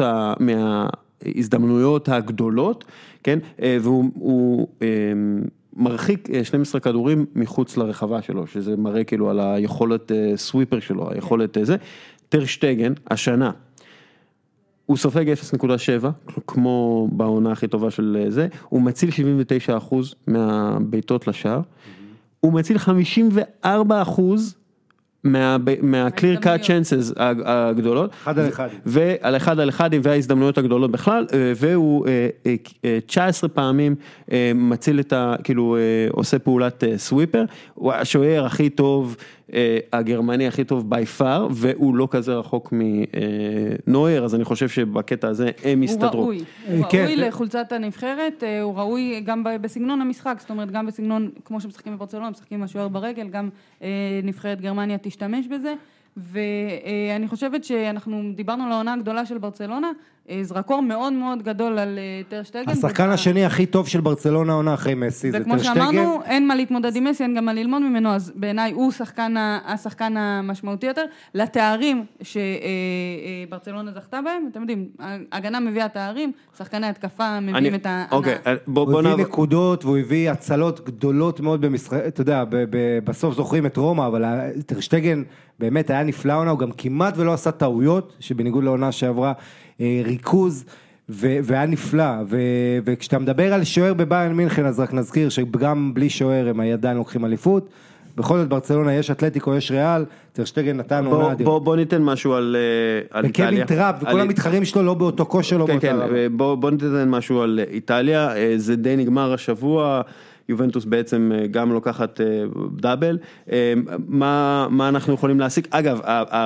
[SPEAKER 1] מההזדמנויות הגדולות, כן? והוא מרחיק שנים עשר כדורים מחוץ לרחבה שלו, שזה מראה כאילו על היכולת סוויפר שלו, היכולת זה. טרשטגן, השנה, הוא סופג אפס נקודה שבע, כמו בעונה הכי טובה של זה, הוא מציל שבעים ותשעה אחוז מהביתות לשער, הוא מציל חמישים וארבעה אחוז מה-clear cut chances הגדולות.
[SPEAKER 2] אחד על אחד.
[SPEAKER 1] ועל אחד על אחד וההזדמנויות הגדולות בכלל, והוא תשע עשרה פעמים מציל את ה... כאילו עושה פעולת סוויפר, הוא השוער הכי טוב, הגרמני הכי טוב by far, והוא לא כזה רחוק מנויר, אז אני חושב שבקטע הזה הם יסתדרו.
[SPEAKER 3] הוא ראוי, הוא ראוי לחולצת הנבחרת, הוא ראוי גם בסגנון המשחק, זאת אומרת גם בסגנון, כמו שמשחקים בברצלונה, משחקים עם השוער ברגל, גם נבחרת גרמניה תשתמש בזה, ואני חושבת שאנחנו דיברנו על העונה הגדולה של ברצלונה, זרקור מאוד מאוד גדול על טר שטגן.
[SPEAKER 2] השחקן השני הכי טוב של ברצלונה עונה אחי מסי, זה טר שטגן.
[SPEAKER 3] וכמו שאמרנו, אין מה להתמודד עם מסי, אין גם מה ללמוד ממנו, אז בעיניי הוא שחקן, השחקן המשמעותי יותר, לתארים שברצלונה זכתה בהם, אתם יודעים, הגנה מביאה תארים, שחקני התקפה מביאים את הענה.
[SPEAKER 2] הוא הביא נקודות, והוא הביא הצלות גדולות מאוד במשחק, אתה יודע, בסוף זוכרים את רומא, אבל טר שטגן באמת היה נפלא עונה, הוא גם כמעט ולא עשה טעויות, שבניגוד לעונה שעברה, ריכוז, והיה נפלא, וכשאתה מדבר על שוער בביירן מינכן, אז רק נזכיר שגם בלי שוער הם עדיין לוקחים אליפות, בכל זאת ברצלונה יש אתלטיקו, יש ריאל, טר שטגן נתן עונה אדירה.
[SPEAKER 1] בוא ניתן משהו על איטליה.
[SPEAKER 2] וקווין טראפ, וכל המתחרים שלו לא באותו כושר, לא באותה רבה.
[SPEAKER 1] בוא ניתן משהו על איטליה, זה די נגמר השבוע, יובנטוס בעצם גם לוקחת דאבל, מה, מה אנחנו יכולים להסיק? אגב,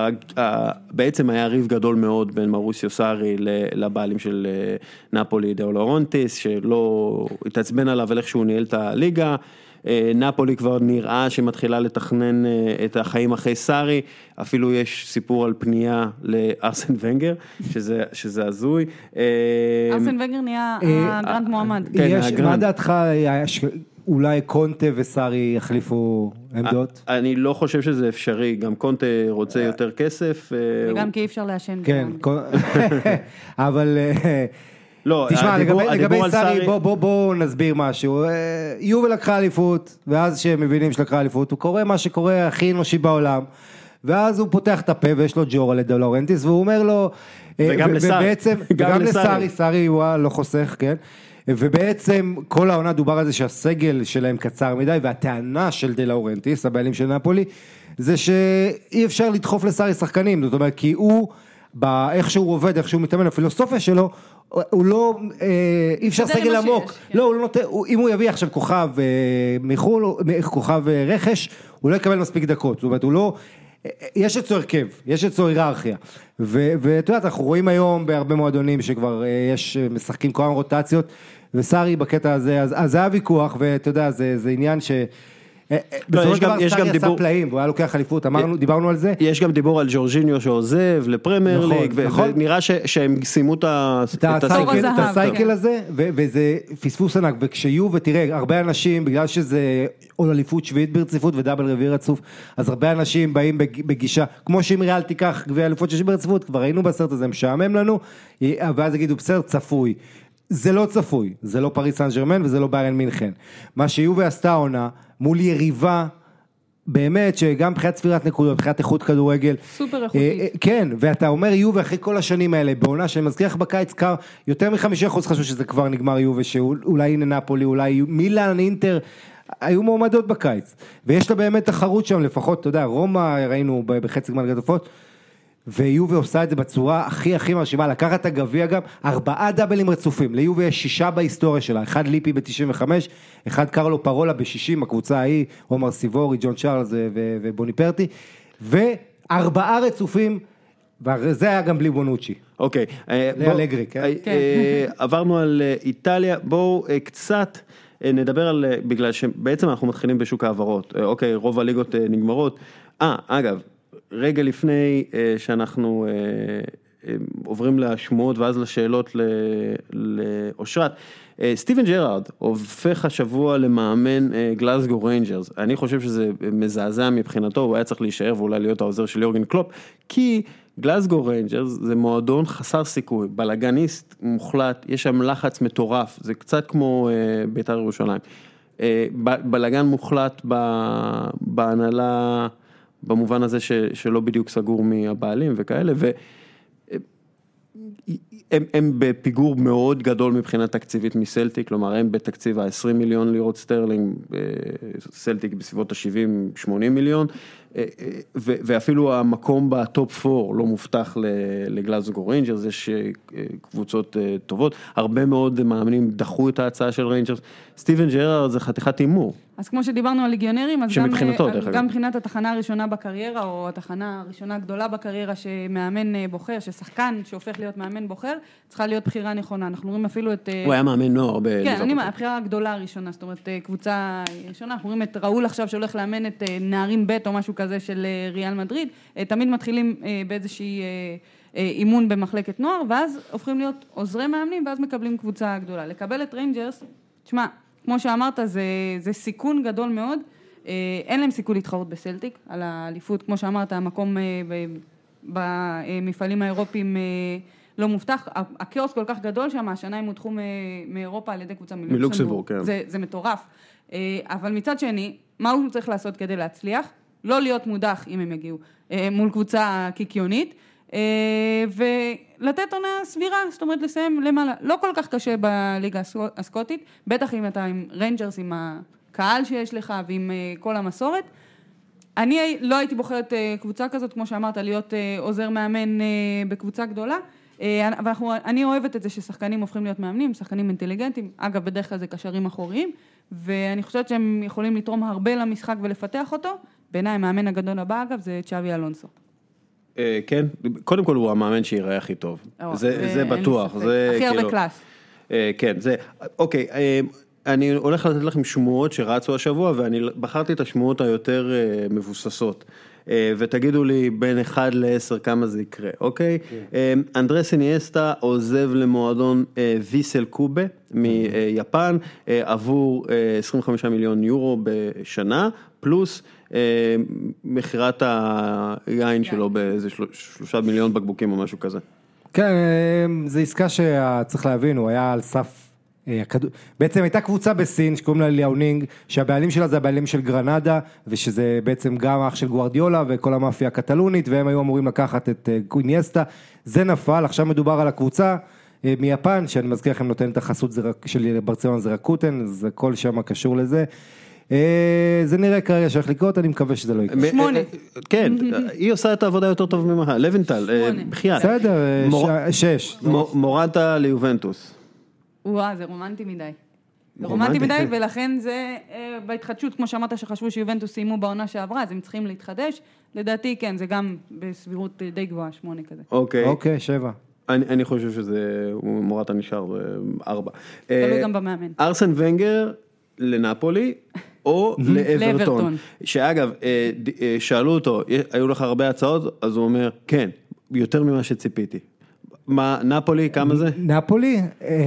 [SPEAKER 1] בעצם היה ריב גדול מאוד בין מרוסיו סארי לבעלים של נפולי, דאו לאורנטיס, שלא התעצבן עליו על איך שהוא ניהל את הליגה, נפולי כבר נראה שמתחילה לתכנן את החיים אחרי סארי, אפילו יש סיפור על פנייה לארסן ונגר, שזה, שזה הזוי.
[SPEAKER 3] ארסן ונגר נהיה הגרנד מועמד.
[SPEAKER 2] מה דעתך, אולי קונטה וסארי יחליפו עמדות?
[SPEAKER 1] אני לא חושב שזה אפשרי, גם קונטה רוצה יותר כסף.
[SPEAKER 3] וגם כי אי אפשר לעשן.
[SPEAKER 2] כן, אבל...
[SPEAKER 1] לא,
[SPEAKER 2] תשמע, לגבי סארי, בוא נסביר משהו. יובל לקחה אליפות, ואז שהם מבינים שלקחה אליפות, הוא קורא מה שקורה הכי אנושי בעולם, ואז הוא פותח את הפה, ויש לו ג'ורה לדאו לאורנטיס, והוא אומר לו...
[SPEAKER 1] וגם לסארי.
[SPEAKER 2] וגם לסארי, סארי הוא לא חוסך, כן? ובעצם כל העונה דובר על זה שהסגל שלהם קצר מדי, והטענה של דה לאורנטיס, הבעלים של נפולי, זה שאי אפשר לדחוף לסארי שחקנים, זאת אומרת, כי הוא, איך שהוא עובד, איך שהוא מתאמן, הפילוסופיה שלו, הוא לא, אי אפשר סגל עמוק, לא, הוא לא נותן, אם הוא יביא עכשיו כוכב מחול, כוכב רכש, הוא לא יקבל מספיק דקות, זאת אומרת, הוא לא, יש אצלו הרכב, יש אצלו היררכיה, ואתה יודע, אנחנו רואים היום בהרבה מועדונים שכבר יש משחקים כמה רוטציות, וסארי בקטע הזה, אז זה היה ויכוח, ואתה יודע, זה עניין ש... בסופו של דבר סארי עשה פלאים, והוא היה לוקח חליפות, דיברנו על זה.
[SPEAKER 1] יש גם דיבור על ג'ורג'יניו שעוזב לפרמייר ליג, ונראה שהם סיימו את
[SPEAKER 2] הסייקל הזה, וזה פספוס ענק, וכשיהיו ותראה, הרבה אנשים, בגלל שזה עול אליפות שביעית ברציפות ודאבל רביעי רצוף, אז הרבה אנשים באים בגישה, כמו שאם ריאל תיקח גביע אליפות שביעית ברציפות, כבר היינו בסרט הזה, משעמם לנו, ואז יגידו, בסדר, צפוי. זה לא צפוי, זה לא פריס סן ז'רמן וזה לא ביירן מינכן. מה שיובה עשתה עונה מול יריבה, באמת שגם מבחינת ספירת נקודות, מבחינת איכות כדורגל.
[SPEAKER 3] סופר איכותית.
[SPEAKER 2] כן, ואתה אומר יובה אחרי כל השנים האלה, בעונה שאני מזכיר לך בקיץ, יותר מחמישה אחוז חשוב שזה כבר נגמר יובה, שאולי הנה נפולי, אולי מילאן, אינטר, היו מועמדות בקיץ. ויש לה באמת תחרות שם, לפחות, אתה יודע, רומא ראינו בחצי גמר גדופות, ויובה עושה את זה בצורה הכי הכי מרשימה, לקחת את הגביע גם, ארבעה דאבלים רצופים, ליובה יש שישה בהיסטוריה שלה, אחד ליפי ב-תשעים וחמש, אחד קרלו פרולה ב-שישים, הקבוצה ההיא, עומר סיבורי, ג'ון צ'ארלס ובוני פרטי, וארבעה רצופים, וזה היה גם בלי בונוצ'י.
[SPEAKER 1] אוקיי.
[SPEAKER 2] לאלגרי, כן?
[SPEAKER 1] עברנו על איטליה, בואו קצת נדבר על, בגלל שבעצם אנחנו מתחילים בשוק העברות, אוקיי, רוב הליגות נגמרות, אה, אגב, רגע לפני שאנחנו עוברים לשמועות ואז לשאלות לאושרת, סטיבן ג'רארד הופך השבוע למאמן גלאזגו ריינג'רס, אני חושב שזה מזעזע מבחינתו, הוא היה צריך להישאר ואולי להיות העוזר של יורגן קלופ, כי גלאזגו ריינג'רס זה מועדון חסר סיכוי, בלגניסט מוחלט, יש שם לחץ מטורף, זה קצת כמו בית"ר ירושלים, בלגן מוחלט בהנהלה, במובן הזה ש, שלא בדיוק סגור מהבעלים וכאלה, הם, הם בפיגור מאוד גדול מבחינה תקציבית מסלטיק, כלומר הם בתקציב ה-עשרים מיליון לירות סטרלינג, סלטיק בסביבות ה-שבעים שמונים מיליון, ואפילו המקום בטופ ארבע לא מובטח לגלאזגו ריינג'רס, יש קבוצות טובות, הרבה מאוד מאמנים דחו את ההצעה של ריינג'רס, סטיבן ג'רארד זה חתיכת אימור.
[SPEAKER 3] אז כמו שדיברנו על ליגיונרים, אז גם,
[SPEAKER 1] גם,
[SPEAKER 3] גם מבחינת התחנה הראשונה בקריירה, או התחנה הראשונה הגדולה בקריירה שמאמן בוחר, ששחקן שהופך להיות מאמן בוחר, צריכה להיות בחירה נכונה. אנחנו רואים אפילו את...
[SPEAKER 1] הוא היה מאמן נוער בליברפול.
[SPEAKER 3] כן, אני, הבחירה הגדולה הראשונה, זאת אומרת, קבוצה ראשונה, אנחנו רואים את ראול עכשיו שהולך לאמן את נערים ב' או משהו כזה של ריאל מדריד, תמיד מתחילים באיזושהי אימון במחלקת נוער, ואז הופכים להיות עוזרי מאמנים, ואז מקבלים קבוצה גדולה. לקבל את ריינג'רס, תשמע, כמו שאמרת, זה, זה סיכון גדול מאוד, אין להם סיכוי להתחרות בסלטיק, על האליפות, כמו שאמרת, המקום במפעלים האירופיים לא מובטח, הכאוס כל כך גדול שם, השנה הם הודחו מאירופה על ידי קבוצה
[SPEAKER 1] מלוקסמבורג, כן.
[SPEAKER 3] זה, זה מטורף, אבל מצד שני, מה הוא צריך לעשות כדי להצליח? לא להיות מודח אם הם יגיעו, מול קבוצה קיקיונית, ולתת עונה סבירה, זאת אומרת לסיים למעלה, לא כל כך קשה בליגה הסקוטית, בטח אם אתה עם ריינג'רס, עם הקהל שיש לך ועם כל המסורת. אני לא הייתי בוחרת קבוצה כזאת, כמו שאמרת, להיות עוזר מאמן בקבוצה גדולה, אבל אני אוהבת את זה ששחקנים הופכים להיות מאמנים, שחקנים אינטליגנטים, אגב בדרך כלל זה קשרים אחוריים, ואני חושבת שהם יכולים לתרום הרבה למשחק ולפתח אותו, בעיניי המאמן הגדול הבא אגב זה צ'אבי אלונסו.
[SPEAKER 1] כן, קודם כל הוא המאמן שיראה הכי טוב, זה בטוח.
[SPEAKER 3] הכי הרבה קלאס.
[SPEAKER 1] כן, זה, אוקיי, אני הולך לתת לכם שמועות שרצו השבוע, ואני בחרתי את השמועות היותר מבוססות, ותגידו לי בין אחד לעשר כמה זה יקרה, אוקיי? אנדרס איניאסטה עוזב למועדון ויסל קובה מיפן, עבור עשרים וחמישה מיליון יורו בשנה, פלוס מחירת היין שלו באיזה שלושה מיליון בקבוקים או משהו כזה.
[SPEAKER 2] כן, זו עסקה שצריך להבין, הוא היה על סף, בעצם הייתה קבוצה בסין שקוראים לה ליאונינג, שהבעלים שלה זה הבעלים של גרנדה, ושזה בעצם גם אח של גוארדיולה וכל המאפיה הקטלונית, והם היו אמורים לקחת את איניאסטה, זה נפל, עכשיו מדובר על הקבוצה מיפן, שאני מזכיר לכם נותן את החסות של ברצלונה זרקוטן, זה כל שם קשור לזה, זה נראה כרגע שהולך לקרות, אני מקווה שזה לא יקרה.
[SPEAKER 3] שמונה.
[SPEAKER 1] כן, היא עושה את העבודה יותר טוב ממך, לבנטל, בחייאת.
[SPEAKER 2] בסדר, שש.
[SPEAKER 1] מורטה ליובנטוס.
[SPEAKER 3] וואה, זה רומנטי מדי. זה רומנטי מדי, ולכן זה בהתחדשות, כמו שאמרת שחשבו שיובנטוס סיימו בעונה שעברה, אז הם צריכים להתחדש, לדעתי כן, זה גם בסבירות די גבוהה, שמונה כזה.
[SPEAKER 1] אוקיי.
[SPEAKER 2] אוקיי, שבע.
[SPEAKER 1] אני חושב שזה, מורטה נשאר ארבע.
[SPEAKER 3] תלוי גם במאמן.
[SPEAKER 1] ארסן ונגר לנאפולי, או לאברטון. שאגב, שאלו אותו, היו לך הרבה הצעות, אז הוא אומר, כן, יותר ממה שציפיתי. מה, נאפולי, כמה זה?
[SPEAKER 2] נאפולי,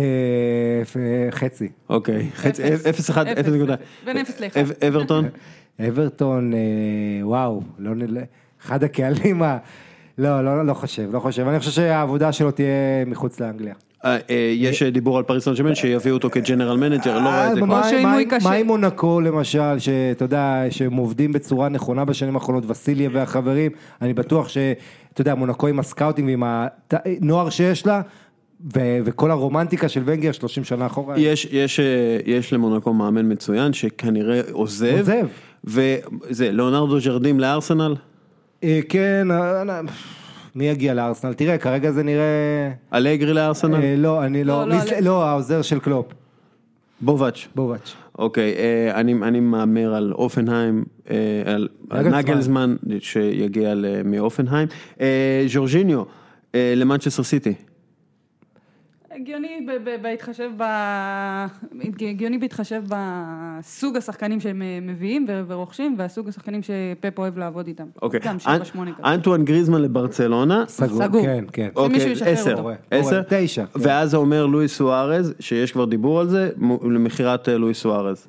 [SPEAKER 2] חצי.
[SPEAKER 1] אוקיי, אפס אחד, אפס נקודה.
[SPEAKER 3] בין אפס לאחד.
[SPEAKER 1] אברטון?
[SPEAKER 2] אברטון, וואו, אחד הקהלים, לא, לא, לא חושב, לא חושב. אני חושב שהעבודה שלו תהיה מחוץ לאנגליה.
[SPEAKER 1] יש דיבור על פריס סן ז'רמן שיביאו אותו כג'נרל מנג'ר, לא רואה את זה.
[SPEAKER 2] מה עם מונקו למשל, שאתה יודע, שהם עובדים בצורה נכונה בשנים האחרונות, וסיליה והחברים, אני בטוח שאתה יודע, מונקו עם הסקאוטים ועם הנוער שיש לה, וכל הרומנטיקה של ונגר שלושים שנה אחורה.
[SPEAKER 1] יש למונקו מאמן מצוין שכנראה עוזב, וזה, ליאונרדו ג'רדים לארסנל?
[SPEAKER 2] כן, מי יגיע לארסנל? תראה, כרגע זה נראה...
[SPEAKER 1] אלגרי לארסנל?
[SPEAKER 2] לא, אני לא... לא, העוזר של קלופ.
[SPEAKER 1] בובץ'.
[SPEAKER 2] בובץ'.
[SPEAKER 1] אוקיי, אני מאמר על אופנהיים, על נגלזמן שיגיע מאופנהיים. ז'ורג'יניו, למנצ'סטר סיטי.
[SPEAKER 3] הגיוני בהתחשב ב... הגיוני בהתחשב בסוג השחקנים שהם מביאים ורוכשים, והסוג השחקנים שפפ אוהב לעבוד איתם.
[SPEAKER 1] אוקיי. אנטואן גריזמן לברצלונה.
[SPEAKER 2] סגור. כן, כן.
[SPEAKER 1] אוקיי, עשר. עשר?
[SPEAKER 2] תשע.
[SPEAKER 1] ואז זה אומר לואיס סוארז, שיש כבר דיבור על זה, למחירת לואיס סוארז.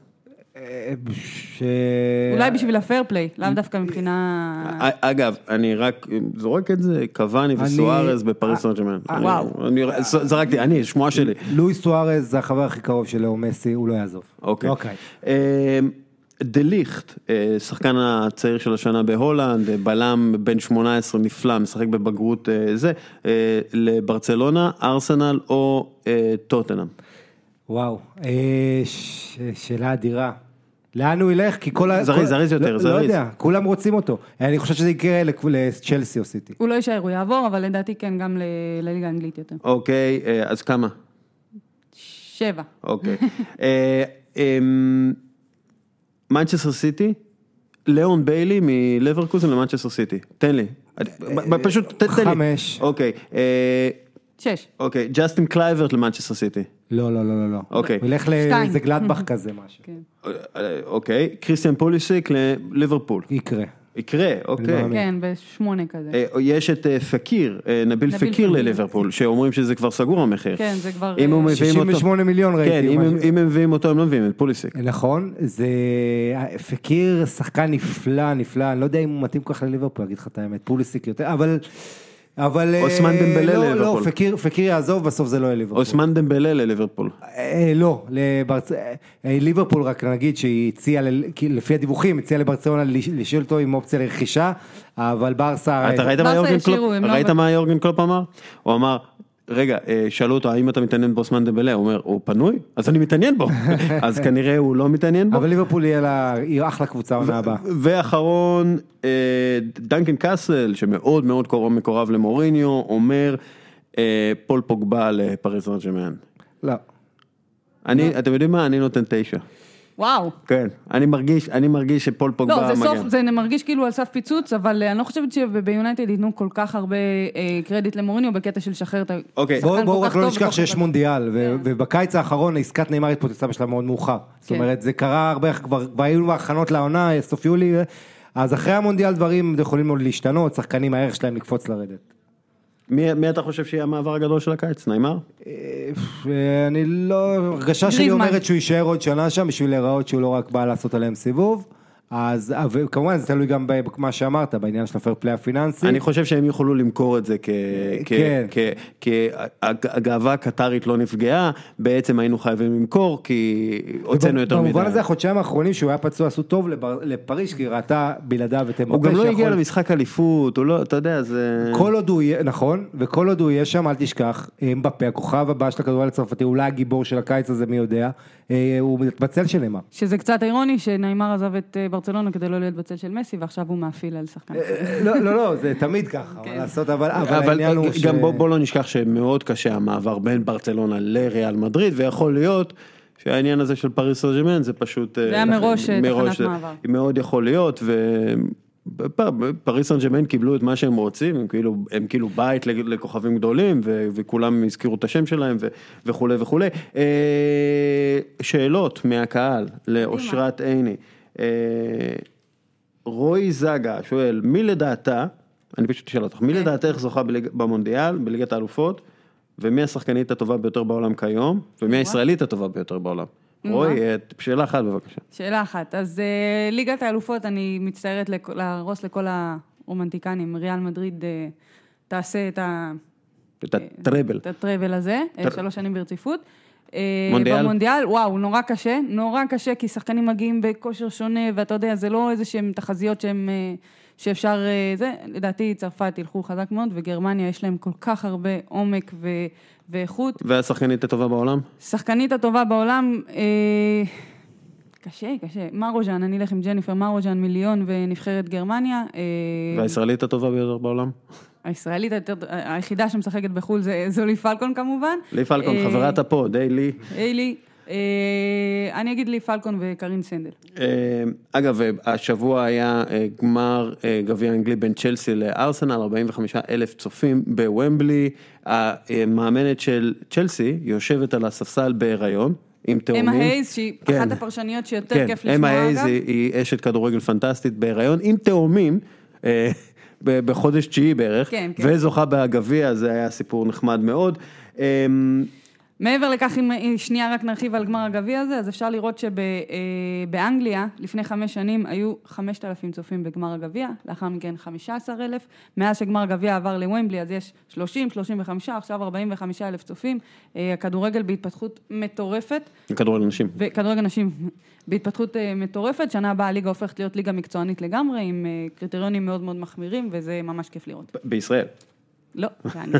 [SPEAKER 3] אולי בשביל הפייר פליי, לאו דווקא מבחינה...
[SPEAKER 1] אגב, אני רק זורק את זה, קוואני וסוארז בפריס סן ז'רמן.
[SPEAKER 3] וואו.
[SPEAKER 1] זרקתי, אני, שמועה שלי.
[SPEAKER 2] לואיס סוארז זה החבר הכי קרוב של לאו מסי, הוא לא יעזוב.
[SPEAKER 1] אוקיי. דליכט, שחקן הצעיר של השנה בהולנד, בלם בן שמונה עשרה נפלא, משחק בבגרות זה, לברצלונה, ארסנל או טוטנהאם.
[SPEAKER 2] וואו, שאלה אדירה. לאן הוא ילך? כי כל ה...
[SPEAKER 1] זריז, זריז יותר, זריז.
[SPEAKER 2] לא יודע, כולם רוצים אותו. אני חושב שזה יקרה לצ'לסי או סיטי.
[SPEAKER 3] הוא לא יישאר, הוא יעבור, אבל לדעתי כן, גם לליגה האנגלית יותר.
[SPEAKER 1] אוקיי, אז כמה?
[SPEAKER 3] שבע.
[SPEAKER 1] אוקיי. מנצ'סטר סיטי, ליאון ביילי מלברקוזן למנצ'סטר סיטי. תן לי. פשוט תן לי.
[SPEAKER 2] חמש.
[SPEAKER 1] אוקיי.
[SPEAKER 3] שש.
[SPEAKER 1] אוקיי, ג'סטין קלייברט למנצ'סטר סיטי.
[SPEAKER 2] לא, לא, לא, לא.
[SPEAKER 1] אוקיי.
[SPEAKER 2] הוא ילך לאיזה גלדבך כזה משהו.
[SPEAKER 1] אוקיי, קריסטיאן פוליסיק לליברפול.
[SPEAKER 2] יקרה.
[SPEAKER 1] יקרה, אוקיי.
[SPEAKER 3] כן, בשמונה כזה.
[SPEAKER 1] יש את פקיר, נביל פקיר לליברפול, שאומרים שזה כבר סגור המחיר.
[SPEAKER 3] כן, זה כבר...
[SPEAKER 2] שישים ושמונה מיליון ראיתי.
[SPEAKER 1] כן, אם הם מביאים אותו, הם לא מביאים את פוליסיק.
[SPEAKER 2] נכון, זה... פקיר שחקן נפלא, נפלא, אני לא יודע אם הוא מתאים כך לליברפול, אגיד לך את האמת, פוליסיק יותר, אבל... אבל...
[SPEAKER 1] אוסמן דמבלה לליברפול.
[SPEAKER 2] לא, פקיר, פקיר יעזוב, בסוף זה לא יהיה ליברפול.
[SPEAKER 1] אוסמן דמבלה לליברפול.
[SPEAKER 2] לא, ליברפול רק נגיד שהיא הציעה, לפי הדיווחים, הציעה לברצלונה לשאול אותו עם אופציה לרכישה, אבל ברסה...
[SPEAKER 1] אתה ראית מה יורגן קלופ אמר? הוא אמר... רגע, שאלו אותו, האם אתה מתעניין באוסמן דמבלה? הוא אומר, הוא פנוי? אז אני מתעניין בו. אז כנראה הוא לא מתעניין בו.
[SPEAKER 2] אבל ליברפול היא אחלה קבוצה עונה הבאה.
[SPEAKER 1] ואחרון, דנקן קאסל, שמאוד מאוד מקורב למוריניו, אומר, פול פוגבה לפריז סן ז'רמן.
[SPEAKER 2] לא.
[SPEAKER 1] אתם יודעים מה? אני נותן תשע.
[SPEAKER 3] וואו.
[SPEAKER 1] כן, אני מרגיש, אני מרגיש שפול פוגבה
[SPEAKER 3] לא, זה
[SPEAKER 1] מגן.
[SPEAKER 3] סוף, זה מרגיש כאילו על סף פיצוץ, אבל אני לא חושבת שביונייטד ייתנו כל כך הרבה קרדיט למוריניו בקטע של שחרר את
[SPEAKER 2] השחקן כל כך טוב. בואו רק לא נשכח שיש מונדיאל, ובקיץ האחרון עסקת נאמר התפוצצה בשלב מאוד מאוחר. זאת אומרת, זה קרה הרבה, כבר היו בהכנות לעונה, סוף יולי, אז אחרי המונדיאל דברים יכולים מאוד להשתנות, שחקנים הערך שלהם לקפוץ לרדת.
[SPEAKER 1] מי, מי אתה חושב שיהיה המעבר הגדול של הקיץ? ניימר?
[SPEAKER 2] אני לא, הרגשה שלי אומרת שהוא יישאר עוד שנה שם, בשביל להיראות שהוא לא רק בא לעשות עליהם סיבוב, אז כמובן זה תלוי גם במה שאמרת, בעניין של הפר פלי הפיננסי.
[SPEAKER 1] אני חושב שהם יוכלו למכור את זה כי הגאווה הקטרית לא נפגעה, בעצם היינו חייבים למכור, כי הוצאנו יותר מדי.
[SPEAKER 2] במובן הזה החודשיים האחרונים שהוא היה פצוע עשו טוב לפריז, כי ראתה בלעדיו את אמבפה.
[SPEAKER 1] הוא גם לא הגיע למשחק אליפות, הוא לא, אתה יודע, זה...
[SPEAKER 2] כל עוד הוא יהיה, נכון, וכל עוד הוא יהיה שם, אל תשכח, אמבפה, הכוכב הבא של הכדורגל הצרפתי, אולי הגיבור של הקיץ הזה, מי יודע, הוא מתבצל של נאמר. שזה קצת אירוני שנאמר עזב את ברצלונה כדי לא להיות בצל של מסי, ועכשיו הוא מאפיל על שחקן. לא, לא, לא, זה תמיד ככה, אבל לעשות, אבל העניין הוא ש...
[SPEAKER 1] גם בוא לא נשכח שמאוד קשה המעבר בין ברצלונה לריאל מדריד, ויכול להיות שהעניין הזה של פריז סן ז'רמן זה פשוט... זה
[SPEAKER 3] היה מראש תחנת מעבר.
[SPEAKER 1] מאוד יכול להיות, ו... פריז סן ז'רמן קיבלו את מה שהם רוצים, הם כאילו, הם כאילו בית לכוכבים גדולים, ו- וכולם הזכירו את השם שלהם, ו- וכו' וכו'. שאלות מהקהל, לאושרת עיני. רוי זגה שואל, מי לדעתה, אני פשוט אשאל אותך, מי לדעתך זוכה במונדיאל, בליגת האלופות, ומי השחקנית הטובה ביותר בעולם כיום, ומי הישראלית הטובה ביותר בעולם? רוי, שאלה אחת בבקשה.
[SPEAKER 3] שאלה אחת, אז ליגת האלופות, אני מצטערת להרוס לכל הרומנטיקנים, ריאל מדריד תעשה את
[SPEAKER 1] הטראבל.
[SPEAKER 3] את הטראבל הזה, שלוש שנים ברציפות.
[SPEAKER 1] מונדיאל?
[SPEAKER 3] במונדיאל, וואו, נורא קשה, נורא קשה, כי שחקנים מגיעים בכושר שונה, ואתה יודע, זה לא איזה שהם תחזיות שהם, שאפשר, זה, לדעתי צרפת ילכו חזק מאוד, וגרמניה יש להם כל כך הרבה עומק ו... ואיכות.
[SPEAKER 1] והשחקנית הטובה בעולם?
[SPEAKER 3] שחקנית הטובה בעולם, אה, קשה, קשה. מרוז'ן, אני אלך עם ג'ניפר מרוז'ן, מיליון ונבחרת גרמניה. אה,
[SPEAKER 1] והישראלית הטובה ביותר בעולם?
[SPEAKER 3] הישראלית היחידה שמשחקת בחול זה, זו לי פלקון כמובן.
[SPEAKER 1] לי פלקון, אה, חברת הפוד, היי לי.
[SPEAKER 3] היי לי. אני אגיד לי פלקון וקרין סנדל.
[SPEAKER 1] אגב, השבוע היה גמר גביע אנגלי בין צ'לסי לארסנל, ארבעים וחמישה אלף צופים בוומבלי, המאמנת של צ'לסי יושבת על הספסל בהיריון, עם תאומים.
[SPEAKER 3] אמה הייז, שהיא אחת הפרשניות שיותר כיף לשמוע.
[SPEAKER 1] אמה הייז היא אשת כדורגל פנטסטית בהיריון, עם תאומים, בחודש תשיעי בערך, וזוכה בהגביע, זה היה סיפור נחמד מאוד.
[SPEAKER 3] מעבר לכך, אם שנייה רק נרחיב על גמר הגביע הזה, אז אפשר לראות שבאנגליה, לפני חמש שנים, היו חמשת אלפים צופים בגמר הגביע, לאחר מכן חמישה עשר אלף, מאז שגמר הגביע עבר לוומבלי, אז יש שלושים, שלושים וחמש, עכשיו ארבעים וחמישה אלף צופים, הכדורגל בהתפתחות מטורפת.
[SPEAKER 1] כדורגל נשים.
[SPEAKER 3] כדורגל נשים בהתפתחות מטורפת, שנה הבאה הליגה הופכת להיות ליגה מקצוענית לגמרי, עם קריטריונים מאוד מאוד מחמירים, וזה ממש כיף לראות.
[SPEAKER 1] בישראל.
[SPEAKER 3] לא, באנגליה.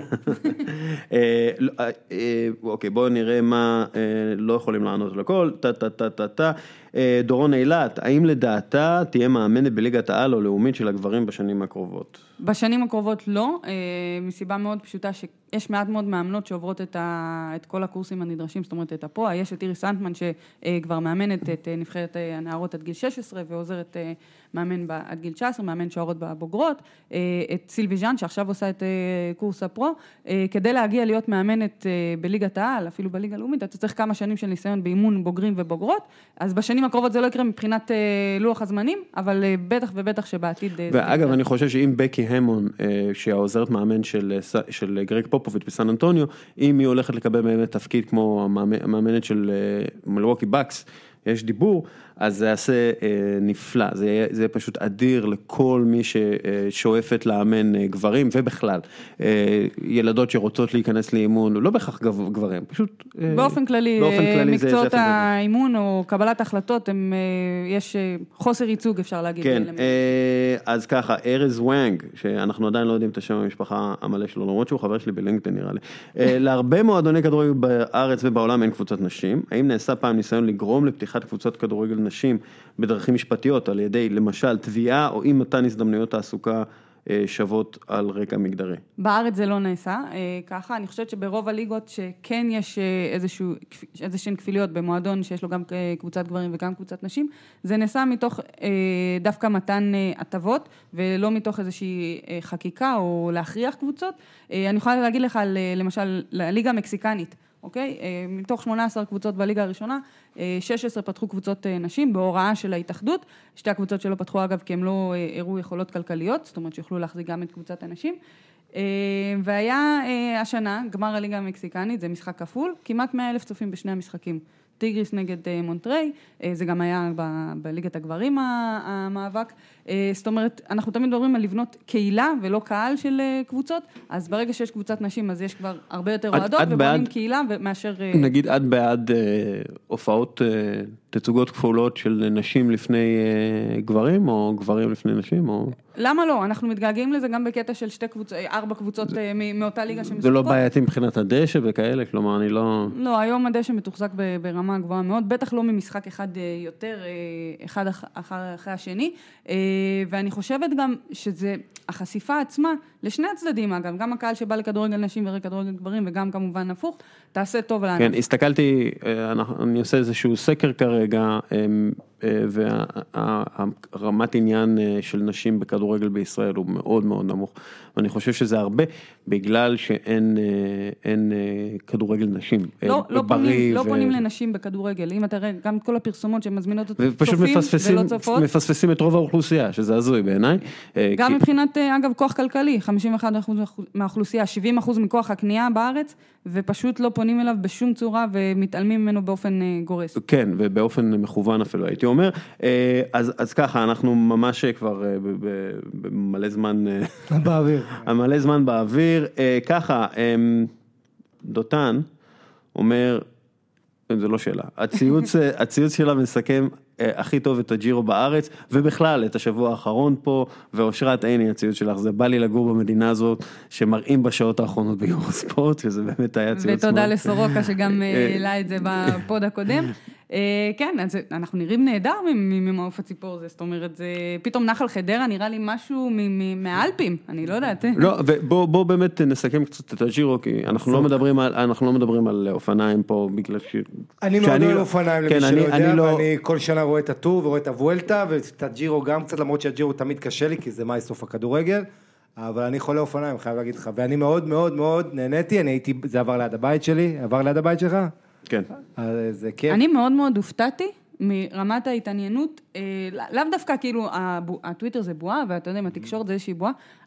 [SPEAKER 1] אוקיי, בואו נראה מה לא יכולים לענות לכל. טה, טה, טה, טה, טה. דורון אילת, האם לדעתה תהיה מאמנת בליגת העל או לאומית של הגברים בשנים הקרובות?
[SPEAKER 3] בשנים הקרובות לא, מסיבה מאוד פשוטה שיש מעט מאוד מאמנות שעוברות את, ה, את כל הקורסים הנדרשים, זאת אומרת את הפועה, יש את איריס סנטמן שכבר מאמנת את נבחרת הנערות עד גיל שש עשרה ועוזרת מאמן עד גיל תשע עשרה, מאמן שערות בבוגרות, את סילבי ז'אן שעכשיו עושה את קורס הפרו, כדי להגיע להיות מאמנת בליגת העל, אפילו בליגה הלאומית, אתה צריך כמה שנים של ניסיון באימון בוגרים ובוגרות, אז בשנים הקרובות זה לא יקרה מבחינת לוח הזמנים, אבל בטח ובטח שבעתיד...
[SPEAKER 1] ואגב, אני חושב שאם בקי המון, שהעוזרת מאמן של, של גרג פופוביץ' בסן אנטוניו, אם היא הולכת לקבל באמת תפקיד כמו המאמנת של מילווקי בקס, יש דיבור, אז זה יעשה אה, נפלא, זה יהיה, זה יהיה פשוט אדיר לכל מי ששואפת לאמן אה, גברים, ובכלל, אה, ילדות שרוצות להיכנס לאימון, לא בכך גברים, פשוט... אה,
[SPEAKER 3] באופן כללי, באופן כללי מקצועות האימון או קבלת החלטות, הם, אה, יש אה, חוסר ייצוג, אפשר להגיד.
[SPEAKER 1] כן, אה, אז ככה, ארז וואנג, שאנחנו עדיין לא יודעים את השם המשפחה המלא שלו, למרות שהוא חבר שלי בלינקדאין נראה לי, אה, להרבה מועדוני כדורגל בארץ ובעולם אין קבוצת נשים, האם נעשה פעם ניסיון לגרום לפתיחת קבוצות כדורגל נשים בדרכים משפטיות, על ידי למשל תביעה או עם מתן הזדמנויות תעסוקה שוות על רקע מגדרי?
[SPEAKER 3] בארץ זה לא נעשה ככה, אני חושבת שברוב הליגות שכן יש איזשהו, איזשהן כפיליות במועדון שיש לו גם קבוצת גברים וגם קבוצת נשים, זה נעשה מתוך דווקא מתן הטבות ולא מתוך איזושהי חקיקה או להכריח קבוצות. אני יכולה להגיד לך למשל לליגה המקסיקנית, אוקיי? מתוך שמונה עשרה קבוצות בליגה הראשונה, שש עשרה פתחו קבוצות נשים בהוראה של ההתאחדות, שתי הקבוצות שלא פתחו אגב כי הם לא הראו יכולות כלכליות, זאת אומרת שיוכלו להחזיק גם את קבוצת הנשים, והיה השנה, גמר הליגה המקסיקנית, זה משחק כפול, כמעט מאה אלף צופים בשני המשחקים, טיגריס נגד מונטריי, זה גם היה ב- בליגת הגברים המאבק, זאת אומרת, אנחנו תמיד מדברים על לבנות קהילה ולא קהל של קבוצות, אז ברגע שיש קבוצת נשים, אז יש כבר הרבה יותר ועדות, ובונים קהילה מאשר...
[SPEAKER 1] נגיד עד בעד הופעות, תצוגות כפולות של נשים לפני גברים, או גברים לפני נשים, או...
[SPEAKER 3] למה לא? אנחנו מתגעגעים לזה גם בקטע של שתי קבוצות, ארבע קבוצות מאותה ליגה שמשחקות.
[SPEAKER 1] זה לא בעייתי מבחינת הדשא וכאלה, כלומר אני לא...
[SPEAKER 3] לא, היום הדשא מתוחזק ברמה גבוהה מאוד, בטח לא ממשחק אחד יותר, אחד אחרי השני, ואני חושבת גם שזה החשיפה עצמה, לשני הצדדים אגב, גם הקהל שבא לכדורגל נשים וכדורגל גברים, וגם כמובן הפוך, תעשה טוב לענף.
[SPEAKER 1] כן, הסתכלתי, אני עושה איזשהו סקר כרגע, והרמת עניין של נשים בכדורגל בישראל הוא מאוד מאוד נמוך, ואני חושב שזה הרבה בגלל שאין אין כדורגל נשים.
[SPEAKER 3] לא, לא, פונים, לא פונים לנשים בכדורגל, אם אתה רואה גם כל הפרסומות שמזמינות את
[SPEAKER 1] ופשוט
[SPEAKER 3] צופים ולא צופות.
[SPEAKER 1] מפספסים את רוב האוכלוסייה, שזה הזוי בעיניי.
[SPEAKER 3] גם
[SPEAKER 1] כי...
[SPEAKER 3] מבחינת, אגב, כוח כלכלי, חמישים ואחד אחוז מהאוכלוסייה, שבעים אחוז מכוח הקנייה בארץ, ופשוט לא פונים אליו בשום צורה ומתעלמים ממנו באופן גורס.
[SPEAKER 1] כן, ובאופן מכוון אפילו, הייתי אומר. אז, אז ככה, אנחנו ממש כבר במלא זמן...
[SPEAKER 2] באוויר.
[SPEAKER 1] מלא זמן באוויר. ככה, דותן אומר, זה לא שאלה, הציוץ, הציוץ שלה מסכם הכי טוב את הג'ירו בארץ, ובכלל את השבוע האחרון פה, ואושרת עיני הציוץ שלך, זה בא לי לגור במדינה הזאת, שמראים בשעות האחרונות ביורו ספורט, שזה באמת היה ציוץ.
[SPEAKER 3] ותודה לסורוקה שגם העלה את זה בפוד הקודם. כן, אז אנחנו נראים נהדר ממעוף הציפור הזה, זאת אומרת, זה פתאום נחל חדרה נראה לי משהו מהאלפים, אני לא יודעת.
[SPEAKER 1] לא, ובוא באמת נסכם קצת את הג'ירו, כי אנחנו לא מדברים על, אנחנו לא מדברים על אופניים פה, בגלל ש...
[SPEAKER 2] אני מאוד אוהב אופניים, למי שלא יודע, ואני כל שנה רואה את הטור ורואה את הוולטה, ואת הג'ירו גם קצת, למרות שהג'ירו תמיד קשה לי, כי זה מאי סוף הכדורגל, אבל אני חולה אופניים, חייב להגיד לך, ואני מאוד מאוד מאוד נהניתי, אני הייתי, זה עבר ליד הבית שלי, עבר ליד הבית שלך?
[SPEAKER 1] כן.
[SPEAKER 2] זה כיף.
[SPEAKER 3] אני מאוד מאוד הופתעתי מרמת ההתעניינות, לאו דווקא כאילו הטוויטר זה בועה, ואתה יודע, התקשורת זה איזושהי בועה,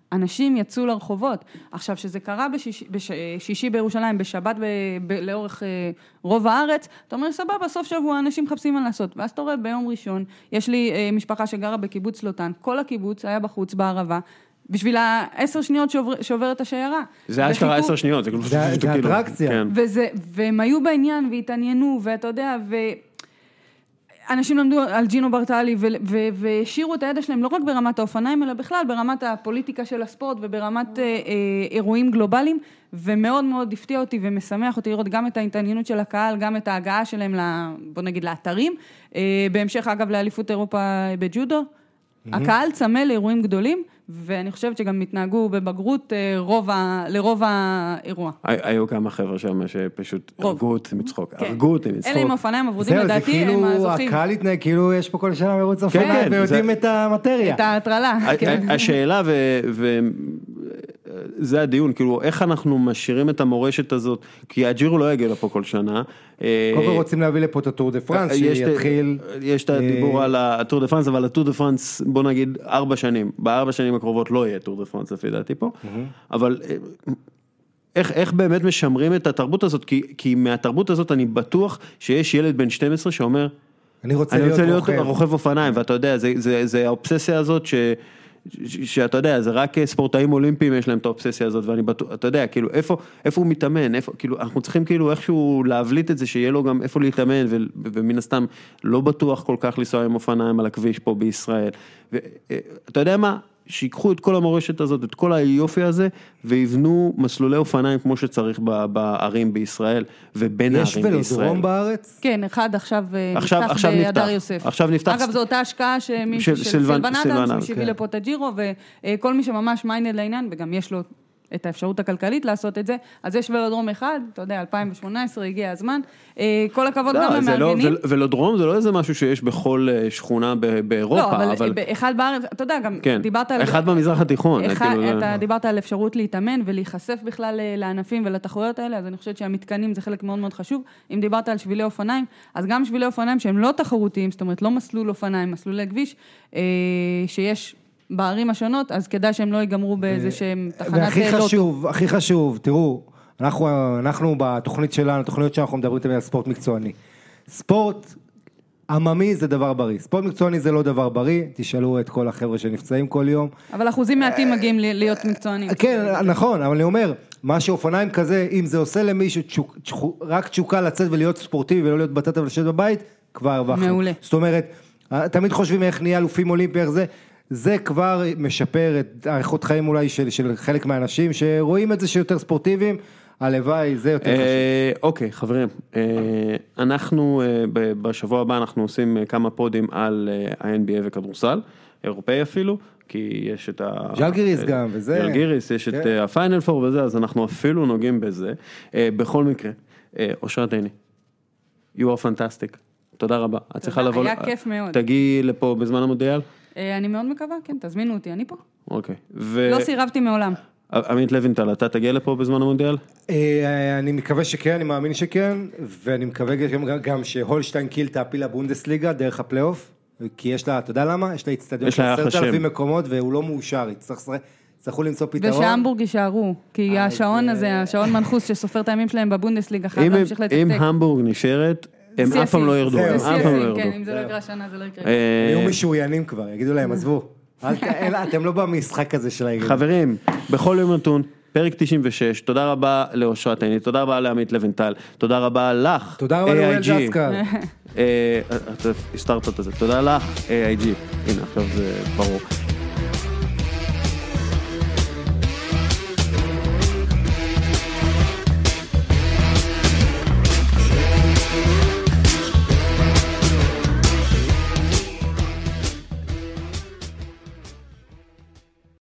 [SPEAKER 3] אנשים יצאו לרחובות. עכשיו, שזה קרה בשישי, בשישי בירושלים, בשבת ב, ב, לאורך רוב הארץ, אתה אומר, סבבה, בסוף שבוע אנשים מחפשים מה לעשות. ואז אתה רואה ביום ראשון, יש לי משפחה שגרה בקיבוץ לוטן, כל הקיבוץ היה בחוץ בערבה, בשביל העשר שניות שעובר, שעוברת השיירה.
[SPEAKER 1] זה היה שרה עשר שניות, זה כאילו...
[SPEAKER 2] זה אטרקציה.
[SPEAKER 3] והם היו בעניין והתעניינו, ואתה יודע, ו... אנשים למדו על ג'ינו ברטלי והשאירו את הידע שלהם לא רק ברמת האופניים, אלא בכלל ברמת הפוליטיקה של הספורט וברמת אירועים גלובליים, ומאוד מאוד הפתיע אותי ומשמח אותי לראות גם את ההתעניינות של הקהל, גם את ההגעה שלהם, בוא נגיד, לאתרים. בהמשך, אגב, לאליפות אירופה בג'ודו, הקהל צמא לאירועים גדולים, ואני חושבת שגם התנהגו בבגרות רוב ה... לרוב האירוע.
[SPEAKER 1] היו כמה חבר'ה שם שפשוט הרגו אותי מצחוק. הרגו אותי מצחוק.
[SPEAKER 3] אלה עם אופניים עבודים, לדעתי, הם הזוכים.
[SPEAKER 2] זהו, זה כאילו, הקהל התנהג, כאילו יש פה כל שנה מרוץ אופניים, ויודעים את המטריה.
[SPEAKER 3] את ההטרלה.
[SPEAKER 1] השאלה, וזה הדיון, כאילו, איך אנחנו משאירים את המורשת הזאת, כי הג'ירו לא יגיע לפה כל שנה.
[SPEAKER 2] כל כך רוצים להביא לפה את הטור דה פרנס, שיתחיל...
[SPEAKER 1] יש את הדיבור על הטור דה פרנס, אבל הטור דה פרנס, בוא נגיד, ארבע שנים. בארבע שנים הקרובות לא יהיה טור דה פרנס, לפי דעתי פה. אבל איך, איך באמת משמרים את התרבות הזאת? כי, כי מהתרבות הזאת אני בטוח שיש ילד בן שתים עשרה שאומר,
[SPEAKER 2] אני רוצה,
[SPEAKER 1] אני
[SPEAKER 2] להיות,
[SPEAKER 1] רוצה להיות
[SPEAKER 2] רוכב.
[SPEAKER 1] רוכב אופניים, ואתה יודע, זה, זה, זה האובססיה הזאת ש... שאתה יודע, זה רק ספורטאים אולימפיים יש להם את האובססיה הזאת, ואני בטוח, אתה יודע, כאילו, איפה, איפה הוא מתאמן, איפה, כאילו, אנחנו צריכים כאילו איכשהו להבליט את זה, שיהיה לו גם איפה להתאמן, ו, ומן הסתם לא בטוח כל כך לנסוע עם אופניים על הכביש פה בישראל, ואתה יודע מה? שיקחו את כל המורשת הזאת, את כל היופי הזה, ויבנו מסלולי אופניים כמו שצריך בערים בישראל, ובין הערים בישראל.
[SPEAKER 2] יש ולודרום בארץ?
[SPEAKER 3] כן, אחד עכשיו,
[SPEAKER 1] עכשיו
[SPEAKER 3] נפתח
[SPEAKER 1] עכשיו
[SPEAKER 3] בהדר
[SPEAKER 1] נפתח.
[SPEAKER 3] יוסף.
[SPEAKER 1] עכשיו נפתח.
[SPEAKER 3] אגב, זו אותה השקעה שמישהו של סילבן אדם, שהביא לפה את הג'ירו, וכל מי שממש מיינד לעניין, וגם יש לו את האפשרות הכלכלית לעשות את זה, אז יש ולודרום אחד, אתה יודע, אלפיים שמונה עשרה הגיע הזמן, כל הכבוד גם למארגנים.
[SPEAKER 1] ולודרום זה לא איזה משהו שיש בכל שכונה באירופה,
[SPEAKER 3] לא, אבל אחד בארץ, אתה יודע, גם דיברת על...
[SPEAKER 1] אחד במזרח התיכון.
[SPEAKER 3] אתה דיברת על אפשרות להתאמן ולהיחשף בכלל לענפים ולתחרויות האלה, אז אני חושבת שהמתקנים זה חלק מאוד מאוד חשוב. אם דיברת על שבילי אופניים, אז גם שבילי אופניים שהם לא תחרותיים, זאת אומרת, לא מסלול אופניים, מסלולי כביש, שיש בערים השונות, אז כדאי שהם לא ייגמרו באיזה שהם תחנת לוטו.
[SPEAKER 2] והכי חשוב, הכי חשוב, תראו, אנחנו, אנחנו בתוכנית שלנו, התוכניות שאנחנו מדברים תמיד על ספורט מקצועני. ספורט עממי זה דבר בריא. ספורט מקצועני זה לא דבר בריא, תשאלו את כל החבר'ה שנפצעים כל יום.
[SPEAKER 3] אבל אחוזים מעטים מגיעים להיות מקצוענים.
[SPEAKER 2] כן, נכון, אבל אני אומר, מה שאופניים כזה, אם זה עושה למישהו רק תשוקה לצאת ולהיות ספורטיבי ולא להיות בטטה ולשבת בבית, כבר הרווחנו.
[SPEAKER 3] מעולה.
[SPEAKER 2] זאת אומרת, תמיד חושבים איך נהיה אלופים אולימפי, איך זה, זה כבר משפר את האיכות חיים אולי של, של חלק מהאנשים שרואים את זה שיותר ספורטיביים, הלוואי, זה יותר חשוב.
[SPEAKER 1] אוקיי, חברים, אנחנו בשבוע הבא אנחנו עושים כמה פודים על ה-אן בי איי וכדורסל, אירופאי אפילו, כי יש את ה...
[SPEAKER 2] ז'לגיריס גם, וזה...
[SPEAKER 1] ז'לגיריס, יש את הפיינל פור וזה, אז אנחנו אפילו נוגעים בזה. בכל מקרה, אושרת עיני, you are fantastic. תודה רבה.
[SPEAKER 3] היה כיף מאוד.
[SPEAKER 1] תגיעי לפה בזמן המונדיאל?
[SPEAKER 3] אני מאוד מקווה, כן, תזמינו אותי, אני פה.
[SPEAKER 1] אוקיי.
[SPEAKER 3] לא סירבתי מעולם.
[SPEAKER 1] עמית לוינטל, אתה תגיע לפה בזמן המונדיאל?
[SPEAKER 2] אני מקווה שכן, אני מאמין שכן, ואני מקווה גם שהולשטיין קיל תעפיל לבונדסליגה דרך הפלייאוף, כי יש לה, אתה יודע למה? יש לה אצטדיון של עשרת אלפים מקומות, והוא לא מאושר, יצטרכו למצוא פתרון.
[SPEAKER 3] ושהמבורג יישארו, כי השעון הזה, השעון מנחוס שסופר את הימים שלהם בבונדסליגה, חייב להמשיך לתקתק.
[SPEAKER 1] אם המבורג נשארת, הם אף פעם לא ירדו.
[SPEAKER 3] זה סי-אף-ים, כן, אם זה לא יקרה השנה, זה לא יקרה.
[SPEAKER 2] יהיו משוריינים כבר, יגידו להם, עזבו. אתם לא במשחק הזה של העיר.
[SPEAKER 1] חברים, בכל יום נתון, פרק תשעים ושש, תודה רבה לאושרת עיני, תודה רבה לעמית לוינטל, תודה רבה לך,
[SPEAKER 2] תודה רבה לאוריאל ג'סקר.
[SPEAKER 1] אתה הסתרת את זה, תודה לך, איי איי ג'י, הנה עכשיו זה ברור.